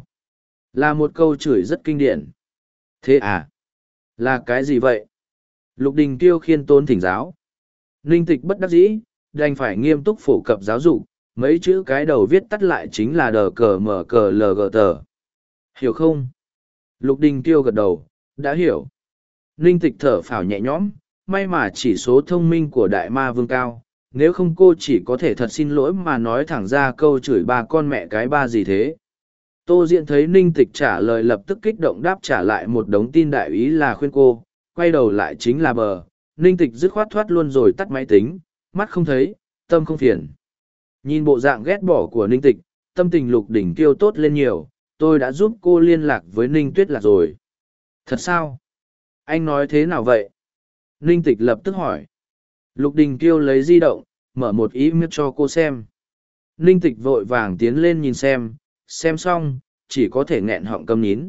một câu chửi rất kinh điển. Thế à? Là cái gì vậy? Lục Đình Kiêu khiêm tốn thỉnh giáo. Ninh Tịch bất đắc dĩ, đành phải nghiêm túc phổ cập giáo dục, mấy chữ cái đầu viết tắt lại chính là đờ cờ mở cờ lg tờ. Hiểu không? Lục Đình Kiêu gật đầu, đã hiểu. Ninh Tịch thở phào nhẹ nhõm, may mà chỉ số thông minh của đại ma vương cao, nếu không cô chỉ có thể thật xin lỗi mà nói thẳng ra câu chửi ba con mẹ cái ba gì thế. Tô Diễn thấy Ninh Tịch trả lời lập tức kích động đáp trả lại một đống tin đại ý là khuyên cô, quay đầu lại chính là bờ. Ninh Tịch dứt khoát thoát luôn rồi tắt máy tính, mắt không thấy, tâm không phiền. Nhìn bộ dạng ghét bỏ của Ninh Tịch, tâm tình Lục Đình Kiêu tốt lên nhiều, tôi đã giúp cô liên lạc với Ninh Tuyết Lạc rồi. Thật sao? Anh nói thế nào vậy? Ninh Tịch lập tức hỏi. Lục Đình Kiêu lấy di động, mở một email cho cô xem. Ninh Tịch vội vàng tiến lên nhìn xem xong, chỉ có thể nghẹn họng câm nín.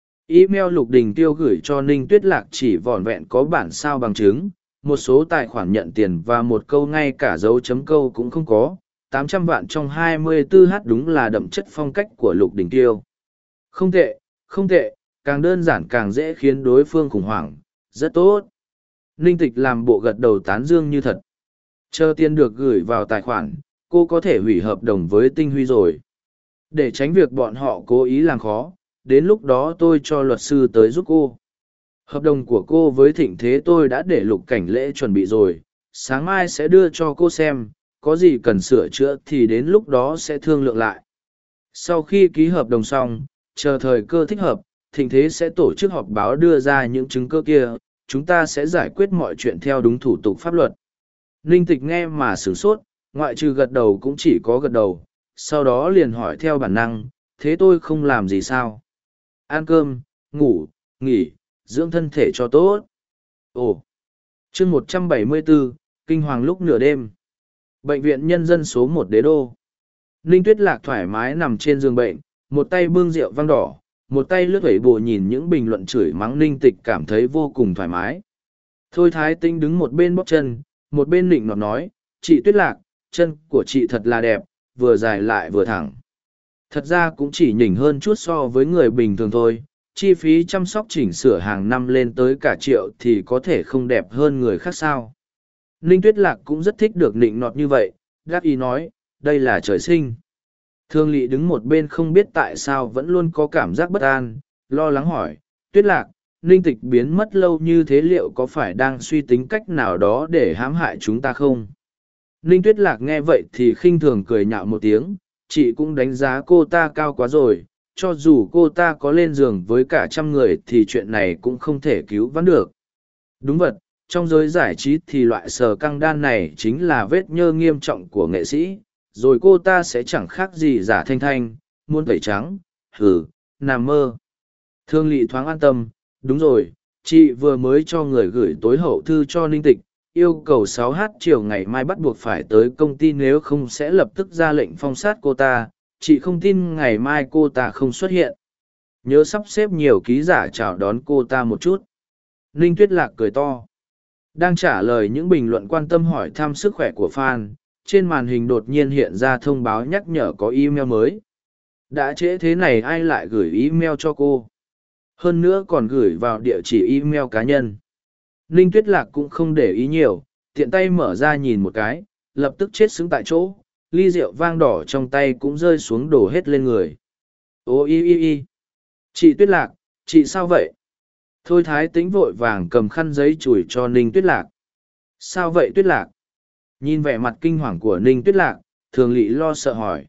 Email Lục Đình Kiêu gửi cho Ninh Tuyết Lạc chỉ vỏn vẹn có bản sao bằng chứng, một số tài khoản nhận tiền và một câu ngay cả dấu chấm câu cũng không có. 800 vạn trong 24h đúng là đậm chất phong cách của Lục Đình Kiêu. Không tệ, không tệ, càng đơn giản càng dễ khiến đối phương khủng hoảng, rất tốt. Ninh Tịch làm bộ gật đầu tán dương như thật. Chờ tiền được gửi vào tài khoản, cô có thể hủy hợp đồng với Tinh Huy rồi. Để tránh việc bọn họ cố ý làm khó, đến lúc đó tôi cho luật sư tới giúp cô. Hợp đồng của cô với Thịnh Thế tôi đã để Lục Cảnh Lễ chuẩn bị rồi, sáng mai sẽ đưa cho cô xem, có gì cần sửa chữa thì đến lúc đó sẽ thương lượng lại. Sau khi ký hợp đồng xong, chờ thời cơ thích hợp, Thịnh Thế sẽ tổ chức họp báo đưa ra những chứng cứ kia, chúng ta sẽ giải quyết mọi chuyện theo đúng thủ tục pháp luật. Ninh Tịch nghe mà sửng sốt, ngoại trừ gật đầu cũng chỉ có gật đầu, sau đó liền hỏi theo bản năng, thế tôi không làm gì sao? Ăn cơm, ngủ, nghỉ, dưỡng thân thể cho tốt. Ồ! Chương 174, Kinh hoàng lúc nửa đêm. Bệnh viện Nhân dân số 1 Đế Đô. Ninh Tuyết Lạc thoải mái nằm trên giường bệnh, một tay bưng rượu vang đỏ, một tay lướt vẩy bộ nhìn những bình luận chửi mắng Ninh Tịch cảm thấy vô cùng thoải mái. Thôi Thái Tĩnh đứng một bên bóp chân, một bên nịnh nọt nói, chị Tuyết Lạc, chân của chị thật là đẹp, vừa dài lại vừa thẳng. Thật ra cũng chỉ nhỉnh hơn chút so với người bình thường thôi, chi phí chăm sóc chỉnh sửa hàng năm lên tới cả triệu thì có thể không đẹp hơn người khác sao. Ninh Tuyết Lạc cũng rất thích được nịnh nọt như vậy, đáp ý nói, đây là trời sinh. Thương Lị đứng một bên không biết tại sao vẫn luôn có cảm giác bất an, lo lắng hỏi, Tuyết Lạc, Ninh Tịch biến mất lâu như thế liệu có phải đang suy tính cách nào đó để hãm hại chúng ta không? Ninh Tuyết Lạc nghe vậy thì khinh thường cười nhạo một tiếng, chị cũng đánh giá cô ta cao quá rồi, cho dù cô ta có lên giường với cả 100 người thì chuyện này cũng không thể cứu vãn được. Đúng vậy, trong giới giải trí thì loại sờ căng đan này chính là vết nhơ nghiêm trọng của nghệ sĩ, rồi cô ta sẽ chẳng khác gì giả thanh thanh, muôn tẩy trắng, hừ, nằm mơ. Thương Lị thoáng an tâm, đúng rồi, chị vừa mới cho người gửi tối hậu thư cho Ninh Tịch, yêu cầu 6h chiều ngày mai bắt buộc phải tới công ty nếu không sẽ lập tức ra lệnh phong sát cô ta, chị không tin ngày mai cô ta không xuất hiện. Nhớ sắp xếp nhiều ký giả chào đón cô ta một chút. Ninh Tuyết Lạc cười to. Đang trả lời những bình luận quan tâm hỏi thăm sức khỏe của fan, trên màn hình đột nhiên hiện ra thông báo nhắc nhở có email mới. Đã trễ thế này ai lại gửi email cho cô? Hơn nữa còn gửi vào địa chỉ email cá nhân. Ninh Tuyết Lạc cũng không để ý nhiều, tiện tay mở ra nhìn một cái, lập tức chết sững tại chỗ, ly rượu vang đỏ trong tay cũng rơi xuống đổ hết lên người. Ô y y y! Chị Tuyết Lạc, chị sao vậy? Thôi Thái Tĩnh vội vàng cầm khăn giấy chùi cho Ninh Tuyết Lạc. Sao vậy Tuyết Lạc? Nhìn vẻ mặt kinh hoàng của Ninh Tuyết Lạc, Thường Lị lo sợ hỏi.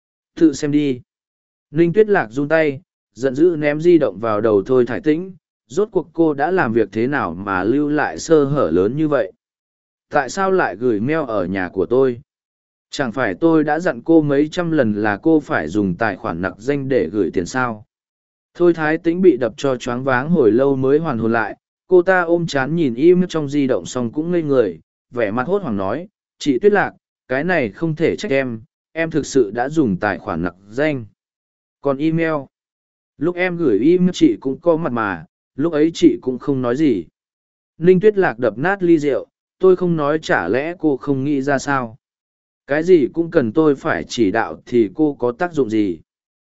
Tự xem đi. Ninh Tuyết Lạc run tay, giận dữ ném di động vào đầu Thôi Thái Tĩnh. Rốt cuộc cô đã làm việc thế nào mà lưu lại sơ hở lớn như vậy? Tại sao lại gửi mail ở nhà của tôi? Chẳng phải tôi đã dặn cô mấy trăm lần là cô phải dùng tài khoản nặc danh để gửi tiền sao? Thôi Thái Tĩnh bị đập cho choáng váng hồi lâu mới hoàn hồn lại, cô ta ôm chán nhìn im trong di động xong cũng ngây người, vẻ mặt hốt hoảng nói, chị Tuyết Lạc, cái này không thể trách em thực sự đã dùng tài khoản nặc danh. Còn email? Lúc em gửi email chị cũng có mặt mà, lúc ấy chị cũng không nói gì. Ninh Tuyết Lạc đập nát ly rượu, tôi không nói chả lẽ cô không nghĩ ra sao? Cái gì cũng cần tôi phải chỉ đạo thì cô có tác dụng gì?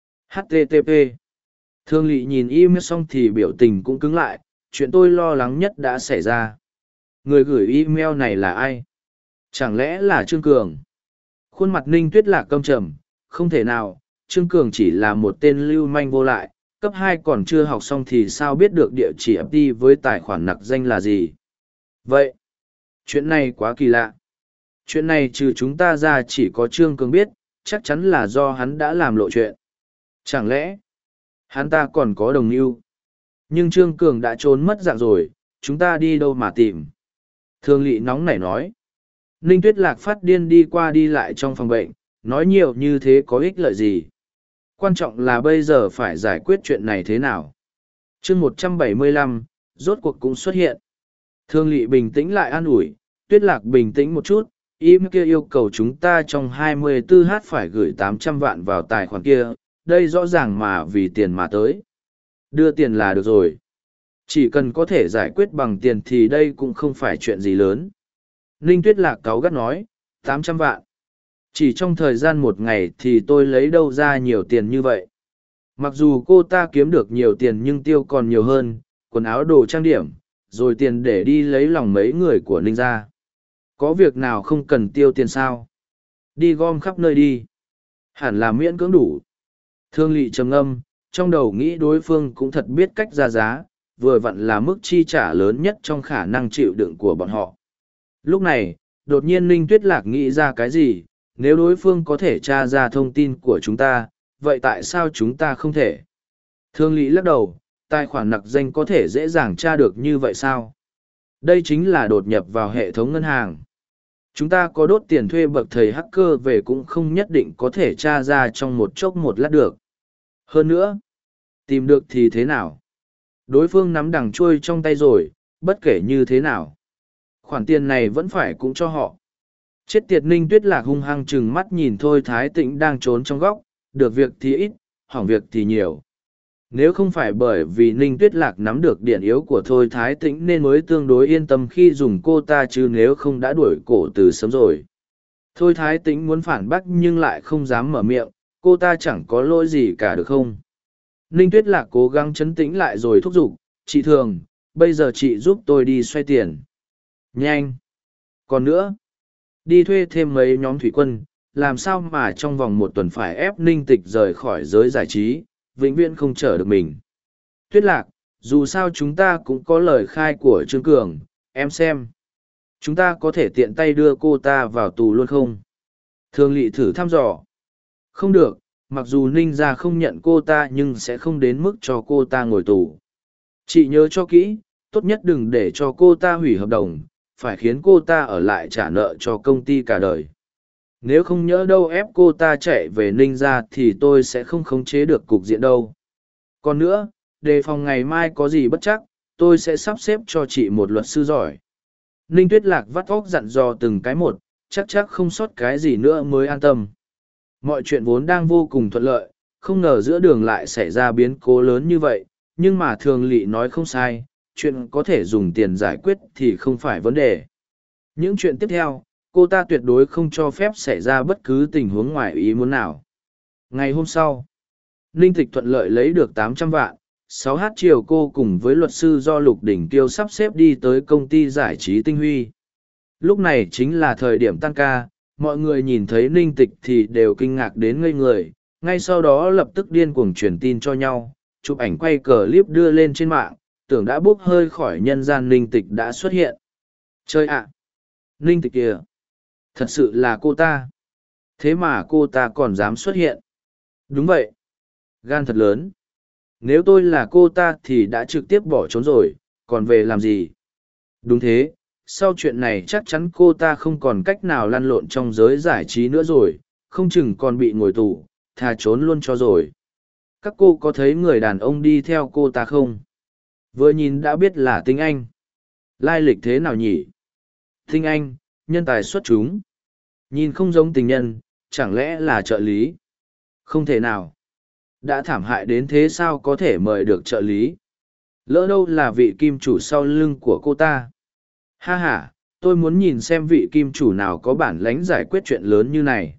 HTTP. Thương Lị nhìn email xong thì biểu tình cũng cứng lại, chuyện tôi lo lắng nhất đã xảy ra. Người gửi email này là ai? Chẳng lẽ là Trương Cường? Khuôn mặt Ninh Tuyết Lạc căm trầm, không thể nào, Trương Cường chỉ là một tên lưu manh vô lại, cấp 2 còn chưa học xong thì sao biết được địa chỉ FT với tài khoản nặc danh là gì? Vậy, chuyện này quá kỳ lạ. Chuyện này trừ chúng ta ra chỉ có Trương Cường biết, chắc chắn là do hắn đã làm lộ chuyện. Chẳng lẽ, hắn ta còn có đồng mưu? Nhưng Trương Cường đã trốn mất dạng rồi, chúng ta đi đâu mà tìm? Thường Lị nóng nảy nói. Ninh Tuyết Lạc phát điên đi qua đi lại trong phòng bệnh, nói nhiều như thế có ích lợi gì? Quan trọng là bây giờ phải giải quyết chuyện này thế nào? Chương 175, rốt cuộc cũng xuất hiện. Thương Lị bình tĩnh lại an ủi, Tuyết Lạc bình tĩnh một chút, im kia yêu cầu chúng ta trong 24h phải gửi 800 vạn vào tài khoản kia, đây rõ ràng mà vì tiền mà tới. Đưa tiền là được rồi. Chỉ cần có thể giải quyết bằng tiền thì đây cũng không phải chuyện gì lớn. Ninh Tuyết Lạc cáu gắt nói, 800 vạn. Chỉ trong thời gian một ngày thì tôi lấy đâu ra nhiều tiền như vậy. Mặc dù cô ta kiếm được nhiều tiền nhưng tiêu còn nhiều hơn, quần áo đồ trang điểm, rồi tiền để đi lấy lòng mấy người của Ninh gia. Có việc nào không cần tiêu tiền sao? Đi gom khắp nơi đi. Hẳn là miễn cưỡng đủ. Thương Lị trầm ngâm, trong đầu nghĩ đối phương cũng thật biết cách ra giá, vừa vặn là mức chi trả lớn nhất trong khả năng chịu đựng của bọn họ. Lúc này, đột nhiên Ninh Tuyết Lạc nghĩ ra cái gì, nếu đối phương có thể tra ra thông tin của chúng ta, vậy tại sao chúng ta không thể? Thương Lị lắc đầu, tài khoản nặc danh có thể dễ dàng tra được như vậy sao? Đây chính là đột nhập vào hệ thống ngân hàng. Chúng ta có đốt tiền thuê bậc thầy hacker về cũng không nhất định có thể tra ra trong một chốc một lát được. Hơn nữa, tìm được thì thế nào? Đối phương nắm đằng chuôi trong tay rồi, bất kể như thế nào. Khoản tiền này vẫn phải cũng cho họ. Chết tiệt. Ninh Tuyết Lạc hung hăng chừng mắt nhìn Thôi Thái Tĩnh đang trốn trong góc, được việc thì ít, hỏng việc thì nhiều. Nếu không phải bởi vì Ninh Tuyết Lạc nắm được điểm yếu của Thôi Thái Tĩnh nên mới tương đối yên tâm khi dùng cô ta, chứ nếu không đã đuổi cổ từ sớm rồi. Thôi Thái Tĩnh muốn phản bác nhưng lại không dám mở miệng, cô ta chẳng có lỗi gì cả được không? Ninh Tuyết Lạc cố gắng trấn tĩnh lại rồi thúc giục, chị Thường, bây giờ chị giúp tôi đi xoay tiền. Nhanh! Còn nữa, đi thuê thêm mấy nhóm thủy quân, làm sao mà trong vòng một tuần phải ép Ninh Tịch rời khỏi giới giải trí, vĩnh viễn không chở được mình. Tuyết Lạc, dù sao chúng ta cũng có lời khai của Trương Cường, em xem. Chúng ta có thể tiện tay đưa cô ta vào tù luôn không? Thường Lị thử thăm dò. Không được, mặc dù Ninh gia không nhận cô ta nhưng sẽ không đến mức cho cô ta ngồi tù. Chị nhớ cho kỹ, tốt nhất đừng để cho cô ta hủy hợp đồng, phải khiến cô ta ở lại trả nợ cho công ty cả đời. Nếu không nhỡ đâu ép cô ta chạy về Ninh gia thì tôi sẽ không khống chế được cục diện đâu. Còn nữa, đề phòng ngày mai có gì bất chắc, tôi sẽ sắp xếp cho chị một luật sư giỏi. Ninh Tuyết Lạc vắt óc dặn dò từng cái một, chắc không sót cái gì nữa mới an tâm. Mọi chuyện vốn đang vô cùng thuận lợi, không ngờ giữa đường lại xảy ra biến cố lớn như vậy, nhưng mà Thường Lị nói không sai, chuyện có thể dùng tiền giải quyết thì không phải vấn đề. Những chuyện tiếp theo, cô ta tuyệt đối không cho phép xảy ra bất cứ tình huống ngoài ý muốn nào. Ngày hôm sau, Ninh Tịch thuận lợi lấy được 800 vạn, 6h chiều cô cùng với luật sư do Lục Đỉnh Kiêu sắp xếp đi tới công ty giải trí Tinh Huy. Lúc này chính là thời điểm tăng ca, mọi người nhìn thấy Ninh Tịch thì đều kinh ngạc đến ngây người, ngay sau đó lập tức điên cuồng truyền tin cho nhau, chụp ảnh quay clip đưa lên trên mạng, tưởng đã bốc hơi khỏi nhân gian Ninh Tịch đã xuất hiện. Chơi ạ! Ninh Tịch kìa! Thật sự là cô ta! Thế mà cô ta còn dám xuất hiện! Đúng vậy! Gan thật lớn! Nếu tôi là cô ta thì đã trực tiếp bỏ trốn rồi, còn về làm gì? Đúng thế, sau chuyện này chắc chắn cô ta không còn cách nào lăn lộn trong giới giải trí nữa rồi, không chừng còn bị ngồi tù, thà trốn luôn cho rồi. Các cô có thấy người đàn ông đi theo cô ta không? Vừa nhìn đã biết là Tinh Anh. Lai lịch thế nào nhỉ? Tinh Anh, nhân tài xuất chúng. Nhìn không giống tình nhân, chẳng lẽ là trợ lý? Không thể nào. Đã thảm hại đến thế sao có thể mời được trợ lý? Lỡ đâu là vị kim chủ sau lưng của cô ta? Ha ha, tôi muốn nhìn xem vị kim chủ nào có bản lãnh giải quyết chuyện lớn như này.